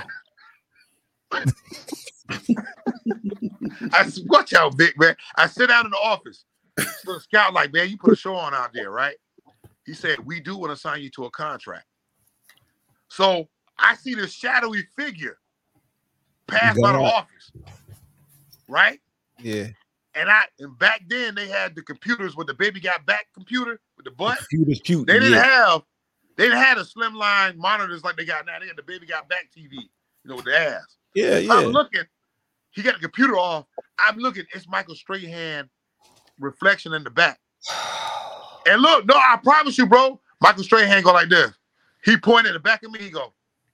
Speaker 5: I s- watch out, Vic, man. I sit down in the office. So the scout like, man, you put a show on out there, right? He said, we do want to sign you to a contract. So I see this shadowy figure pass by the
Speaker 8: God.
Speaker 5: office, right?
Speaker 8: Yeah.
Speaker 5: And I and back then they had the computers with the baby got back computer with the butt.
Speaker 8: Computers cute.
Speaker 5: They didn't
Speaker 8: yeah.
Speaker 5: have they didn't have the slimline monitors like they got now. They had the baby got back T V, you know, with the ass.
Speaker 8: Yeah, yeah.
Speaker 5: I'm looking, he got the computer off. I'm looking, it's Michael Strahan reflection in the back. And look, no, I promise you, bro, Michael Strahan go like this. He pointed at the back of me, he go.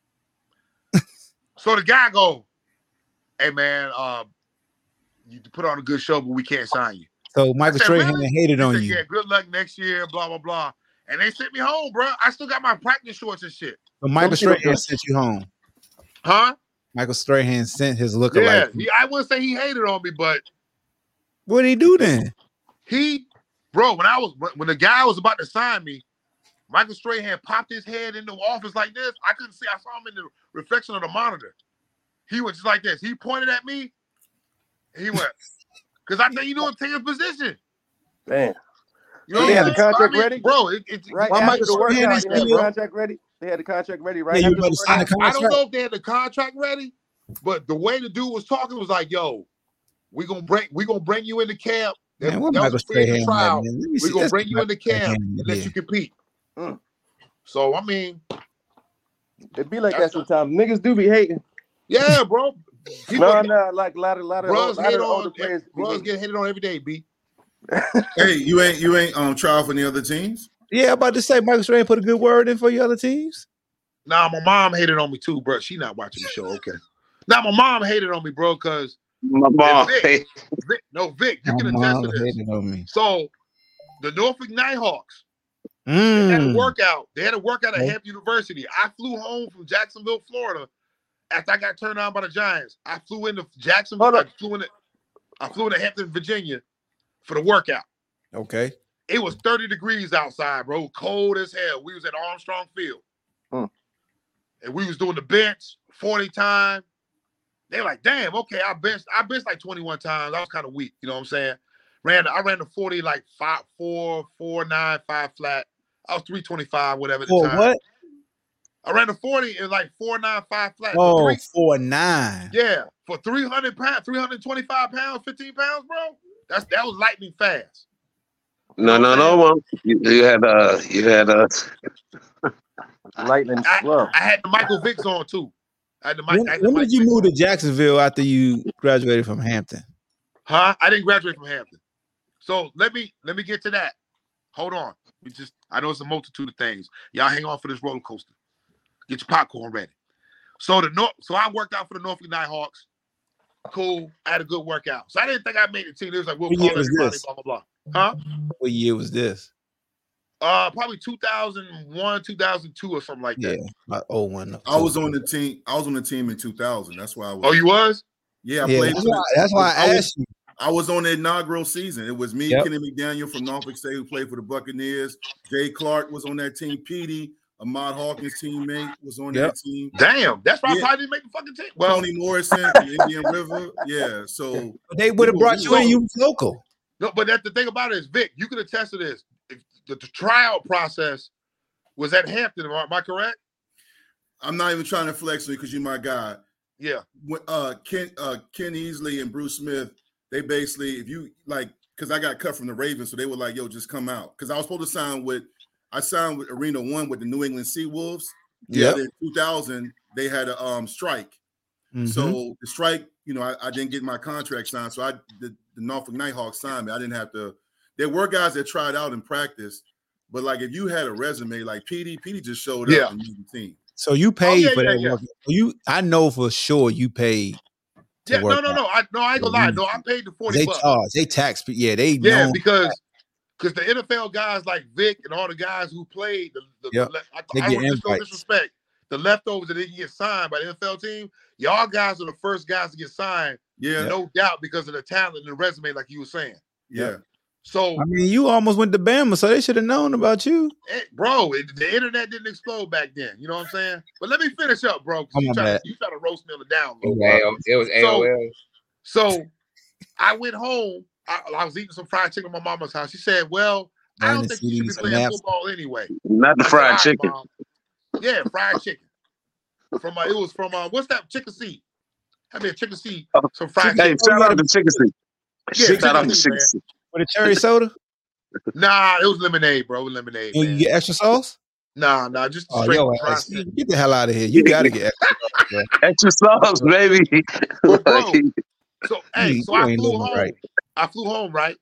Speaker 5: So the guy go, hey man, uh, you put on a good show, but we can't sign you.
Speaker 8: So Michael
Speaker 5: said,
Speaker 8: Strahan
Speaker 5: really?
Speaker 8: hated
Speaker 5: He
Speaker 8: on
Speaker 5: said,
Speaker 8: you.
Speaker 5: yeah, good luck next year, blah, blah, blah. And they sent me home, bro. I still got my practice shorts and shit.
Speaker 8: So Michael
Speaker 9: Some people
Speaker 8: Strahan
Speaker 9: just-
Speaker 8: sent you home.
Speaker 5: Huh?
Speaker 8: Michael Strahan sent his
Speaker 5: Yeah,
Speaker 8: lookalike.
Speaker 5: he, I wouldn't say he hated on me, but
Speaker 8: What did he do then?
Speaker 5: he, bro, when I was when, when the guy was about to sign me, Michael Strahan popped his head in the office like this. I couldn't see. I saw him in the reflection of the monitor. He was just like this. He pointed at me. And he went, because I think you know, take his position.
Speaker 9: Damn.
Speaker 5: You know
Speaker 9: They
Speaker 5: what
Speaker 9: had
Speaker 5: I'm
Speaker 9: the
Speaker 5: saying?
Speaker 9: contract
Speaker 5: I mean,
Speaker 9: ready?
Speaker 5: bro. It, it,
Speaker 9: Right
Speaker 8: Why
Speaker 9: after
Speaker 8: Michael
Speaker 9: the workout,
Speaker 8: Strahan
Speaker 9: they
Speaker 8: is
Speaker 9: had the
Speaker 8: still-
Speaker 9: contract ready. They had the contract ready right
Speaker 8: Yeah, you
Speaker 9: after
Speaker 8: about
Speaker 9: the
Speaker 8: to sign
Speaker 5: I,
Speaker 8: the
Speaker 5: I don't
Speaker 8: contract?
Speaker 5: know if they had the contract ready, but the way the dude was talking was like, "Yo, we gonna bring we gonna bring you into camp. That,
Speaker 8: Man, what
Speaker 5: that
Speaker 8: Michael
Speaker 5: was a free
Speaker 8: Strahan?
Speaker 5: trial.
Speaker 8: Man? Let me
Speaker 5: We
Speaker 8: see.
Speaker 5: gonna
Speaker 8: Let's
Speaker 5: bring
Speaker 8: see
Speaker 5: you into
Speaker 8: Michael
Speaker 5: camp
Speaker 8: Strahan
Speaker 5: and
Speaker 8: in
Speaker 5: let
Speaker 8: here.
Speaker 5: you compete."
Speaker 9: Mm.
Speaker 5: So I mean,
Speaker 9: It be like that
Speaker 5: That's-
Speaker 9: sometimes. Niggas do be hating.
Speaker 5: yeah, bro. People,
Speaker 9: No, no, like a lot of, lot of,
Speaker 5: bros
Speaker 9: lot
Speaker 5: hate
Speaker 9: of the older
Speaker 5: on
Speaker 9: players. be
Speaker 5: bros
Speaker 9: hating.
Speaker 5: get hated on every day. B.
Speaker 10: Hey, you ain't you ain't um trial for any other teams?
Speaker 8: Yeah, I'm about to say Michael Strahan put a good word in for your other teams.
Speaker 5: Nah, my mom hated on me too, bro. She not watching the show. Okay. Now my mom hated on me, bro, because
Speaker 4: My mom.
Speaker 5: Vic,
Speaker 4: Hey,
Speaker 5: Vic, no Vic, you
Speaker 8: My
Speaker 5: can attest
Speaker 8: mom
Speaker 5: to this.
Speaker 8: hated on me.
Speaker 5: So the Norfolk Nighthawks. They had a
Speaker 8: Mm.
Speaker 5: workout. They had a workout at
Speaker 8: Okay.
Speaker 5: Hampton University. I flew home from Jacksonville, Florida, after I got turned on by the Giants. I flew into Jacksonville.
Speaker 9: Hold
Speaker 5: I
Speaker 9: up.
Speaker 5: flew into I flew into Hampton, Virginia, for the workout.
Speaker 8: Okay.
Speaker 5: It was thirty degrees outside, bro. Cold as hell. We was at Armstrong Field,
Speaker 9: Hmm.
Speaker 5: and we was doing the bench forty time. They like, damn, okay. I benched. I benched like twenty-one times. I was kind of weak. You know what I'm saying? Ran. I ran the forty like five, four, four, nine, five flat. I was three twenty-five, whatever at the
Speaker 8: For
Speaker 5: time.
Speaker 8: what?
Speaker 5: I ran the forty in like four nine five flat. For
Speaker 8: Oh,
Speaker 5: three,
Speaker 8: four nine.
Speaker 5: yeah, for three hundred pounds, three hundred twenty-five pounds, fifteen pounds, bro. That's that was lightning fast.
Speaker 4: no, no, no, mom. You, you had uh, you had uh,
Speaker 9: Lightning
Speaker 5: I,
Speaker 9: slow.
Speaker 5: I had the Michael Vicks on too. I had the Mike.
Speaker 8: When,
Speaker 5: I had the
Speaker 8: when
Speaker 5: Mike
Speaker 8: did you
Speaker 5: Vicks
Speaker 8: move
Speaker 5: on.
Speaker 8: to Jacksonville after you graduated from Hampton?
Speaker 5: Huh? I didn't graduate from Hampton. So let me let me get to that. Hold on. We just I know it's a multitude of things. Y'all hang on for this roller coaster. Get your popcorn ready. So the North, so I worked out for the Norfolk Nighthawks. Cool. I had a good workout. So I didn't think I made the team. It was like we'll
Speaker 8: What
Speaker 5: call
Speaker 8: year was
Speaker 5: everybody,
Speaker 8: this?
Speaker 5: blah blah blah. Huh?
Speaker 8: What year was this?
Speaker 5: Uh, probably two thousand one, two thousand two, or something like
Speaker 8: Yeah,
Speaker 5: that.
Speaker 8: about oh one.
Speaker 10: I was on the team. I was on the team in two thousand. That's why I was.
Speaker 5: Oh, you was?
Speaker 10: Yeah, I
Speaker 8: Yeah,
Speaker 10: played.
Speaker 8: that's
Speaker 10: for
Speaker 8: why,
Speaker 10: the-
Speaker 8: that's why I
Speaker 10: was-
Speaker 8: asked you.
Speaker 10: I was on the inaugural season. It was me,
Speaker 8: Yep.
Speaker 10: Kenny McDaniel from Norfolk State, who played for the Buccaneers. Jay Clark was on that team. Petey, Ahmad Hawkins' teammate was on
Speaker 8: Yep.
Speaker 10: that team.
Speaker 5: Damn, that's why
Speaker 10: Yeah.
Speaker 5: I probably didn't make the fucking team. Well,
Speaker 10: Tony Morrison from Indian River. Yeah, so
Speaker 8: But they would have brought you in. You was local.
Speaker 5: no, but that's the thing about it is, Vic, you can attest to this. If the, the tryout process was at Hampton. Am I correct?
Speaker 10: I'm not even trying to flex on you because you're my guy.
Speaker 5: Yeah.
Speaker 10: When, uh, Ken uh, Ken Easley and Bruce Smith, they basically, if you like, because I got cut from the Ravens, so they were like, "Yo, just come out." Because I was supposed to sign with, I signed with Arena One with the New England Seawolves.
Speaker 8: Yeah.
Speaker 10: In two thousand, they had a um strike.
Speaker 8: Mhm.
Speaker 10: So the strike, you know, I, I didn't get my contract signed. So I the, the Norfolk Nighthawks signed me. I didn't have to. There were guys that tried out in practice, but like if you had a resume, like P D, P D just showed
Speaker 5: Yeah.
Speaker 10: up and made the team.
Speaker 8: So you
Speaker 5: Oh,
Speaker 8: paid
Speaker 5: yeah,
Speaker 8: for
Speaker 5: yeah,
Speaker 8: that.
Speaker 5: yeah.
Speaker 8: work. You, I know for sure you paid. To
Speaker 5: Yeah, no,
Speaker 8: work
Speaker 5: no,
Speaker 8: out.
Speaker 5: no. I no, I ain't gonna lie. No, I paid the forty
Speaker 8: They
Speaker 5: bucks.
Speaker 8: charge. They tax. Yeah, they
Speaker 5: Yeah,
Speaker 8: know.
Speaker 5: because because the N F L guys like Vic and all the guys who played the, the,
Speaker 8: Yep.
Speaker 5: the I,
Speaker 8: They
Speaker 5: I
Speaker 8: get
Speaker 5: don't just no
Speaker 8: invites.
Speaker 5: disrespect. The leftovers that didn't get signed by the N F L team, y'all guys are the first guys to get signed.
Speaker 10: Yeah.
Speaker 5: No doubt because of the talent and the resume, like you were saying.
Speaker 10: Yeah.
Speaker 5: So,
Speaker 8: I mean, you almost went to Bama, so they should have known about you.
Speaker 5: eh, bro, it, the internet didn't explode back then. You know what I'm saying? But let me finish up, bro. 'cause
Speaker 8: Oh,
Speaker 5: You
Speaker 8: my
Speaker 5: try,
Speaker 8: bad.
Speaker 5: you try to roast me on the down
Speaker 6: It
Speaker 5: low.
Speaker 6: was, A O- it was A O L.
Speaker 5: So I went home. I, I was eating some fried chicken at my mama's house. She said, "Well, I don't
Speaker 8: Burning
Speaker 5: think you should be
Speaker 8: C Ds,
Speaker 5: playing
Speaker 8: snaps.
Speaker 5: football anyway."
Speaker 4: Not the
Speaker 5: I said,
Speaker 4: fried
Speaker 5: "All right,
Speaker 4: chicken.
Speaker 5: Mom." Yeah, fried chicken. From uh, it was from uh, what's that chicken seat? I mean, chicken seat. Some fried
Speaker 4: Hey,
Speaker 5: chicken.
Speaker 4: shout out to Chicken Seat.
Speaker 5: Yeah,
Speaker 4: Shout out to
Speaker 5: Chicken Seat,
Speaker 4: Chicken
Speaker 5: man.
Speaker 4: Seat.
Speaker 8: With a cherry soda?
Speaker 5: Nah, it was lemonade, bro. It was lemonade,
Speaker 8: You
Speaker 5: man.
Speaker 8: get extra sauce?
Speaker 5: Nah, nah, just
Speaker 8: Oh,
Speaker 5: straight
Speaker 8: yo,
Speaker 5: dry
Speaker 8: ass.
Speaker 5: stick.
Speaker 8: Get the hell out of here. You got to get extra sauce, bro.
Speaker 4: Extra sauce, baby.
Speaker 5: But bro,
Speaker 4: Like,
Speaker 5: so hey,
Speaker 8: You-
Speaker 5: so
Speaker 8: you
Speaker 5: I
Speaker 8: ain't
Speaker 5: flew
Speaker 8: living
Speaker 5: home.
Speaker 8: right.
Speaker 5: I flew home, right?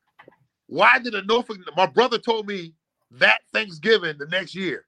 Speaker 5: Why did the Norfolk? My brother told me that Thanksgiving the next year.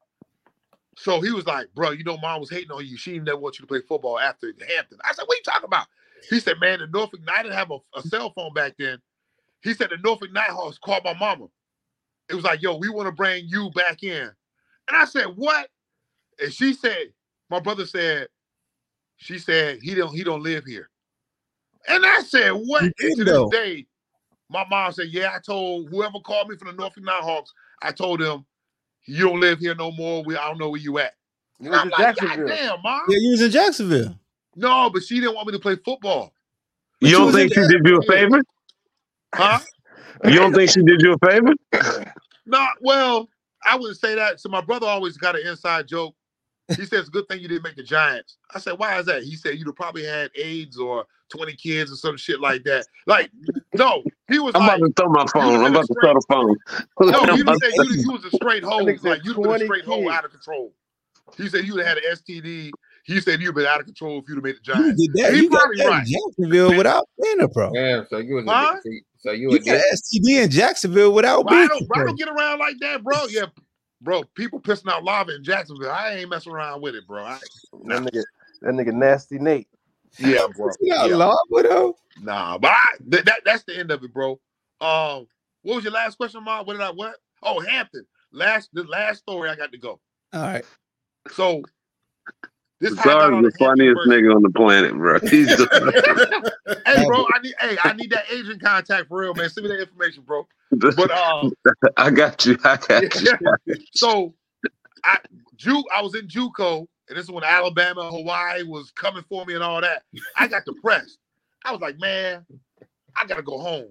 Speaker 5: So he was like, "Bro, you know, Mom was hating on you. She didn't never want you to play football after Hampton." I said, "What are you talking about?" He said, "Man, the Norfolk. I didn't have a, a cell phone back then." He said the Norfolk Nighthawks called my mama. It was like, "Yo, we want to bring you back in." And I said, "What?" And she said, "My brother said." She said, "He don't. He don't live here." And I said, "What?"
Speaker 8: You
Speaker 5: And
Speaker 8: did,
Speaker 5: to this
Speaker 8: though.
Speaker 5: day, my mom said, "Yeah, I told whoever called me from the Norfolk Nighthawks, I told him, you don't live here no more. We I don't know where you at."
Speaker 9: You
Speaker 5: And
Speaker 9: was
Speaker 5: I'm
Speaker 9: in
Speaker 5: like, "God
Speaker 9: Jacksonville.
Speaker 5: damn, mom."
Speaker 8: Yeah, you was in Jacksonville.
Speaker 5: No, but she didn't want me to play football.
Speaker 4: you
Speaker 8: you
Speaker 4: don't
Speaker 8: was in
Speaker 4: think she did you a favor?
Speaker 5: Huh?
Speaker 4: You don't think she did you a favor?
Speaker 5: No, well, I wouldn't say that. So my brother always got an inside joke. He said, "It's a good thing you didn't make the Giants." I said, "Why is that?" He said, "You'd have probably had AIDS or twenty kids or some shit like that." Like, no, he was
Speaker 4: I'm
Speaker 5: like,
Speaker 4: about to throw my phone.
Speaker 5: been
Speaker 4: I'm
Speaker 5: a
Speaker 4: about to throw the phone.
Speaker 5: no,
Speaker 4: I'm
Speaker 5: he
Speaker 4: about
Speaker 5: said
Speaker 4: to-
Speaker 5: you, you was a straight hoe.
Speaker 9: That nigga said
Speaker 5: Like, you'd have been a
Speaker 9: twenty
Speaker 5: straight hoe
Speaker 9: kids.
Speaker 5: out of control. He said you'd have had an S T D. He said you'd been out of control if you'd have made the
Speaker 8: You
Speaker 5: Giants.
Speaker 8: did that.
Speaker 5: He
Speaker 8: You got
Speaker 5: probably
Speaker 8: that
Speaker 5: right.
Speaker 8: in Jacksonville without being a pro.
Speaker 6: Damn, so you was
Speaker 5: Huh?
Speaker 6: a so you
Speaker 8: You
Speaker 6: a
Speaker 8: got an S T D in Jacksonville without
Speaker 5: Bro, I
Speaker 8: being
Speaker 5: don't,
Speaker 8: a
Speaker 5: bro, I
Speaker 8: pro.
Speaker 5: don't get around like that, bro. Yeah, bro. People pissing out lava in Jacksonville. I ain't messing around with it, bro. I,
Speaker 9: That nigga, that nigga nasty Nate.
Speaker 5: yeah, bro.
Speaker 8: You got
Speaker 5: Yeah.
Speaker 8: lava, though?
Speaker 5: Nah, but I, th- that that's the end of it, bro. Um, what was your last question, Mom? What did I what? Oh, Hampton. Last the last story I got to go.
Speaker 8: All right.
Speaker 5: So this is how I got
Speaker 4: Sorry,
Speaker 5: on
Speaker 4: the
Speaker 5: the Hampton
Speaker 4: funniest
Speaker 5: version.
Speaker 4: nigga on the planet, bro. He's the,
Speaker 5: Hey, bro, I need hey, I need that agent contact for real, man. Send me that information, bro. But um,
Speaker 4: I got you. I got you.
Speaker 5: so I Ju I was in JUCO, and this is when Alabama, Hawaii was coming for me and all that. I got depressed. I was like, man, I gotta go home.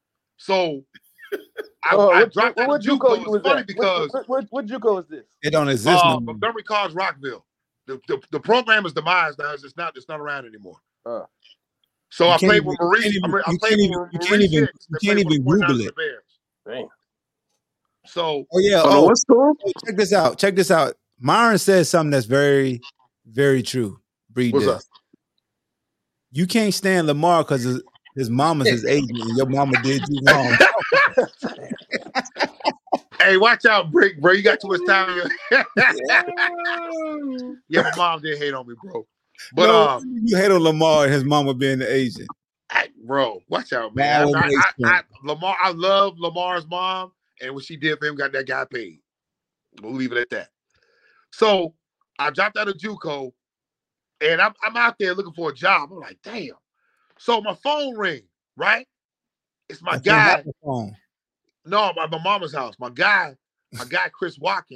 Speaker 5: So I,
Speaker 9: Oh,
Speaker 5: I
Speaker 9: what,
Speaker 5: dropped
Speaker 9: what,
Speaker 5: out
Speaker 9: what
Speaker 5: of
Speaker 9: JUCO
Speaker 5: JUCO.
Speaker 9: you
Speaker 5: It's
Speaker 9: was
Speaker 5: funny
Speaker 9: at?
Speaker 5: because
Speaker 9: What, what, what, what JUCO is this?
Speaker 8: It don't exist
Speaker 5: uh,
Speaker 8: no more.
Speaker 5: Montgomery College Rockville. The, the the program is demised now. It's not it's not around anymore.
Speaker 9: Uh,
Speaker 5: So
Speaker 8: You
Speaker 5: I
Speaker 8: can't
Speaker 5: played
Speaker 8: even-
Speaker 5: with
Speaker 8: you
Speaker 5: Maurice.
Speaker 8: can't even-
Speaker 5: I, I
Speaker 8: you
Speaker 5: played
Speaker 8: can't
Speaker 5: with
Speaker 8: even- you
Speaker 5: Maurice
Speaker 8: can't even-
Speaker 5: Hicks.
Speaker 8: you
Speaker 5: that
Speaker 8: can't
Speaker 5: played for the
Speaker 8: even Google
Speaker 5: 49ers
Speaker 8: it.
Speaker 5: and the Bears.
Speaker 9: Damn.
Speaker 5: So
Speaker 8: Oh, yeah.
Speaker 4: Hold on,
Speaker 8: Oh,
Speaker 4: what school?
Speaker 8: oh, check this out. Check this out. Myron says something that's very, very true. Breed
Speaker 5: What's
Speaker 8: this.
Speaker 5: up?
Speaker 8: You can't stand Lamar because his, his mama's his agent and your mama did you wrong.
Speaker 5: Hey, watch out, Brick, bro. You got too much time. in your- yeah, my mom did hate on me, bro. But
Speaker 8: no,
Speaker 5: um,
Speaker 8: you hate on Lamar and his mama being the agent.
Speaker 5: I, bro, watch out, man. I, I, I, I, Lamar, I love Lamar's mom, and what she did for him got that guy paid. We'll leave it at that. So I dropped out of JUCO, and I'm I'm out there looking for a job. I'm like, damn. So my phone ring, right? It's my
Speaker 8: I can't
Speaker 5: guy.
Speaker 8: have the phone.
Speaker 5: No, my, my mama's house. My guy, my guy, Chris Watkins,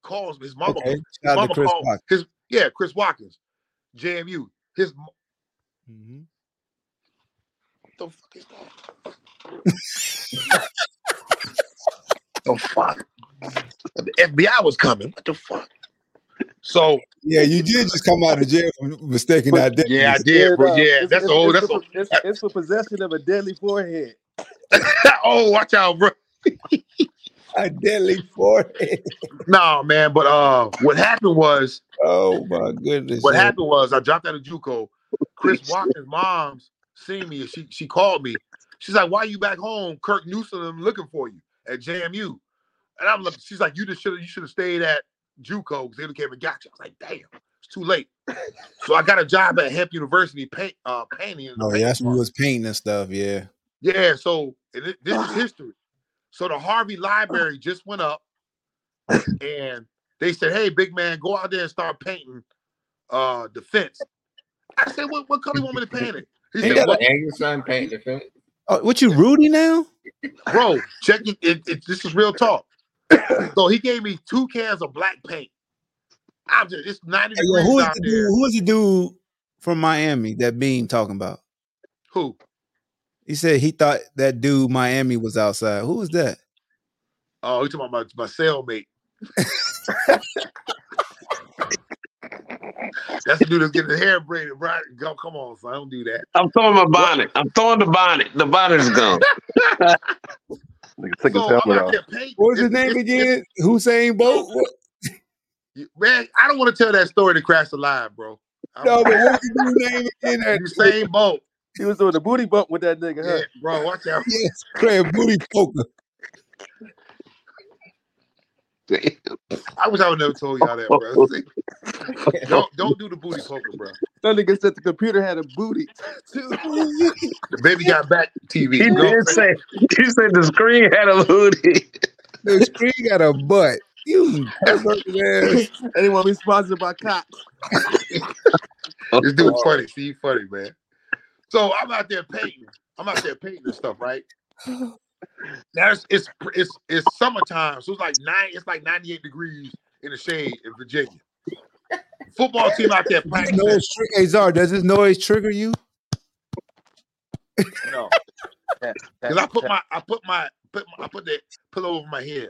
Speaker 5: calls me. His mama,
Speaker 8: Okay.
Speaker 5: his
Speaker 8: Shout out to
Speaker 5: mama
Speaker 8: Chris
Speaker 5: called
Speaker 8: Watkins.
Speaker 5: his yeah, Chris Watkins, J M U. His
Speaker 8: mm-hmm.
Speaker 5: What the fuck is that? The fuck? The F B I was coming. What the fuck? So
Speaker 8: yeah, you did just come out of jail for mistaken identity.
Speaker 5: Yeah, I did, bro. Yeah,
Speaker 9: it's,
Speaker 5: that's
Speaker 9: it's,
Speaker 5: old.
Speaker 9: It's,
Speaker 5: That's
Speaker 9: for, it's, it's for possession of a deadly forehead.
Speaker 5: Oh, watch out, bro.
Speaker 8: A deadly forehead.
Speaker 5: No, man, but uh, what happened was,
Speaker 8: oh my goodness.
Speaker 5: What
Speaker 8: man.
Speaker 5: happened was, I dropped out of JUCO. Chris Watkins' mom's seen me, and she she called me. She's like, "Why are you back home? Kirk Newsom looking for you at J M U." And I'm looking. She's like, "You just should you should have stayed at JUCO because they would came and got you." I was like, "Damn, it's too late." So I got a job at Hemp University paint uh painting.
Speaker 8: Oh, yeah, that's when we was painting and stuff. Yeah.
Speaker 5: Yeah. So and it, this is history. So the Harvey Library just went up, and they said, "Hey, big man, go out there and start painting uh the fence." I said, "What what color you want me to paint it?" He
Speaker 6: Ain't
Speaker 5: said,
Speaker 6: that
Speaker 5: "What?"
Speaker 6: and your son paint the fence?
Speaker 8: Oh, what you Rudy now?
Speaker 5: Bro, check it, it, it. This is real talk. So he gave me two cans of black paint. I'm just it's ninety
Speaker 8: Hey, yo,
Speaker 5: degrees
Speaker 8: who is
Speaker 5: out
Speaker 8: the
Speaker 5: there.
Speaker 8: dude? Who is the dude from Miami that Beam talking about?
Speaker 5: Who?
Speaker 8: He said he thought that dude Miami was outside. Who was that?
Speaker 5: Oh, you talking about my, my cellmate? That's the dude that's getting his hair braided, right? Go, come on, son, don't do that.
Speaker 4: I'm throwing my bonnet. I'm throwing the bonnet. The bonnet is gone.
Speaker 9: Take
Speaker 5: So I'm out there painting.
Speaker 8: What was his
Speaker 5: It's-
Speaker 8: name
Speaker 5: it's-
Speaker 8: again? Hussein Bolt? What?
Speaker 5: it's- Man, I don't want to tell that story to Crash the Live, bro. I'm-
Speaker 8: No, but what was the dude's name again?
Speaker 5: Usain Bolt.
Speaker 9: He was doing the booty bump with that nigga, huh?
Speaker 5: Yeah, bro, watch out.
Speaker 8: Yes, playing booty poker.
Speaker 5: I wish I would never told y'all that, bro. See? don't don't do the booty poker, bro.
Speaker 9: That nigga said the computer had a booty.
Speaker 5: The baby got back T V.
Speaker 4: He
Speaker 5: You know what I'm
Speaker 4: did
Speaker 5: saying?
Speaker 4: say. He said the screen had a booty.
Speaker 8: The screen got a butt. You perverted ass.
Speaker 9: Anyone be sponsored by Cox?
Speaker 5: This dude's funny. See, funny, man. So I'm out there painting. I'm out there painting and stuff, right? Now it's it's it's, it's summertime, so it's like nine. It's like ninety-eight degrees in the shade in Virginia. Football team out there
Speaker 8: Does this
Speaker 5: practicing.
Speaker 8: noise tri- hey, Czar, does this noise trigger you?
Speaker 5: No, because I put my I put my put my, I put that pillow over my head.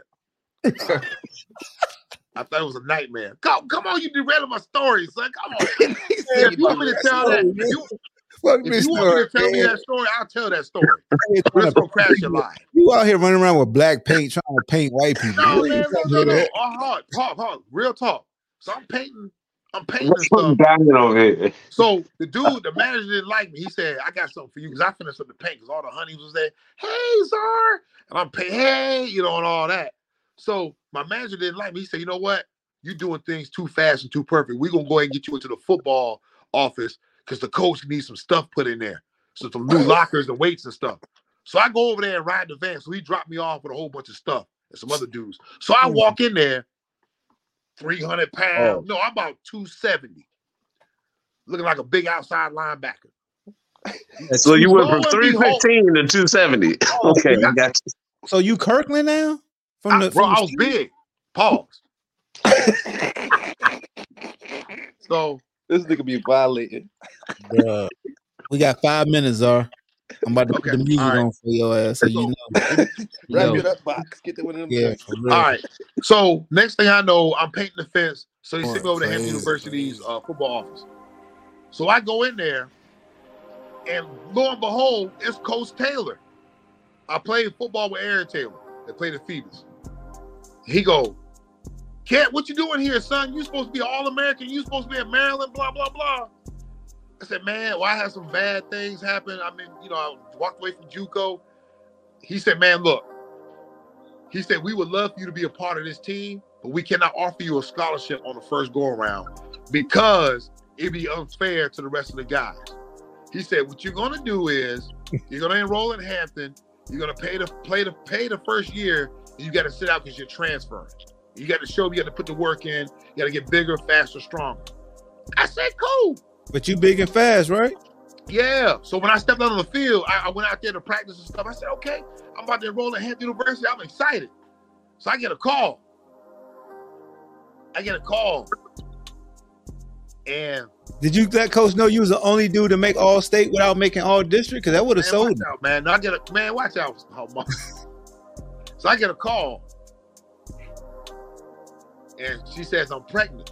Speaker 5: I thought it was a nightmare. Come, come on, you derailing my story, son. Come on. If you want me to tell that, if you,
Speaker 8: Fuck
Speaker 5: if
Speaker 8: this
Speaker 5: you want me to
Speaker 8: story,
Speaker 5: tell me
Speaker 8: man.
Speaker 5: that story, I'll tell that story. Let's go crash your life.
Speaker 8: You out here running around with black paint trying to paint white people.
Speaker 5: No,
Speaker 8: Where
Speaker 5: man,
Speaker 8: you
Speaker 5: no,
Speaker 8: trying
Speaker 5: no,
Speaker 8: to
Speaker 5: no.
Speaker 8: hear that?
Speaker 5: Oh, hard, hard, hard. Real talk. So I'm painting, I'm painting and
Speaker 4: What's
Speaker 5: stuff.
Speaker 4: some diamond over here?
Speaker 5: So the dude, the manager didn't like me. He said, "I got something for you," because I finished up the paint because all the honeys was there. Hey, Czar, and I'm paying, hey, you know, and all that. So my manager didn't like me. He said, "You know what? You're doing things too fast and too perfect. We're gonna go ahead and get you into the football office because the coach needs some stuff put in there. So some new lockers and weights and stuff." So I go over there and ride the van. So he dropped me off with a whole bunch of stuff and some other dudes. So I walk in there, three hundred pounds. No, I'm about two seventy. Looking like a big outside linebacker.
Speaker 4: So you went
Speaker 5: Lo
Speaker 4: from
Speaker 5: and
Speaker 4: three
Speaker 5: behold-
Speaker 4: fifteen to two seventy. Okay, I got you.
Speaker 8: So you Kirkland now? From
Speaker 5: I-
Speaker 8: the
Speaker 5: bro,
Speaker 8: from the
Speaker 5: I was big. Pause. So
Speaker 9: This nigga be violated.
Speaker 8: Bruh. We got five minutes, Czar. I'm about to
Speaker 5: Okay,
Speaker 8: put the music
Speaker 5: all right.
Speaker 8: on for your ass, so you know.
Speaker 9: Wrap
Speaker 8: Yo,
Speaker 9: it up, box. Get that one of them.
Speaker 8: yeah,
Speaker 9: joints.
Speaker 8: for real.
Speaker 5: all right. So next thing I know, I'm painting the fence. So he
Speaker 8: Boy,
Speaker 5: sent me over to Hampton
Speaker 8: crazy,
Speaker 5: University's uh, football office. So I go in there, and lo and behold, it's Coach Taylor. I played football with Aaron Taylor. They played at Phoebus. He go, "Cat, what you doing here, son? You supposed to be All-American. You supposed to be at Maryland, blah, blah, blah." I said, "Man, well, I had some bad things happen. I mean, you know, I walked away from JUCO." He said, "Man, look." He said, "We would love for you to be a part of this team, but we cannot offer you a scholarship on the first go-around because it'd be unfair to the rest of the guys." He said, "What you're gonna do is you're gonna enroll in Hampton. You're gonna pay the play the pay the first year, and you got to sit out because you're transferring. You got to show you got to put the work in. You got to get bigger, faster, stronger." I said, "Cool."
Speaker 8: But you big and fast, right?
Speaker 5: Yeah. So when I stepped out on the field, I, I went out there to practice and stuff. I said, "Okay, I'm about to enroll at Hampton University. I'm excited." So I get a call. I get a call. And
Speaker 8: did you let coach know you was the only dude to make all state without making all district? Because that would have
Speaker 5: man,
Speaker 8: sold
Speaker 5: watch
Speaker 8: him.
Speaker 5: out, man. I get a man, watch out. So I get a call. And she says I'm pregnant.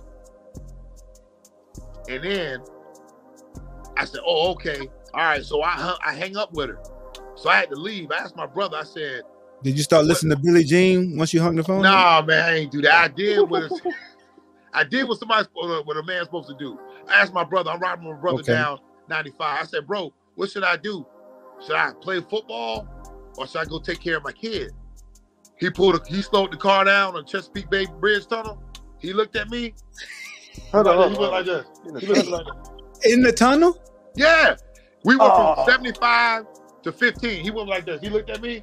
Speaker 5: And then I said, oh, okay. All right. So I hung, I hang up with her. So I had to leave. I asked my brother, I said,
Speaker 8: did you start listening to Billie Jean once you hung the phone?
Speaker 5: Nah, man, I ain't do that. I did what I did what somebody what a man's supposed to do. I asked my brother, I'm riding my brother
Speaker 8: Okay.
Speaker 5: down ninety-five. I said, bro, what should I do? Should I play football or should I go take care of my kid? He pulled a, he slowed the car down on Chesapeake Bay Bridge Tunnel. He looked at me.
Speaker 11: Hold on,
Speaker 5: He
Speaker 11: hold
Speaker 5: went like
Speaker 11: on.
Speaker 5: this.
Speaker 11: In the
Speaker 5: He looked
Speaker 11: tunnel?
Speaker 5: like this.
Speaker 8: In the tunnel?
Speaker 5: Yeah. We went
Speaker 11: Oh.
Speaker 5: from seventy-five to fifteen. He went like this. He looked at me.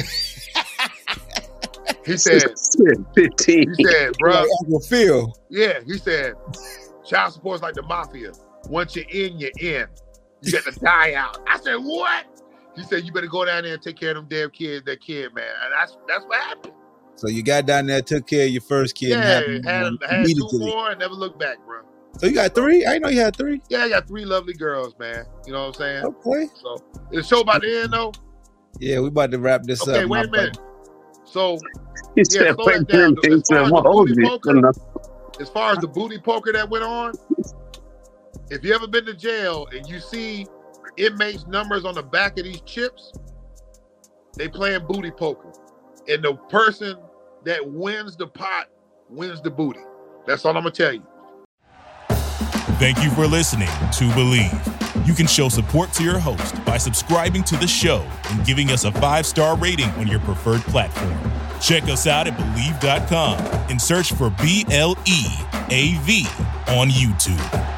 Speaker 5: He said,
Speaker 4: fifteen.
Speaker 5: he said, bro,
Speaker 8: Like Uncle Phil.
Speaker 5: yeah, he said, child support's like the mafia. Once you're in, you're in. You got to die out. I said, what? He said, you better go down there and take care of them damn kids, that kid, man. And that's that's what happened.
Speaker 8: So you got down there, took care of your first kid.
Speaker 5: Yeah,
Speaker 8: and
Speaker 5: had,
Speaker 8: had,
Speaker 5: had two
Speaker 8: immediately.
Speaker 5: more and never looked back, bro.
Speaker 8: So you got three? I didn't know you had three.
Speaker 5: Yeah, I got three lovely girls, man. You know what I'm saying?
Speaker 8: Okay.
Speaker 5: So is the show about to end, though?
Speaker 8: Yeah, we about to wrap this
Speaker 5: Okay,
Speaker 8: up.
Speaker 5: wait a
Speaker 8: my
Speaker 5: minute. So,
Speaker 4: He
Speaker 5: yeah,
Speaker 4: said,
Speaker 5: slow
Speaker 4: wait
Speaker 5: that down.
Speaker 4: a minute. He
Speaker 5: As far
Speaker 4: said,
Speaker 5: as
Speaker 4: what
Speaker 5: the
Speaker 4: old
Speaker 5: booty
Speaker 4: is
Speaker 5: poker,
Speaker 4: it?
Speaker 5: as far as the booty poker that went on, if you ever been to jail and you see inmates' numbers on the back of these chips, they playing booty poker. And the person that wins the pot wins the booty. That's all I'm going to tell you.
Speaker 2: Thank you for listening to Believe. You can show support to your host by subscribing to the show and giving us a five-star rating on your preferred platform. Check us out at Believe dot com and search for B L E A V on YouTube.